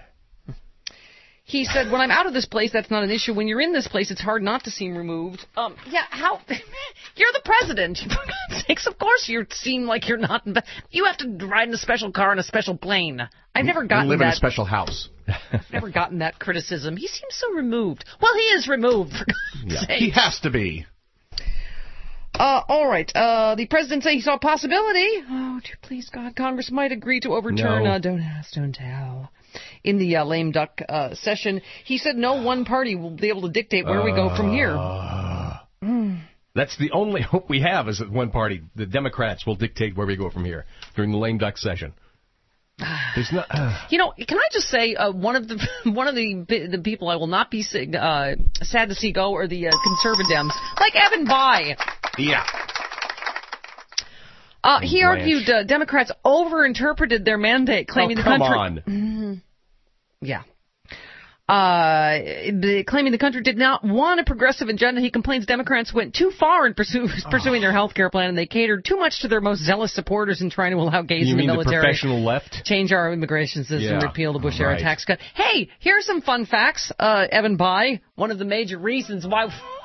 He said, when I'm out of this place, that's not an issue. When you're in this place, it's hard not to seem removed. Um, yeah, how? You're the president. For God's sakes, of course you seem like you're not. In, you have to ride in a special car and a special plane. I've never gotten live that. in a special house. I've never gotten that criticism. He seems so removed. Well, he is removed, for God's Yeah, sakes. he has to be. Uh, all right. Uh, the president said he saw a possibility. Oh, dear, please, God, Congress might agree to overturn. No. Uh, don't ask, don't tell. In the uh, lame duck uh, session, he said no one party will be able to dictate where uh, we go from here. Mm. That's the only hope we have is that one party, the Democrats, will dictate where we go from here during the lame duck session. There's not. Uh, you know, can I just say uh, one of the one of the the people I will not be uh, sad to see go are the uh, conservatives, like Evan Bayh. Yeah. Uh, he Blanche. argued uh, Democrats overinterpreted their mandate, claiming oh, the country. Come on. Mm-hmm. Yeah. Uh, claiming the country did not want a progressive agenda. He complains Democrats went too far in pursue, pursuing their health care plan, and they catered too much to their most zealous supporters in trying to allow gays you in the mean military. The professional left? Change our immigration system, yeah. repeal the Bush-era right. tax cut. Hey, here's some fun facts. Uh, Evan Bayh, one of the major reasons why...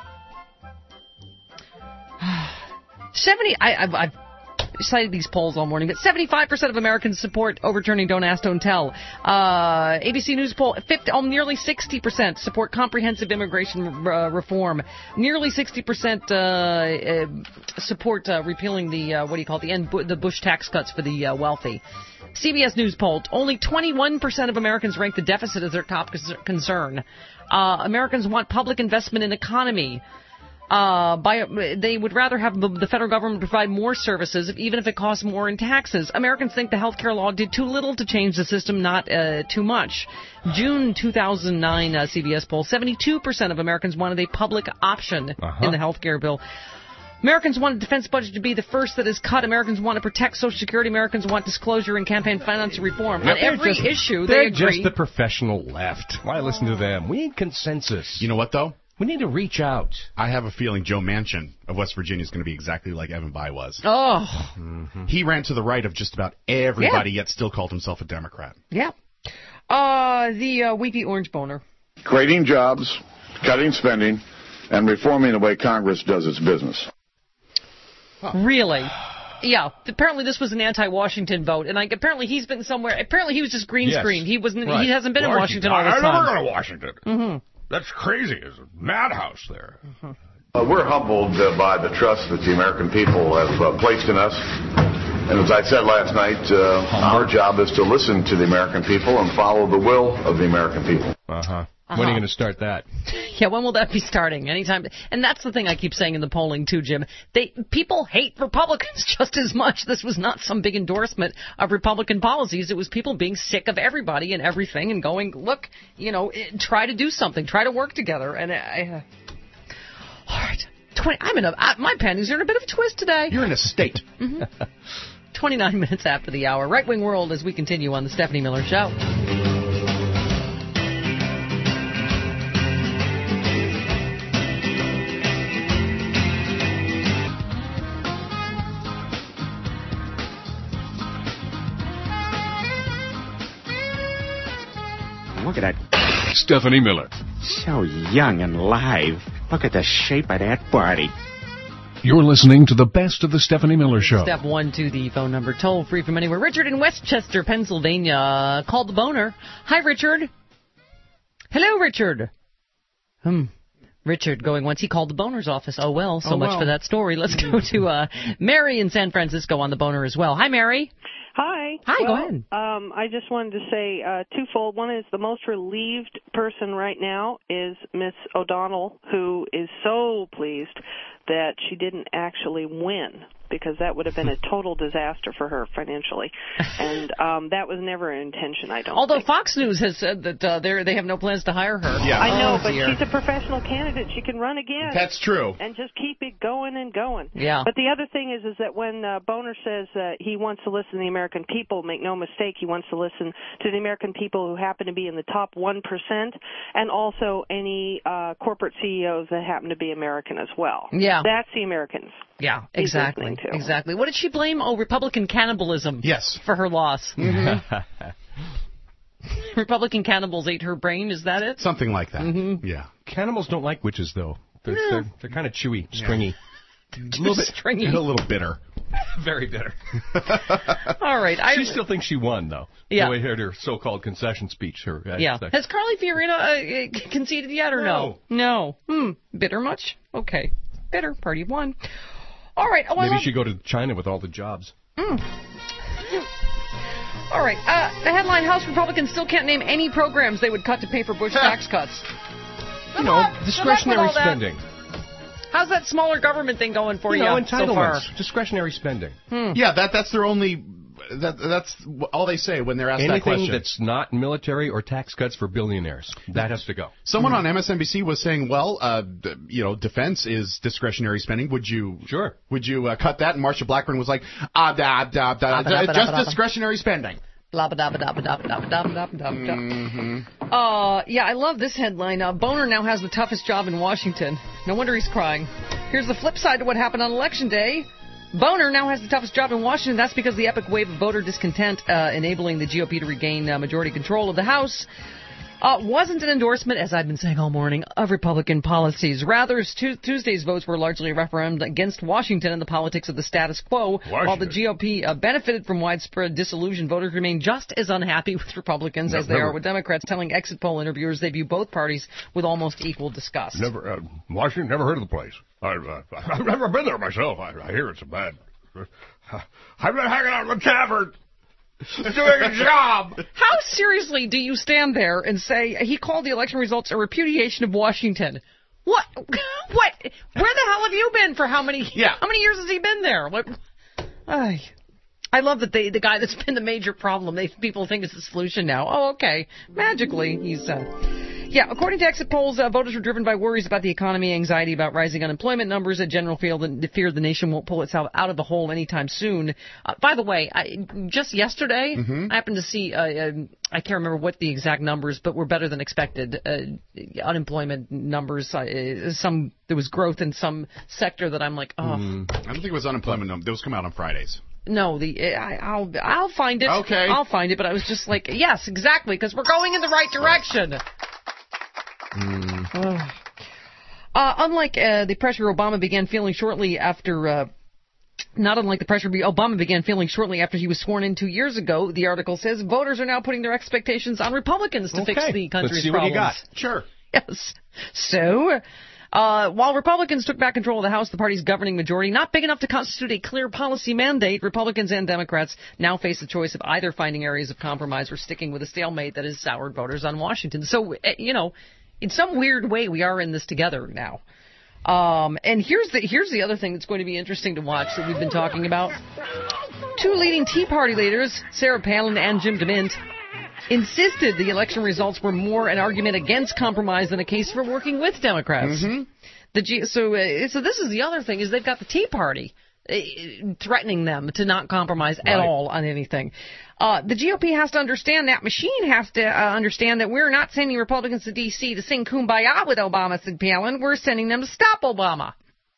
seventy... I, I've... I've cited these polls all morning, but seventy-five percent of Americans support overturning Don't Ask, Don't Tell. Uh, A B C News poll, fifty, oh, nearly sixty percent support comprehensive immigration uh, reform. Nearly sixty percent uh, uh, support uh, repealing the, uh, what do you call it, the, end, the Bush tax cuts for the uh, wealthy. C B S News poll, only twenty-one percent of Americans rank the deficit as their top concern. Uh, Americans want public investment in economy. Uh, by, they would rather have the federal government provide more services, even if it costs more in taxes. Americans think the health care law did too little to change the system, not uh, too much. June two thousand nine uh, C B S poll, seventy-two percent of Americans wanted a public option uh-huh. in the health care bill. Americans want a defense budget to be the first that is cut. Americans want to protect Social Security. Americans want disclosure and campaign finance reform. On every just, issue, they're they agree. just the professional left. Why listen to them? We need consensus. You know what, though? We need to reach out. I have a feeling Joe Manchin of West Virginia is going to be exactly like Evan Bayh was. Oh. Mm-hmm. He ran to the right of just about everybody, yeah. yet still called himself a Democrat. Yeah. Uh, the uh, Weepy Orange Boner. Creating jobs, cutting spending, and reforming the way Congress does its business. Huh. Really? Yeah. Apparently this was an anti-Washington vote, and like apparently he's been somewhere. Apparently he was just green yes. screened. He wasn't. Right. He hasn't been Washington. in Washington all this I time. never go to Washington. Mm-hmm. That's crazy. It's a madhouse there. Mm-hmm. Uh, we're humbled uh, by the trust that the American people have uh, placed in us. And as I said last night, uh, our job is to listen to the American people and follow the will of the American people. Uh-huh. Uh-huh. When are you going to start that? Yeah, when will that be starting? Anytime. And that's the thing I keep saying in the polling, too, Jim. They People hate Republicans just as much. This was not some big endorsement of Republican policies. It was people being sick of everybody and everything and going, look, you know, try to do something. Try to work together. And I... Uh, all right. twenty, I'm in a... I, my panties are in a bit of a twist today. You're in a state. Mm-hmm. twenty-nine minutes after the hour. Right Wing World as we continue on the Stephanie Miller Show. Look at that. Stephanie Miller. So young and live. Look at the shape of that body. You're listening to the best of the Stephanie Miller Show. Step one to the phone number, toll free from anywhere. Richard in Westchester, Pennsylvania, called the boner. Hi, Richard. Hello, Richard. Hmm. Richard going once. He called the boner's office. Oh, well, so oh, much well. for that story. Let's go to uh, Mary in San Francisco on the boner as well. Hi, Mary. Hi. Hi, well, go ahead. Um, I just wanted to say uh, twofold. One is the most relieved person right now is Miss O'Donnell, who is so pleased that she didn't actually win, because that would have been a total disaster for her financially. And um, that was never an intention, I don't Although think. Fox News has said that uh, they they have no plans to hire her. Yeah. I know, oh, but dear. she's a professional candidate. She can run again. That's true. And just keep it going and going. Yeah. But the other thing is, is that when uh, Boner says that he wants to listen to the American people, make no mistake, he wants to listen to the American people who happen to be in the top one percent, and also any uh, corporate C E Os that happen to be American as well. Yeah. That's the Americans. Yeah, he's exactly. listening to. Exactly. What did she blame? Oh, Republican cannibalism. Yes. For her loss. Mm-hmm. Republican cannibals ate her brain. Is that it? Something like that. Mm-hmm. Yeah. Cannibals don't like witches, though. They're No. they're, they're kind of chewy, stringy. A little bit stringy. And a little bitter. Very bitter. All right. I, She still thinks she won, though. Yeah. The way I heard her so-called concession speech. Her, uh, Yeah. thing. Has Carly Fiorina uh, conceded yet or no? No. Hmm. Bitter much? Okay. Bitter. Party one. All right. Oh, I Maybe love- she go to China with all the jobs. Mm. All right. Uh, the headline, House Republicans still can't name any programs they would cut to pay for Bush tax cuts. You know, discretionary spending. How's that smaller government thing going for you you, know, so far? entitlements, discretionary spending. Hmm. Yeah, that that's their only. That that's all they say when they're asked Anything that question. that's not military or tax cuts for billionaires, that has to go. Someone on M S N B C was saying, "Well, uh, d- you know, defense is discretionary spending. Would you sure? Would you uh, cut that?" And Marsha Blackburn was like, "Ah, da da da, da just discretionary spending." Blah blah blah blah blah blah blah blah blah blah. Uh, yeah, I love this headline. Uh, Boner now has the toughest job in Washington. No wonder he's crying. Here's the flip side to what happened on Election Day. Boner now has the toughest job in Washington. That's because the epic wave of voter discontent uh, enabling the G O P to regain uh, majority control of the House uh, wasn't an endorsement, as I've been saying all morning, of Republican policies. Rather, tu- Tuesday's votes were largely a referendum against Washington and the politics of the status quo. Washington. While the G O P uh, benefited from widespread disillusion, voters remain just as unhappy with Republicans No, as they never. are with Democrats, telling exit poll interviewers they view both parties with almost equal disgust. Never, uh, Washington, never heard of the place. I, uh, I've never been there myself. I, I hear it's a bad. I've been hanging out in the tavern. It's doing a job. How seriously do you stand there and say he called the election results a repudiation of Washington? What? What? Where the hell have you been for how many? Yeah. How many years has he been there? What? I, I love that they, the guy that's been the major problem, they people think is the solution now. Oh, okay. Magically, he's. Uh, Yeah, according to exit polls, uh, voters were driven by worries about the economy, anxiety about rising unemployment numbers, a general feel the fear the nation won't pull itself out of the hole anytime soon. Uh, by the way, I, just yesterday, Mm-hmm. I happened to see, uh, uh, I can't remember what the exact numbers, but were better than expected. Uh, unemployment numbers, uh, some there was growth in some sector that I'm like, oh. Mm. I don't think it was unemployment numbers. Those come out on Fridays. No, the I, I'll I'll find it. Okay. I'll find it, but I was just like, yes, exactly, because we're going in the right direction. Mm. Uh, unlike uh, the pressure Obama began feeling shortly after, uh, not unlike the pressure Obama began feeling shortly after he was sworn in two years ago, the article says voters are now putting their expectations on Republicans to Okay. fix the country's Let's see problems. what you got. Sure. Yes. So, uh, while Republicans took back control of the House, the party's governing majority, not big enough to constitute a clear policy mandate, Republicans and Democrats now face the choice of either finding areas of compromise or sticking with a stalemate that has soured voters on Washington. So, uh, you know, in some weird way, we are in this together now. Um, and here's the here's the other thing that's going to be interesting to watch that we've been talking about. Two leading Tea Party leaders, Sarah Palin and Jim DeMint, insisted the election results were more an argument against compromise than a case for working with Democrats. Mm-hmm. The G- so uh, so this is the other thing is they've got the Tea Party uh, threatening them to not compromise at Right. all on anything. Uh, the G O P has to understand that machine has to uh, understand that we're not sending Republicans to D C to sing Kumbaya with Obama, said Palin. We're sending them to stop Obama.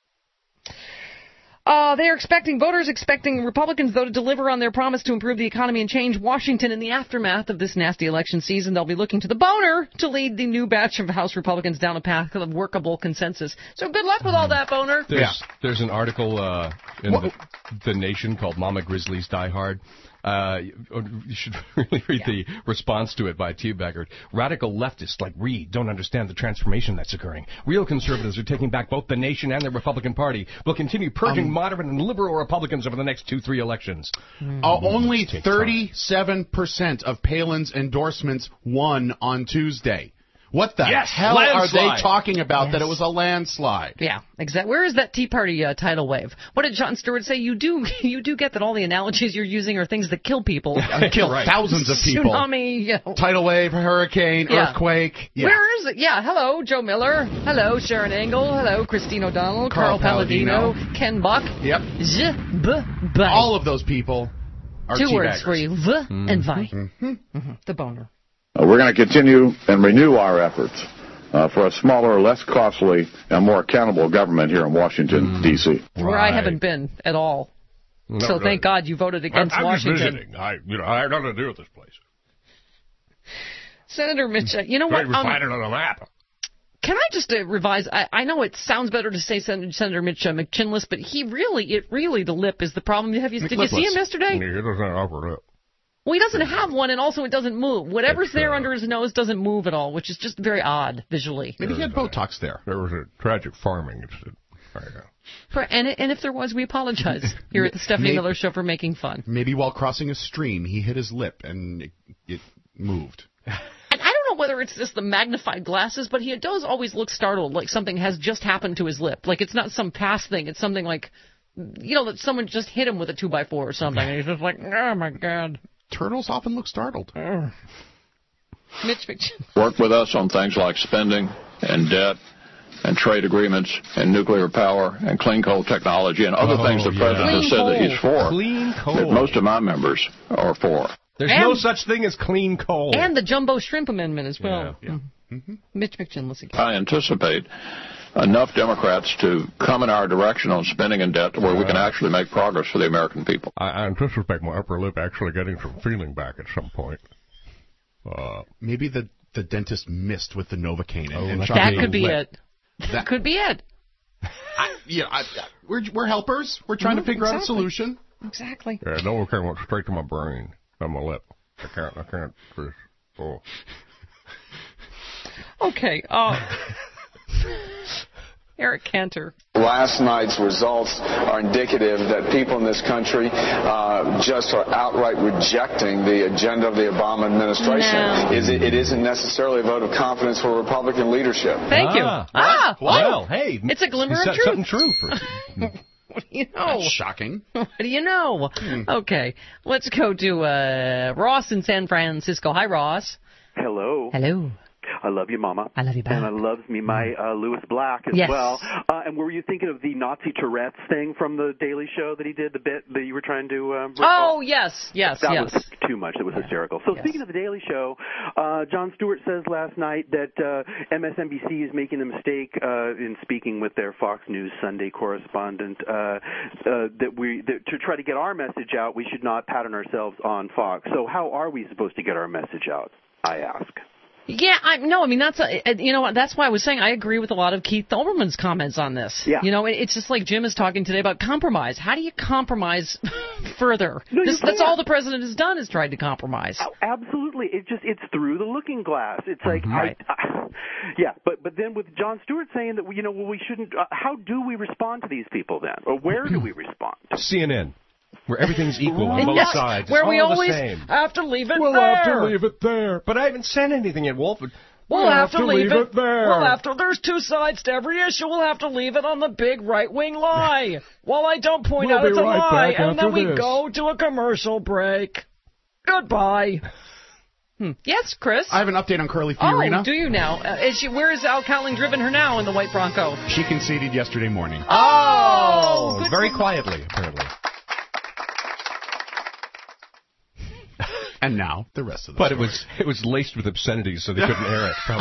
Uh, they are expecting, voters expecting Republicans, though, to deliver on their promise to improve the economy and change Washington in the aftermath of this nasty election season. They'll be looking to the Boner to lead the new batch of House Republicans down a path of workable consensus. So good luck with all that, Boner. There's, Yeah. there's an article uh, in the, the Nation called Mama Grizzlies Die Hard. Uh, you you should really read the response to it by T. Beckert. Radical leftists like Reed don't understand the transformation that's occurring. Real conservatives are taking back both the nation and the Republican Party. Will continue purging Um, moderate and liberal Republicans over the next two, three elections. Uh, only thirty-seven percent of Palin's endorsements won on Tuesday. What the Yes, hell are landslide. they talking about Yes. that it was a landslide? Yeah, exactly. Where is that Tea Party uh, tidal wave? What did Jon Stewart say? You do you do get that all the analogies you're using are things that kill people. Kill Right. thousands of people. Tsunami, you know. Tidal wave, hurricane, Yeah. earthquake. Yeah. Where is it? Yeah, hello, Joe Miller. Hello, Sharon Engel. Hello, Christine O'Donnell. Carl Carl, Palladino. Palladino. Ken Buck. Yep. Z, b, b. All of those people are Two teabaggers. words for you. V and Vi. Mm-hmm. Mm-hmm. The Boner. Uh, we're going to continue and renew our efforts uh, for a smaller, less costly, and more accountable government here in Washington, D C Where I haven't been at all. No, so no. thank God you voted against I'm, I'm Washington. just visiting. I, you know, I have nothing to do with this place. Senator Mitch, uh, you know Great, what? we Um, find it on the map. Can I just uh, revise? I, I know it sounds better to say Sen- Senator Mitch uh, McChinless, but he really, it really, the lip is the problem. Have you, did you see him yesterday? He doesn't have upper lip. Well, he doesn't have one, and also it doesn't move. Whatever's there under his nose doesn't move at all, which is just very odd visually. Maybe he had Botox there. There was a tragic farming incident. Right now. For, and, and if there was, we apologize here at the Stephanie Maybe- Miller Show for making fun. Maybe while crossing a stream, he hit his lip and it, it moved. And I don't know whether it's just the magnified glasses, but he does always look startled, like something has just happened to his lip. Like it's not some past thing. It's something like, you know, that someone just hit him with a two by four or something. And he's just like, oh, my God. Turtles often look startled. Oh. Mitch McConnell. Work with us on things like spending and debt and trade agreements and nuclear power and clean coal technology and other oh, things the yeah. president clean has said coal. that he's for. Clean coal. That most of my members are for. There's and, no such thing as clean coal. And the jumbo shrimp amendment as well. Yeah, yeah. Mm-hmm. Mitch McConnell again. I anticipate enough Democrats to come in our direction on spending and debt where we can actually make progress for the American people. I, I anticipate my upper lip actually getting some feeling back at some point. Uh, Maybe the, the dentist missed with the Novocaine. Oh, and that could be lip. it. That could be it. I, yeah, I, we're we're helpers. We're trying mm, to figure exactly. out a solution. Exactly. Yeah, Novocaine went straight to my brain and my lip. I can't. I can't. Just, oh. Okay. Uh, Eric Cantor. Last night's results are indicative that people in this country uh, just are outright rejecting the agenda of the Obama administration. No. Is it, it isn't necessarily a vote of confidence for Republican leadership. Thank you. Ah, Ah, well, well, hey, it's a glimmer you of said truth. Something true for What do you know? That's shocking. What do you know? Hmm. Okay, let's go to uh, Ross in San Francisco. Hi, Ross. Hello. Hello. I love you, Mama. I love you back. And I loves me my uh, Lewis Black as Yes. well. Uh, and were you thinking of the Nazi Tourette's thing from the Daily Show that he did, the bit that you were trying to... Uh, Oh, yes, yes, that yes. was too much. It was Yeah. hysterical. So Yes. speaking of the Daily Show, uh, Jon Stewart says last night that uh, M S N B C is making the mistake uh, in speaking with their Fox News Sunday correspondent uh, uh, that we that to try to get our message out, we should not pattern ourselves on Fox. So how are we supposed to get our message out, I ask? Yeah, I no, I mean that's a, you know that's why I was saying I agree with a lot of Keith Olbermann's comments on this. Yeah. You know, it, it's just like Jim is talking today about compromise. How do you compromise further? No, you this, that's can't. all the president has done is tried to compromise. Oh, absolutely. It just it's through the looking glass. It's like Right. I, I, yeah, but but then with Jon Stewart saying that you know well, we shouldn't. Uh, how do we respond to these people then, or where do we respond? C N N, where everything's equal on both Yes, sides. where It's we all always the same. have to leave it We'll there. have to leave it there. But I haven't said anything yet, Wolf. We'll, We'll have, to leave, it, there. We'll have to. There's two sides to every issue. We'll have to leave it on the big right-wing lie. Well, I don't point We'll out be it's a right lie, back and then after we this. go to a commercial break. Goodbye. Hmm. Yes, Chris. I have an update on Curly Oh, Fiorina. do you now? Uh, is she, where is Al Cowling driven her now in the white Bronco? She conceded yesterday morning. Oh, good very for- quietly, apparently. And now the rest of the But story. it was it was laced with obscenities, so they couldn't air it. Probably.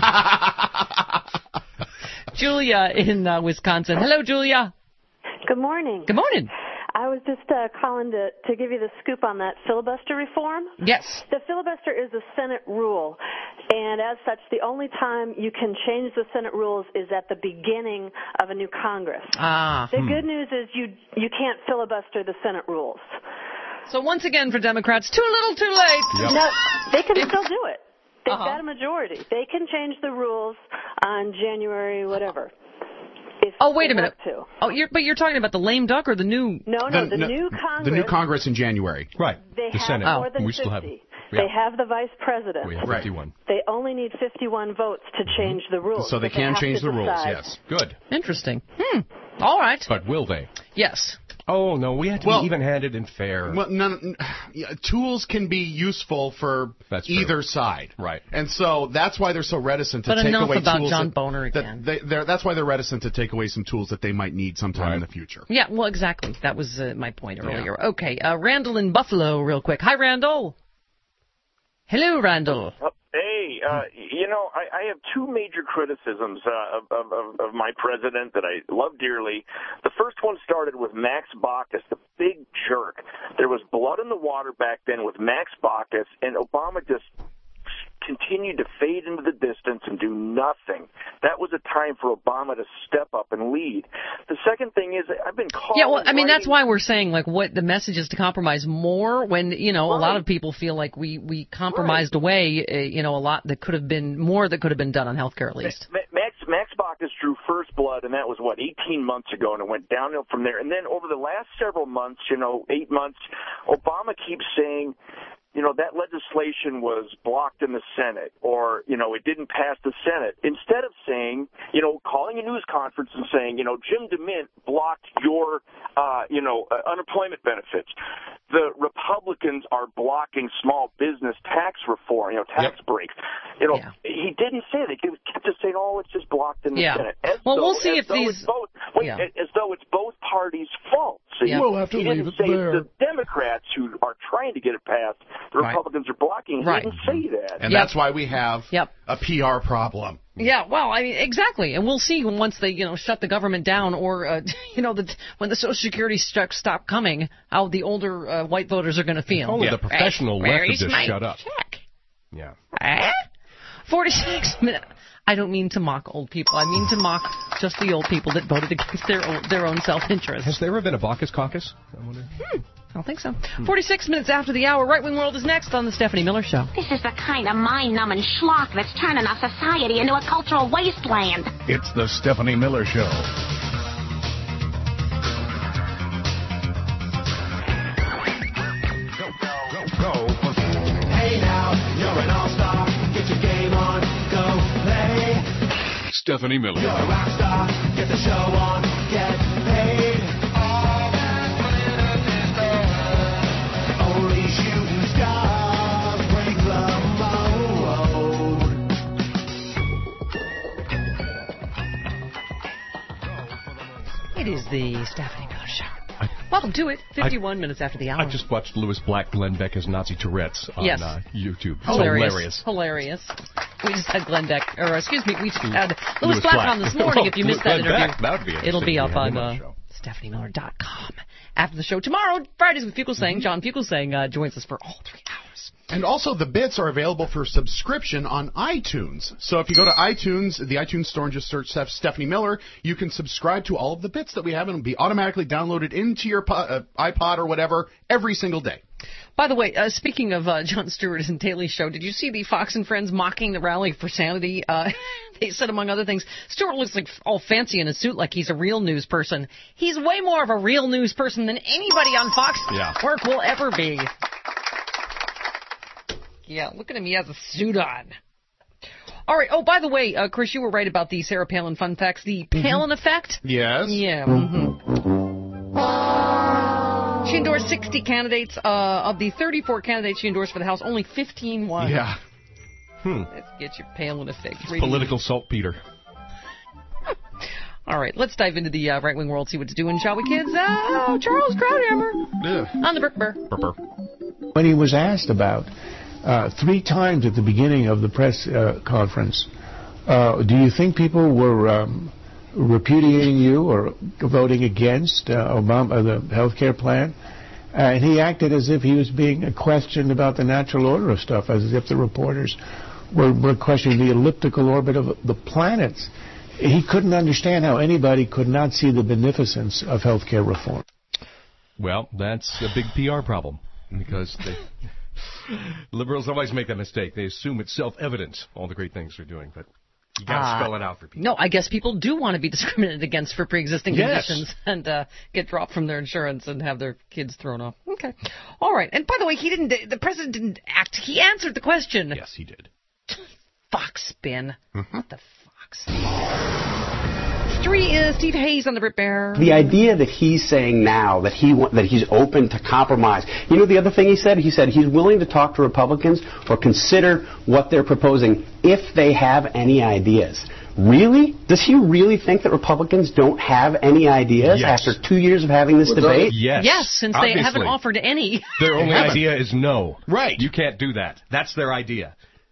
Julia in uh, Wisconsin. Hello, Julia. Good morning. Good morning. I was just uh, calling to, to give you the scoop on that filibuster reform. Yes. The filibuster is a Senate rule, and as such, the only time you can change the Senate rules is at the beginning of a new Congress. Ah. The hmm. good news is you you can't filibuster the Senate rules. So once again, for Democrats, too little, too late. Yep. No, they can still do it. They've Uh-huh. got a majority. They can change the rules on January whatever. If Oh, wait they a minute. want to. Oh, you're, but you're talking about the lame duck or the new? No, no, the, new Congress. The new Congress in January. Right. They the have Senate. more than we fifty. still have. They have the vice president. We have Right. fifty-one. They only need fifty-one votes to change the rules. So they but can have change to the rules, decide. yes. Good. Interesting. Hmm. All right. But will they? Yes. Oh no, we have to Well- be even-handed and fair. Well, none, yeah, tools can be useful for That's true. either side, Right. And so that's why they're so reticent to But take enough away about tools. John that, Boner that again. They, they're, that's why they're reticent to take away some tools that they might need sometime in the future. Yeah, well, exactly. That was uh, my point earlier. Okay, uh, Randall in Buffalo, real quick. Hi, Randall. Hello, Randall. Hey, uh, you know, I, I have two major criticisms uh, of, of, of my president that I love dearly. The first one started with Max Baucus, the big jerk. There was blood in the water back then with Max Baucus, and Obama just continued to fade into the distance and do nothing. That was a time for Obama to step up and lead. The second thing is I've been calling... Yeah, well, I mean, writing- that's why we're saying, like, what the message is to compromise more when, you know, a lot Right. of people feel like we, we compromised away, uh, you know, a lot that could have been, more that could have been done on health care at least. Ma- Max Max Baucus drew first blood, and that was, what, eighteen months ago, and it went downhill from there. And then over the last several months, you know, eight months, Obama keeps saying, you know, that legislation was blocked in the Senate, or, you know, it didn't pass the Senate, instead of saying, you know, calling a news conference and saying, you know, Jim DeMint blocked your, uh, you know, uh, unemployment benefits. The Republicans are blocking small business tax reform, you know, tax yep. breaks. You know, yeah. he didn't say that. He kept just saying, oh, it's just blocked in the yeah. Senate. As well, though, we'll see if though these... It's both, wait, yeah. as though it's both parties' fault. See, yeah. we'll have to he didn't say there. the Democrats who are trying to get it passed, the right. Republicans are blocking. He right. didn't say that. And yep. that's why we have yep. a P R problem. Yeah, well, I mean, exactly. And we'll see once they, you know, shut the government down or, uh, you know, the, when the Social Security checks stop coming, how the older uh, white voters are going to feel. Only yeah. the professional right. left Where have just shut my up. Check? Yeah. Eh? forty-six minutes. I don't mean to mock old people. I mean to mock just the old people that voted against their own, their own self-interest. Has there ever been a Baucus caucus? I wonder. Hmm. I don't think so. forty-six minutes after the hour, Right Wing World is next on the Stephanie Miller Show. This is the kind of mind-numbing schlock that's turning our society into a cultural wasteland. It's the Stephanie Miller Show. Go, go, go, go. Hey now, you're an all-star. Get your game on, go play. Stephanie Miller. You're a rock star. Get the show on, get paid. Only shooting stars break the mold. It is the Stephanie Miller Show. Welcome to it. fifty-one I, minutes after the hour. I just watched Louis Black, Glenn Beck as Nazi Tourette's on yes. uh, YouTube. Hilarious. Hilarious. Hilarious. We just had Glenn Beck, or excuse me, we just had Louis, Louis Black, Black on this morning. If you missed that Glenn interview, Beck, that would be it'll be up yeah, on uh, Stephanie Miller dot com. After the show tomorrow, Fridays with Fugelsang, John Fugelsang uh, joins us for all three hours. And also, the bits are available for subscription on iTunes. So if you go to iTunes, the iTunes store, and just search Stephanie Miller, you can subscribe to all of the bits that we have, and it'll be automatically downloaded into your uh, iPod or whatever every single day. By the way, uh, speaking of uh, Jon Stewart and Daily Show, did you see the Fox and Friends mocking the Rally for Sanity? Uh, they said, among other things, Stewart looks like all fancy in a suit like he's a real news person. He's way more of a real news person than anybody on Fox yeah. Work will ever be. Yeah, look at him. He has a suit on. All right. Oh, by the way, uh, Chris, you were right about the Sarah Palin fun facts. The Palin mm-hmm. effect? Yes. Yeah. Mm-hmm. She endorsed sixty candidates. Uh, of the thirty-four candidates she endorsed for the House, only fifteen won. Yeah. Hmm. Let's get your Palin effect. It's political saltpeter. All right, let's dive into the uh, Right Wing World, see what's doing, shall we, kids? Oh, Charles Krauthammer on the Burp Burr. Burp Burr. When he was asked about uh, three times at the beginning of the press uh, conference, uh, do you think people were um, repudiating you or voting against uh, Obama, the health care plan? Uh, and he acted as if he was being questioned about the natural order of stuff, as if the reporters were, were questioning the elliptical orbit of the planets. He couldn't understand how anybody could not see the beneficence of health care reform. Well, that's a big P R problem, because they, liberals always make that mistake. They assume it's self-evident, all the great things they're doing, but you got to uh, spell it out for people. No, I guess people do want to be discriminated against for pre-existing yes. conditions and uh, get dropped from their insurance and have their kids thrown off. Okay. All right. And by the way, he didn't. The president didn't act. He answered the question. Yes, he did. Fox spin. Mm-hmm. What the Fox? Three is Steve Hayes on the Brit Bear. The idea that he's saying now that he that he's open to compromise. You know the other thing he said? He said he's willing to talk to Republicans or consider what they're proposing if they have any ideas. Really? Does he really think that Republicans don't have any ideas yes. after two years of having this well, debate? Yes. Yes, since Obviously. they haven't offered any. Their only idea is no. Right. You can't do that. That's their idea.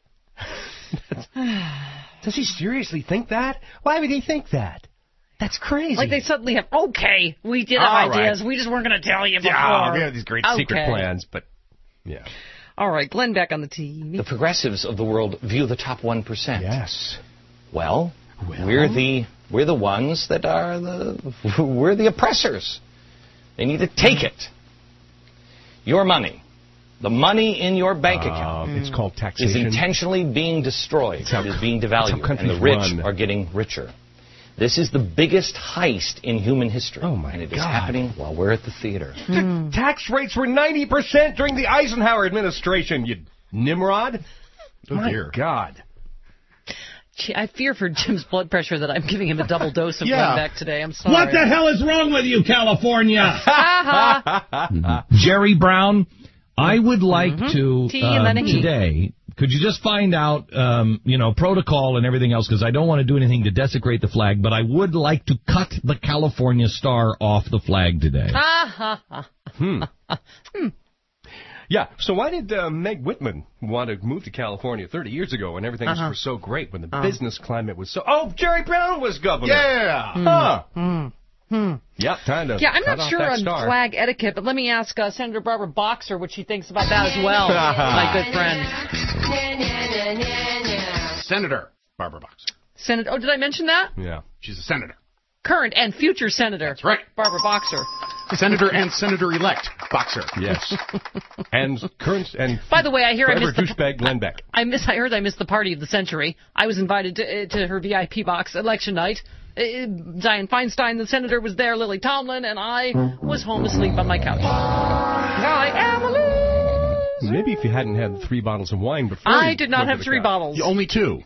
Does he seriously think that? Why would he think that? That's crazy. Like they suddenly have, okay, we did have All ideas. right. We just weren't going to tell you before. Yeah, we have these great okay. secret plans, but yeah. All right, Glenn back on the team. The progressives of the world view the top one percent. Yes. Well, well, we're the we're the ones that are the we're the oppressors. They need to take it. Your money. The money in your bank account uh, it's called taxation. is intentionally being destroyed. How, it is being devalued, and the rich run. are getting richer. This is the biggest heist in human history. Oh, my And it is God. happening while we're at the theater. The tax rates were ninety percent during the Eisenhower administration, you Nimrod. Oh, my dear. God. Gee, I fear for Jim's blood pressure that I'm giving him a double dose of Yeah. Glenbeck today. I'm sorry. What the hell is wrong with you, California? Jerry Brown, I would like Mhm. to, Tea and then a um, heat. today, could you just find out, um, you know, protocol and everything else, because I don't want to do anything to desecrate the flag, but I would like to cut the California star off the flag today. Ah, ha, ha. Hmm. Yeah, so why did uh, Meg Whitman want to move to California thirty years ago when everything Uh-huh. was so great, when the Uh. business climate was so... Oh, Jerry Brown was governor. Yeah. Huh. Hmm. Hmm. Yep, kind of. Yeah, I'm cut not off sure that on star. flag etiquette, but let me ask uh, Senator Barbara Boxer what she thinks about that as well, my good friend. Senator Barbara Boxer. Senator, oh, did I mention that? Yeah. She's a senator. Current and future senator. That's right. Barbara Boxer. Senator and senator-elect Boxer. Yes. And current and... By the way, I hear I forever missed the... douchebag Glenn Beck. I miss. I heard I missed the party of the century. I was invited to, uh, to her V I P box election night. Uh, Dianne Feinstein, the senator, was there. Lily Tomlin, and I was home asleep on my couch. I am a loser. Maybe if you hadn't had three bottles of wine before... I you did not went to have the three couch. bottles. Only two.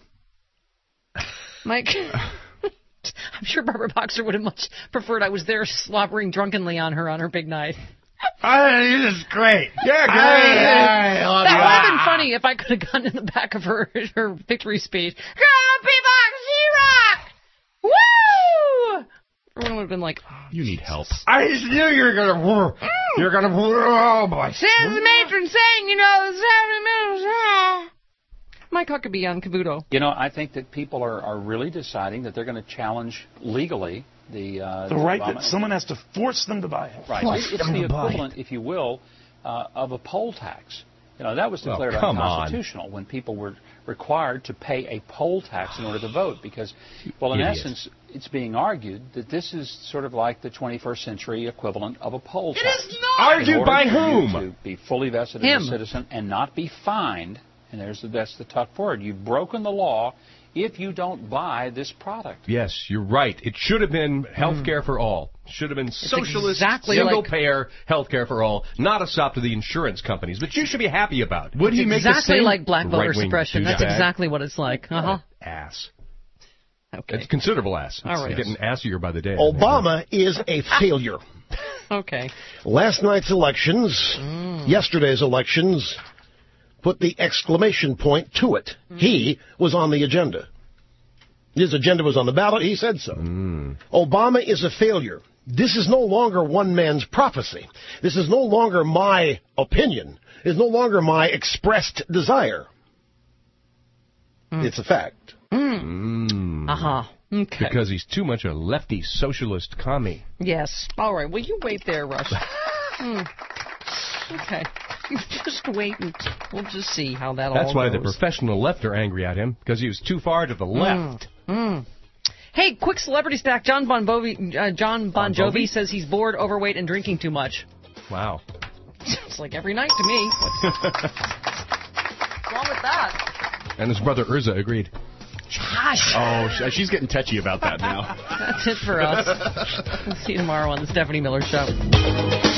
Mike, I'm sure Barbara Boxer would have much preferred I was there slobbering drunkenly on her on her big night. Oh, this is great. Yeah, great. I, I love That you. would have been funny if I could have gone in the back of her her victory speech. Go, P-Box, She-Rock! Woo! Everyone would have been like, oh, You need help. I just knew you were gonna. You're gonna. Oh boy. says the matron saying, you know, the seventy minutes. Ah. Mike Huckabee on Cavuto. You know, I think that people are, are really deciding that they're going to challenge legally the uh, The right Obama- that someone has to force them to buy it. Right. Force It's them the to buy it. equivalent, if you will, uh, of a poll tax. You know, that was Oh, declared come on. unconstitutional when people were required to pay a poll tax in order to vote because, well, in Idiot. essence, it's being argued that this is sort of like the twenty-first century equivalent of a poll tax. It is not! Argued In order by for you whom? To be fully vested Him. as a citizen and not be fined, and there's the, that's the tough word, you've broken the law if you don't buy this product. Yes, you're right. It should have been health care for all. Should have been socialist, exactly single-payer health care for all, not a stop to the insurance companies, which you should be happy about. Would he make the exactly same? like black voter Right-wing suppression. That's douchebag. exactly what it's like. Uh-huh. Ass. Okay. It's considerable ass. All right. You're getting assier by the day. Obama is a failure. Okay. Last night's elections, Mm. yesterday's elections, put the exclamation point to it. Mm. He was on the agenda. His agenda was on the ballot. He said so. Mm. Obama is a failure. This is no longer one man's prophecy. This is no longer my opinion. It's no longer my expressed desire. Mm. It's a fact. Mm. Uh-huh. Okay. Because he's too much a lefty socialist commie. Yes. All right. Will you wait there, Rush? Hmm. Okay. You just wait and we'll just see how that all goes. That's why the professional left are angry at him, because he was too far to the left. Mm. Mm. Hey, quick celebrity stack. John Bon Jovi, uh, John Bon Bon Jovi? Jovi says he's bored, overweight, and drinking too much. Wow. It's like every night to me. What's wrong with that? And his brother Urza agreed. Josh. Oh, sh- she's getting touchy about that now. That's it for us. We'll see you tomorrow on the Stephanie Miller Show.